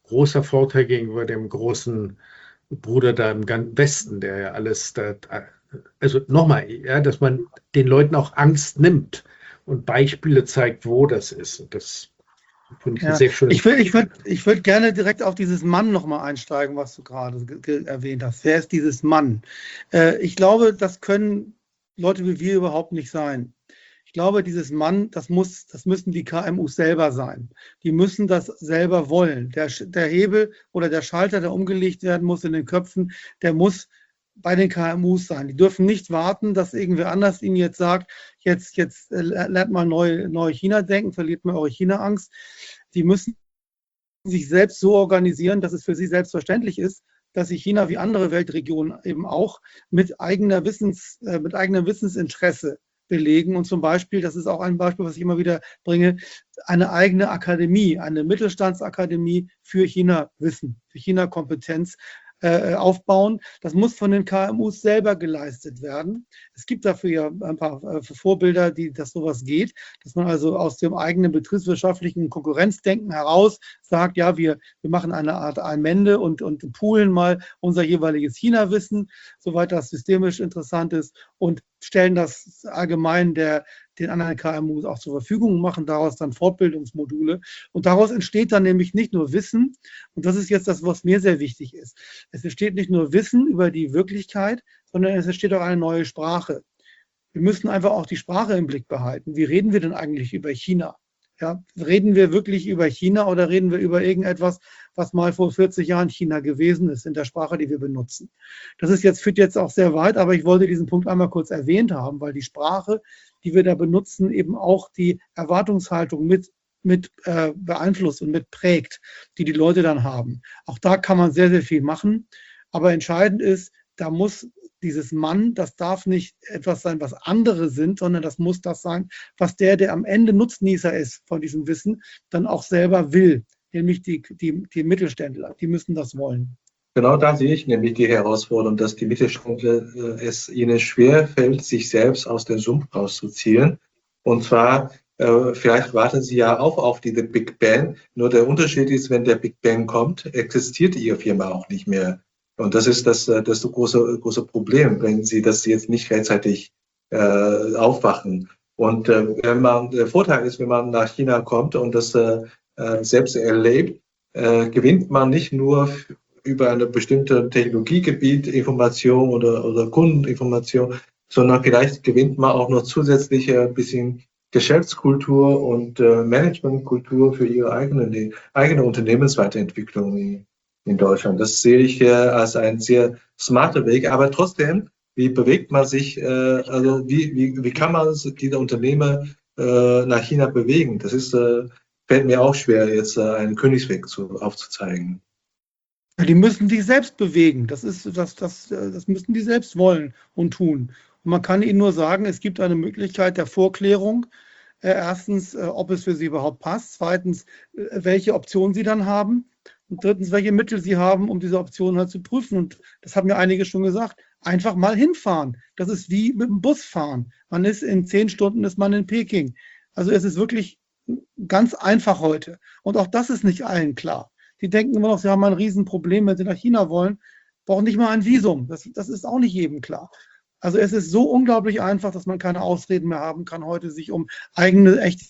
großer Vorteil gegenüber dem großen Bruder da im ganzen Westen, der ja alles da, also nochmal, ja, dass man den Leuten auch Angst nimmt und Beispiele zeigt, wo das ist. Und das finde ich Ja, ein sehr schönes. ich würde ich würd, ich würd gerne direkt auf dieses Mann nochmal einsteigen, was du gerade erwähnt hast. Wer ist dieses Mann? Äh, ich glaube, das können Leute wie wir überhaupt nicht sein. Ich glaube, dieses Mann, das muss, das müssen die K M Us selber sein. Die müssen das selber wollen. Der, der Hebel oder der Schalter, der umgelegt werden muss in den Köpfen, der muss bei den K M Us sein. Die dürfen nicht warten, dass irgendwer anders ihnen jetzt sagt, jetzt, jetzt lernt mal neu, neu China denken, verliert mal eure China-Angst. Die müssen sich selbst so organisieren, dass es für sie selbstverständlich ist, dass sich China wie andere Weltregionen eben auch mit eigener Wissens, äh, mit eigenem Wissensinteresse belegen. Und zum Beispiel, das ist auch ein Beispiel, was ich immer wieder bringe, eine eigene Akademie, eine Mittelstandsakademie für China-Wissen, für China-Kompetenz äh, aufbauen. Das muss von den K M Us selber geleistet werden. Es gibt dafür ja ein paar äh, Vorbilder, die, dass sowas geht, dass man also aus dem eigenen betriebswirtschaftlichen Konkurrenzdenken heraus sagt, ja, wir, wir machen eine Art Allmende und, und poolen mal unser jeweiliges China-Wissen, soweit das systemisch interessant ist, und stellen das allgemein der, den anderen K M Us auch zur Verfügung, machen daraus dann Fortbildungsmodule. Und daraus entsteht dann nämlich nicht nur Wissen, und das ist jetzt das, was mir sehr wichtig ist. Es entsteht nicht nur Wissen über die Wirklichkeit, sondern es entsteht auch eine neue Sprache. Wir müssen einfach auch die Sprache im Blick behalten. Wie reden wir denn eigentlich über China? Ja, reden wir wirklich über China oder reden wir über irgendetwas, was mal vor vierzig Jahren China gewesen ist, in der Sprache, die wir benutzen? Das ist jetzt, führt jetzt auch sehr weit, aber ich wollte diesen Punkt einmal kurz erwähnt haben, weil die Sprache, die wir da benutzen, eben auch die Erwartungshaltung mit, mit äh, beeinflusst und mit prägt, die die Leute dann haben. Auch da kann man sehr, sehr viel machen, aber entscheidend ist, da muss dieses Mann, das darf nicht etwas sein, was andere sind, sondern das muss das sein, was der, der am Ende Nutznießer ist von diesem Wissen, dann auch selber will, nämlich die, die, die Mittelständler, die müssen das wollen. Genau da sehe ich nämlich die Herausforderung, dass die Mittelständler äh, es ihnen schwerfällt, sich selbst aus dem Sumpf rauszuziehen. Und zwar, äh, vielleicht warten sie ja auch auf diese Big Bang, nur der Unterschied ist, wenn der Big Bang kommt, existiert ihre Firma auch nicht mehr. Und das ist das, das große, große Problem, wenn sie das jetzt nicht rechtzeitig äh, aufwachen. Und äh, wenn man, der Vorteil ist, wenn man nach China kommt und das äh, selbst erlebt, äh, gewinnt man nicht nur über eine bestimmte Technologiegebiet Information oder, oder Kundeninformation, sondern vielleicht gewinnt man auch noch zusätzlich ein bisschen Geschäftskultur und äh, Managementkultur für ihre eigene, eigene Unternehmensweiterentwicklung in Deutschland. Das sehe ich äh, als ein sehr smarter Weg, aber trotzdem, wie bewegt man sich, äh, also wie, wie, wie kann man diese Unternehmer äh, nach China bewegen? Das ist, äh, fällt mir auch schwer, jetzt äh, einen Königsweg zu, aufzuzeigen. Ja, die müssen sich selbst bewegen. Das ist, das, das, das müssen die selbst wollen und tun. Und man kann ihnen nur sagen, es gibt eine Möglichkeit der Vorklärung. Äh, erstens, äh, ob es für sie überhaupt passt. Zweitens, äh, welche Optionen sie dann haben. Und drittens, welche Mittel sie haben, um diese Optionen halt zu prüfen. Und das haben ja einige schon gesagt. Einfach mal hinfahren. Das ist wie mit dem Bus fahren. Man ist in zehn Stunden ist man in Peking. Also es ist wirklich ganz einfach heute. Und auch das ist nicht allen klar. Die denken immer noch, sie haben ein Riesenproblem, wenn sie nach China wollen, brauchen nicht mal ein Visum. Das, das ist auch nicht jedem klar. Also es ist so unglaublich einfach, dass man keine Ausreden mehr haben kann, heute sich um eigene, echte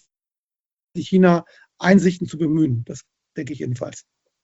China-Einsichten zu bemühen. Das denke ich jedenfalls.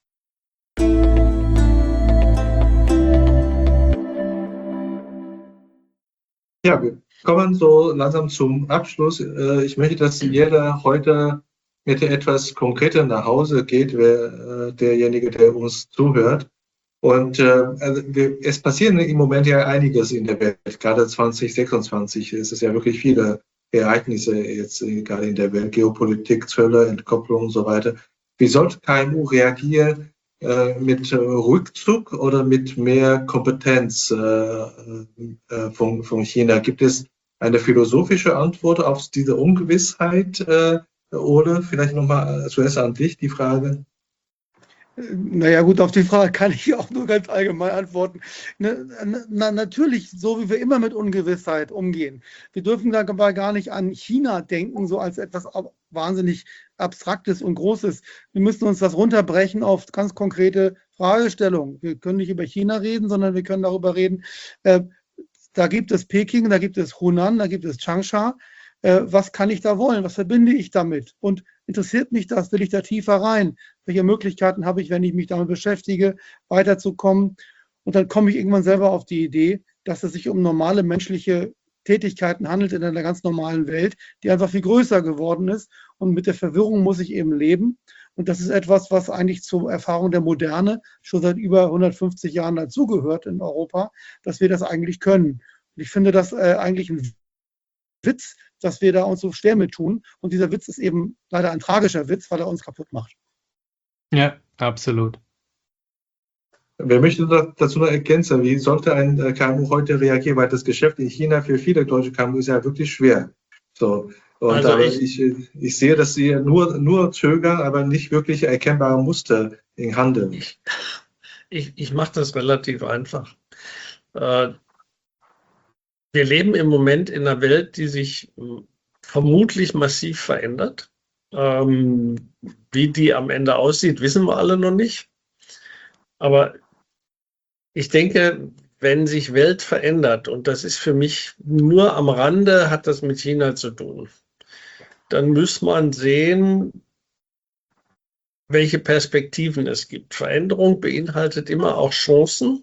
Ja, wir kommen so langsam zum Abschluss. Ich möchte, dass jeder heute mit etwas Konkreter nach Hause geht, wer, derjenige, der uns zuhört. Und äh, also wir, es passiert im Moment ja einiges in der Welt. Gerade zwanzig sechsundzwanzig ist es ja wirklich viele Ereignisse jetzt gerade in der Welt, Geopolitik, Zölle, Entkopplung und so weiter. Wie sollte K M U reagieren? Äh, mit Rückzug oder mit mehr Kompetenz äh, äh, von, von China? Gibt es eine philosophische Antwort auf diese Ungewissheit? Äh, Ole, vielleicht nochmal zuerst an dich die Frage. Naja, gut, auf die Frage kann ich auch nur ganz allgemein antworten. Ne, na, natürlich, so wie wir immer mit Ungewissheit umgehen. Wir dürfen dabei gar nicht an China denken, so als etwas wahnsinnig Abstraktes und Großes. Wir müssen uns das runterbrechen auf ganz konkrete Fragestellungen. Wir können nicht über China reden, sondern wir können darüber reden, äh, da gibt es Peking, da gibt es Hunan, da gibt es Changsha. Äh, was kann ich da wollen? Was verbinde ich damit? Und interessiert mich das? Will ich da tiefer rein? Welche Möglichkeiten habe ich, wenn ich mich damit beschäftige, weiterzukommen? Und dann komme ich irgendwann selber auf die Idee, dass es sich um normale menschliche Tätigkeiten handelt in einer ganz normalen Welt, die einfach viel größer geworden ist. Und mit der Verwirrung muss ich eben leben. Und das ist etwas, was eigentlich zur Erfahrung der Moderne schon seit über hundertfünfzig Jahren dazugehört in Europa, dass wir das eigentlich können. Und ich finde das äh, eigentlich ein Witz, dass wir da uns so schwer mit tun. Und dieser Witz ist eben leider ein tragischer Witz, weil er uns kaputt macht. Ja, absolut. Wer möchte dazu noch ergänzen, wie sollte ein K M U heute reagieren? Weil das Geschäft in China für viele deutsche K M U ist ja wirklich schwer. So. Und Also aber ich- ich, ich sehe, dass sie nur, nur zögern, aber nicht wirklich erkennbare Muster im Handeln. Ich, ich, ich mache das relativ einfach. Äh, wir leben im Moment in einer Welt, die sich mh, vermutlich massiv verändert. Ähm, wie die am Ende aussieht, wissen wir alle noch nicht. Aber ich denke, wenn sich Welt verändert, und das ist für mich nur am Rande, hat das mit China zu tun, dann muss man sehen, welche Perspektiven es gibt. Veränderung beinhaltet immer auch Chancen,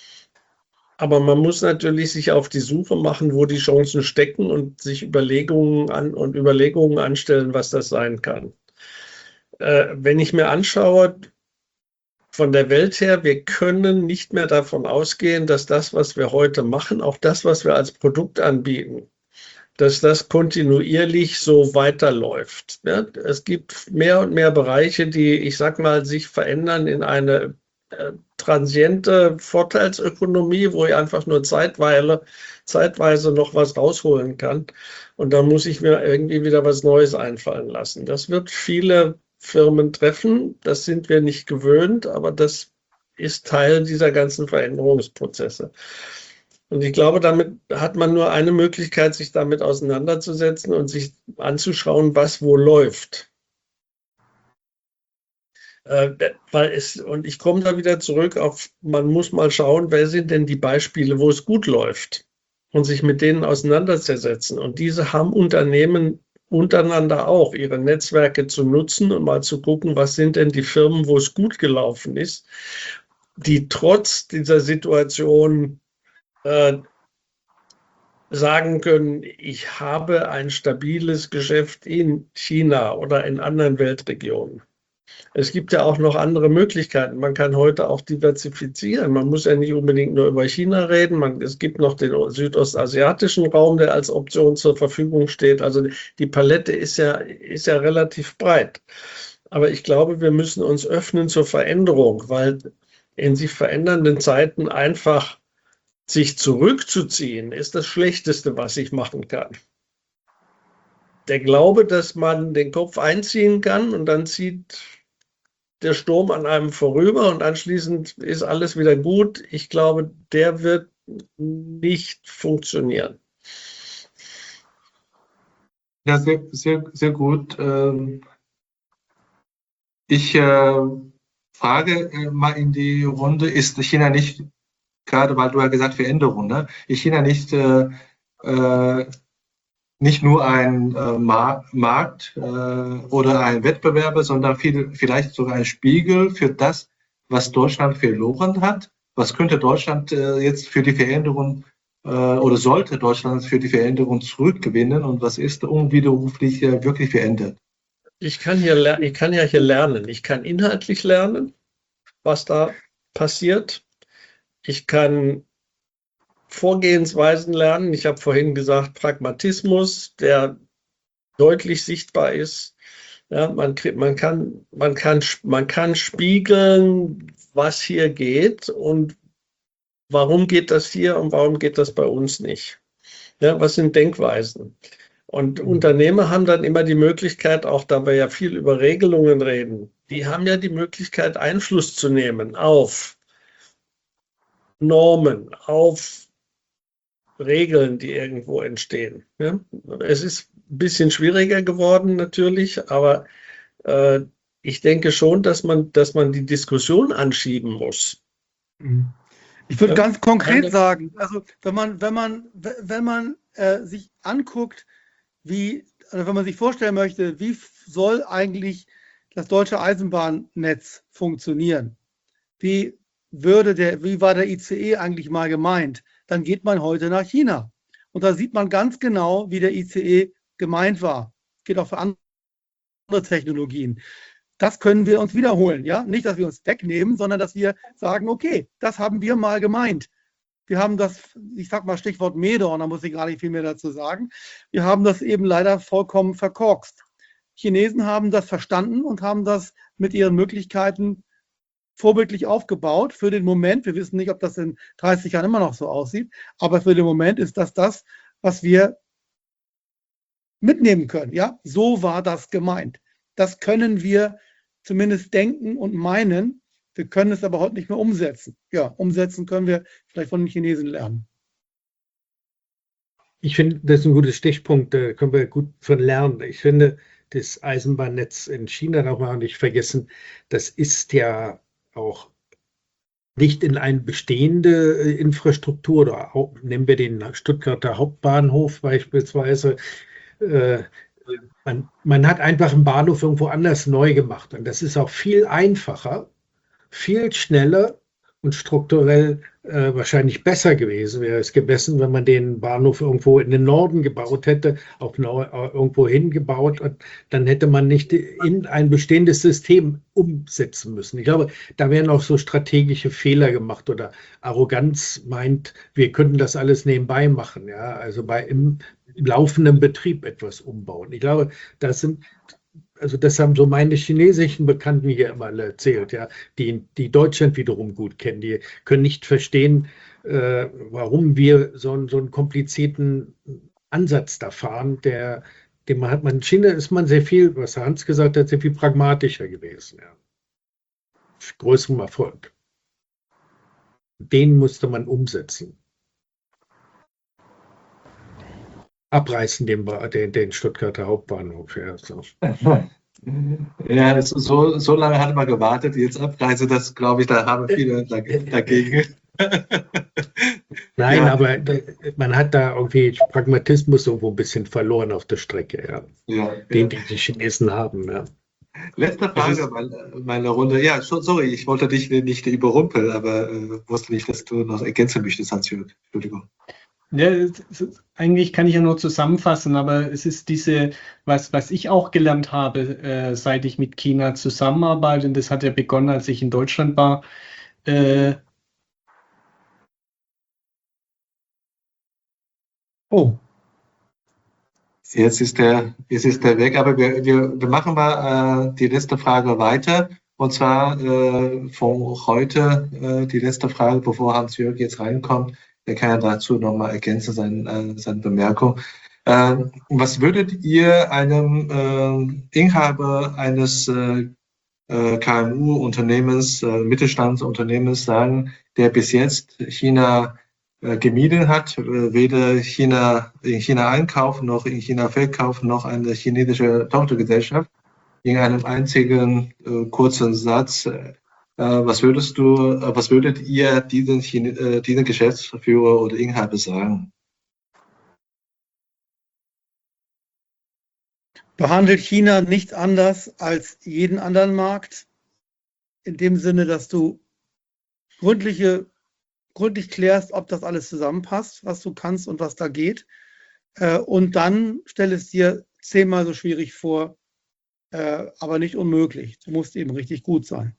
aber man muss natürlich sich auf die Suche machen, wo die Chancen stecken und sich Überlegungen an und Überlegungen anstellen, was das sein kann. Äh, wenn ich mir anschaue, von der Welt her, wir können nicht mehr davon ausgehen, dass das, was wir heute machen, auch das, was wir als Produkt anbieten, dass das kontinuierlich so weiterläuft. Ja, es gibt mehr und mehr Bereiche, die, ich sag mal, sich verändern in eine äh, transiente Vorteilsökonomie, wo ich einfach nur zeitweise, zeitweise noch was rausholen kann. Und da muss ich mir irgendwie wieder was Neues einfallen lassen. Das wird viele Firmen treffen. Das sind wir nicht gewöhnt, aber das ist Teil dieser ganzen Veränderungsprozesse. Und ich glaube, damit hat man nur eine Möglichkeit, sich damit auseinanderzusetzen und sich anzuschauen, was wo läuft. Äh, weil es, und ich komme da wieder zurück auf, man muss mal schauen, wer sind denn die Beispiele, wo es gut läuft und sich mit denen auseinanderzusetzen. Und diese haben Unternehmen untereinander auch, ihre Netzwerke zu nutzen und mal zu gucken, was sind denn die Firmen, wo es gut gelaufen ist, die trotz dieser Situation äh, sagen können, ich habe ein stabiles Geschäft in China oder in anderen Weltregionen. Es gibt ja auch noch andere Möglichkeiten. Man kann heute auch diversifizieren. Man muss ja nicht unbedingt nur über China reden. Man, es gibt noch den südostasiatischen Raum, der als Option zur Verfügung steht. Also die Palette ist ja, ist ja relativ breit. Aber ich glaube, wir müssen uns öffnen zur Veränderung, weil in sich verändernden Zeiten einfach sich zurückzuziehen, ist das Schlechteste, was ich machen kann. Der Glaube, dass man den Kopf einziehen kann und dann zieht der Sturm an einem vorüber und anschließend ist alles wieder gut. Ich glaube, der wird nicht funktionieren. Ja, sehr, sehr, sehr gut. Ich äh, frage mal in die Runde, ist China nicht, gerade weil du ja gesagt Veränderung, ne? Ist China nicht äh, äh, nicht nur ein äh, Mar Markt äh, oder ein Wettbewerber, sondern viel, vielleicht sogar ein Spiegel für das, was Deutschland verloren hat? Was könnte Deutschland äh, jetzt für die Veränderung äh, oder sollte Deutschland für die Veränderung zurückgewinnen und was ist unwiderruflich äh, wirklich verändert? Ich kann, hier, ich kann ja hier lernen. Ich kann inhaltlich lernen, was da passiert. Ich kann Vorgehensweisen lernen. Ich habe vorhin gesagt, Pragmatismus, der deutlich sichtbar ist. Ja, man, man, kann, man, kann, man kann spiegeln, was hier geht und warum geht das hier und warum geht das bei uns nicht. Ja, was sind Denkweisen? Und Unternehmer haben dann immer die Möglichkeit, auch da wir ja viel über Regelungen reden, die haben ja die Möglichkeit, Einfluss zu nehmen auf Normen, auf Regeln, die irgendwo entstehen. Ja? Es ist ein bisschen schwieriger geworden natürlich, aber äh, ich denke schon, dass man, dass man die Diskussion anschieben muss. Ich würde Ja. ganz konkret Ja. sagen, also wenn man, wenn man, wenn man äh, sich anguckt, wie, also wenn man sich vorstellen möchte, wie soll eigentlich das deutsche Eisenbahnnetz funktionieren? Wie würde der, wie war der I C E eigentlich mal gemeint? Dann geht man heute nach China. Und da sieht man ganz genau, wie der I C E gemeint war. Geht auch für andere Technologien. Das können wir uns wiederholen, ja? Nicht, dass wir uns wegnehmen, sondern dass wir sagen, okay, das haben wir mal gemeint. Wir haben das, ich sag mal Stichwort Medorn, da muss ich gar nicht viel mehr dazu sagen. Wir haben das eben leider vollkommen verkorkst. Chinesen haben das verstanden und haben das mit ihren Möglichkeiten vorbildlich aufgebaut für den Moment. Wir wissen nicht, ob das in dreißig Jahren immer noch so aussieht, aber für den Moment ist das das, was wir mitnehmen können. Ja, so war das gemeint. Das können wir zumindest denken und meinen. Wir können es aber heute nicht mehr umsetzen. Ja, umsetzen können wir vielleicht von den Chinesen lernen. Ich finde, das ist ein guter Stichpunkt, da können wir gut von lernen. Ich finde, das Eisenbahnnetz in China, darf man auch nicht vergessen, das ist ja auch nicht in eine bestehende Infrastruktur, oder auch, nehmen wir den Stuttgarter Hauptbahnhof beispielsweise. Äh, man, man hat einfach einen Bahnhof irgendwo anders neu gemacht. Und das ist auch viel einfacher, viel schneller und strukturell äh, wahrscheinlich besser gewesen wäre es gewesen, wenn man den Bahnhof irgendwo in den Norden gebaut hätte, auch neu, äh, irgendwo hingebaut, und dann hätte man nicht in ein bestehendes System umsetzen müssen. Ich glaube, da wären auch so strategische Fehler gemacht, oder Arroganz meint, wir könnten das alles nebenbei machen, ja, also bei im, im laufenden Betrieb etwas umbauen. Ich glaube, das sind Also das haben so meine chinesischen Bekannten hier immer alle erzählt, ja, die, die Deutschland wiederum gut kennen. Die können nicht verstehen, äh, warum wir so, einen- so einen komplizierten Ansatz da fahren. Der, den man hat man in China ist man sehr viel, was Hans gesagt hat, sehr viel pragmatischer gewesen. Ja. Größerem Erfolg. Den musste man umsetzen. Abreißen den, Ba- den, den Stuttgarter Hauptbahnhof. Ja, so. Ja, das, so, so lange hat man gewartet, jetzt Abreise, das glaube ich, da haben viele dag- dagegen. Nein, Ja. aber äh, man hat da irgendwie Pragmatismus irgendwo ein bisschen verloren auf der Strecke, ja. Ja, Den, ja. die die Chinesen haben, ja. Letzte Frage meiner meine Runde. Ja, so- sorry, ich wollte dich nicht überrumpeln, aber äh, wusste nicht, dass du noch ergänzen möchtest, Hans-Jürgen. Entschuldigung. Ja, es ist- eigentlich kann ich ja nur zusammenfassen, aber es ist diese, was, was ich auch gelernt habe, äh, seit ich mit China zusammenarbeite, und das hat ja begonnen, als ich in Deutschland war. Äh, oh, Jetzt ist der, jetzt ist der weg, aber wir, wir, wir machen mal äh, die letzte Frage weiter. Und zwar äh, von heute äh, die letzte Frage, bevor Hans-Jürgen jetzt reinkommt. Der kann ja dazu nochmal ergänzen, sein, äh, seine Bemerkung. Äh, was würdet ihr einem äh, Inhaber eines äh, äh, K M U-Unternehmens, äh, Mittelstandsunternehmens sagen, der bis jetzt China äh, gemieden hat, äh, weder China in China einkaufen noch in China verkaufen, noch eine chinesische Tochtergesellschaft, in einem einzigen äh, kurzen Satz. Äh, was würdest du, äh, was würdet ihr diesen, Chine, äh, diesen Geschäftsführer oder Inhaber sagen? Behandelt China nicht anders als jeden anderen Markt, in dem Sinne, dass du gründliche, gründlich klärst, ob das alles zusammenpasst, was du kannst und was da geht. Äh, und dann stell es dir zehnmal so schwierig vor, äh, aber nicht unmöglich. Du musst eben richtig gut sein.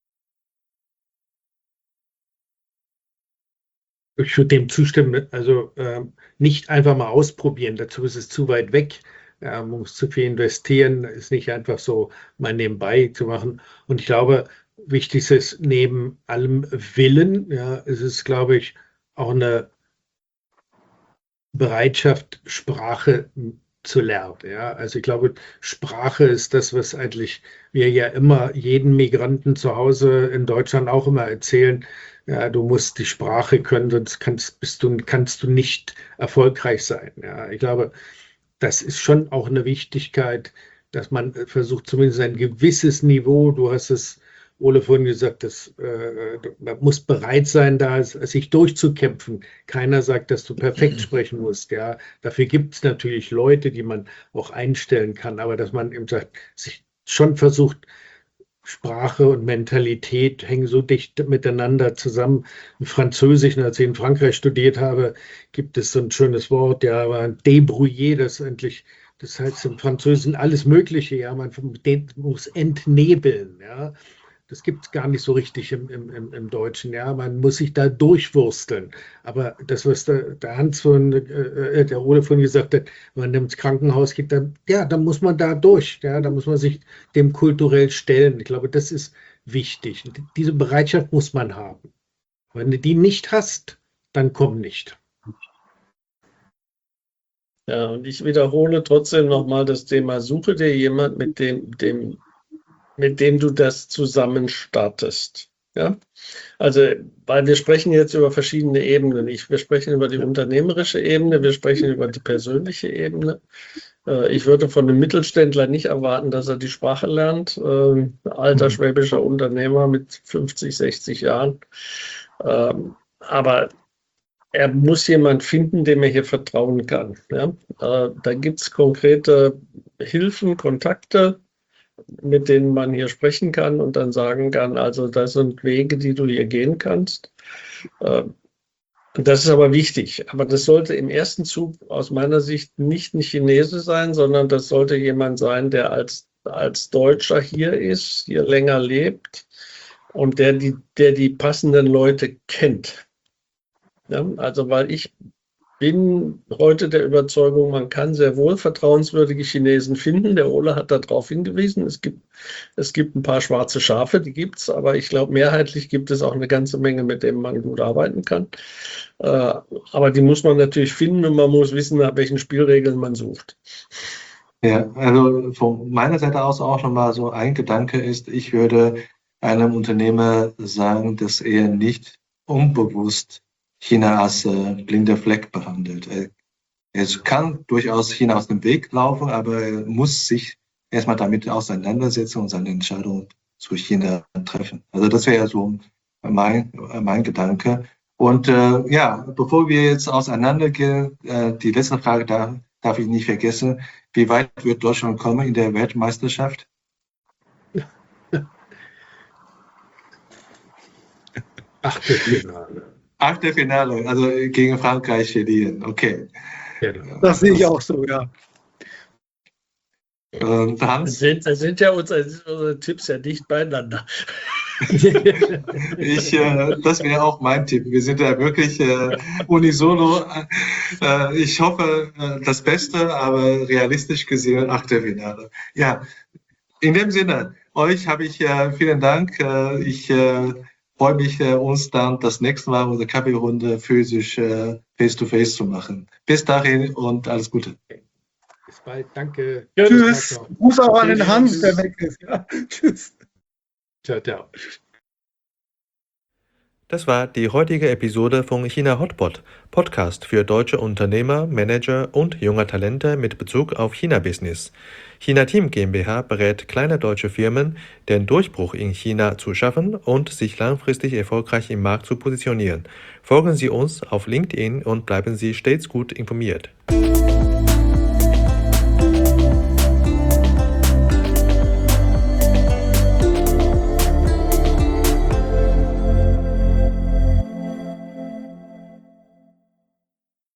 Ich würde dem zustimmen, also ähm, nicht einfach mal ausprobieren, dazu ist es zu weit weg. Ja, man muss zu viel investieren, ist nicht einfach so mal nebenbei zu machen. Und ich glaube, wichtig ist neben allem Willen, ja, ist es, glaube ich, auch eine Bereitschaft, Sprache zu lernen. Ja? Also ich glaube, Sprache ist das, was eigentlich wir ja immer jeden Migranten zu Hause in Deutschland auch immer erzählen. Ja, du musst die Sprache können, sonst kannst, bist du, kannst du nicht erfolgreich sein. Ja? Ich glaube, das ist schon auch eine Wichtigkeit, dass man versucht, zumindest ein gewisses Niveau, du hast es, Ole, vorhin gesagt, dass, äh, man muss bereit sein, da sich durchzukämpfen. Keiner sagt, dass du perfekt sprechen musst. Ja, dafür gibt es natürlich Leute, die man auch einstellen kann, aber dass man eben sagt, sich schon versucht, Sprache und Mentalität hängen so dicht miteinander zusammen. Im Französischen, als ich in Frankreich studiert habe, gibt es so ein schönes Wort, ja, aber débrouiller, das endlich, das heißt im Französischen alles Mögliche, ja, man muss entnebeln, ja. Das gibt es gar nicht so richtig im, im, im Deutschen, ja. Man muss sich da durchwursteln. Aber das, was der, der Hans von, äh, der Ole von gesagt hat, wenn man ins Krankenhaus geht, dann, ja, dann muss man da durch, ja, da muss man sich dem kulturell stellen. Ich glaube, das ist wichtig. Diese Bereitschaft muss man haben. Wenn du die nicht hast, dann komm nicht. Ja, und ich wiederhole trotzdem nochmal das Thema, suche dir jemand, mit dem, dem mit dem du das zusammen startest. Ja? Also, weil wir sprechen jetzt über verschiedene Ebenen. Ich, wir sprechen über die unternehmerische Ebene, wir sprechen über die persönliche Ebene. Äh, ich würde von einem Mittelständler nicht erwarten, dass er die Sprache lernt. Äh, alter schwäbischer Unternehmer mit fünfzig, sechzig Jahren. Ähm, aber er muss jemanden finden, dem er hier vertrauen kann. Ja? Äh, da gibt es konkrete Hilfen, Kontakte, mit denen man hier sprechen kann und dann sagen kann, also das sind Wege, die du hier gehen kannst. Das ist aber wichtig. Aber das sollte im ersten Zug aus meiner Sicht nicht ein Chinese sein, sondern das sollte jemand sein, der als, als Deutscher hier ist, hier länger lebt und der die, der die passenden Leute kennt. Ja, also weil ich bin heute der Überzeugung, man kann sehr wohl vertrauenswürdige Chinesen finden. Der Ole hat darauf hingewiesen. Es gibt, es gibt ein paar schwarze Schafe, die gibt es, aber ich glaube, mehrheitlich gibt es auch eine ganze Menge, mit denen man gut arbeiten kann. Äh, aber die muss man natürlich finden und man muss wissen, nach welchen Spielregeln man sucht. Ja, also von meiner Seite aus auch nochmal so ein Gedanke ist, ich würde einem Unternehmer sagen, dass er nicht unbewusst China als äh, blinder Fleck behandelt. Er, er kann durchaus China aus dem Weg laufen, aber er muss sich erstmal damit auseinandersetzen und seine Entscheidung zu China treffen. Also das wäre so mein, mein Gedanke. Und äh, ja, bevor wir jetzt auseinandergehen, äh, die letzte Frage da, darf ich nicht vergessen. Wie weit wird Deutschland kommen in der Weltmeisterschaft? Achtelfinale. Achtelfinale, also gegen Frankreich verlieren. Okay. Das sehe ich auch so, ja. Und Hans? Das sind, das sind ja unsere, unsere Tipps ja dicht beieinander. ich, äh, das wäre auch mein Tipp. Wir sind ja wirklich äh, unisono. Äh, ich hoffe äh, das Beste, aber realistisch gesehen Achtelfinale. Ja, in dem Sinne, euch habe ich äh, vielen Dank. Äh, ich äh, freue mich, äh, uns dann das nächste Mal unsere Kaffeerunde physisch äh, face-to-face zu machen. Bis dahin und alles Gute. Bis bald, danke. Tschüss. Gruß auch an den Hans, der weg ist. Ja. Tschüss. Ciao, ciao. Das war die heutige Episode von China Hotpot, Podcast für deutsche Unternehmer, Manager und junge Talente mit Bezug auf China-Business. China Team GmbH berät kleine deutsche Firmen, den Durchbruch in China zu schaffen und sich langfristig erfolgreich im Markt zu positionieren. Folgen Sie uns auf LinkedIn und bleiben Sie stets gut informiert.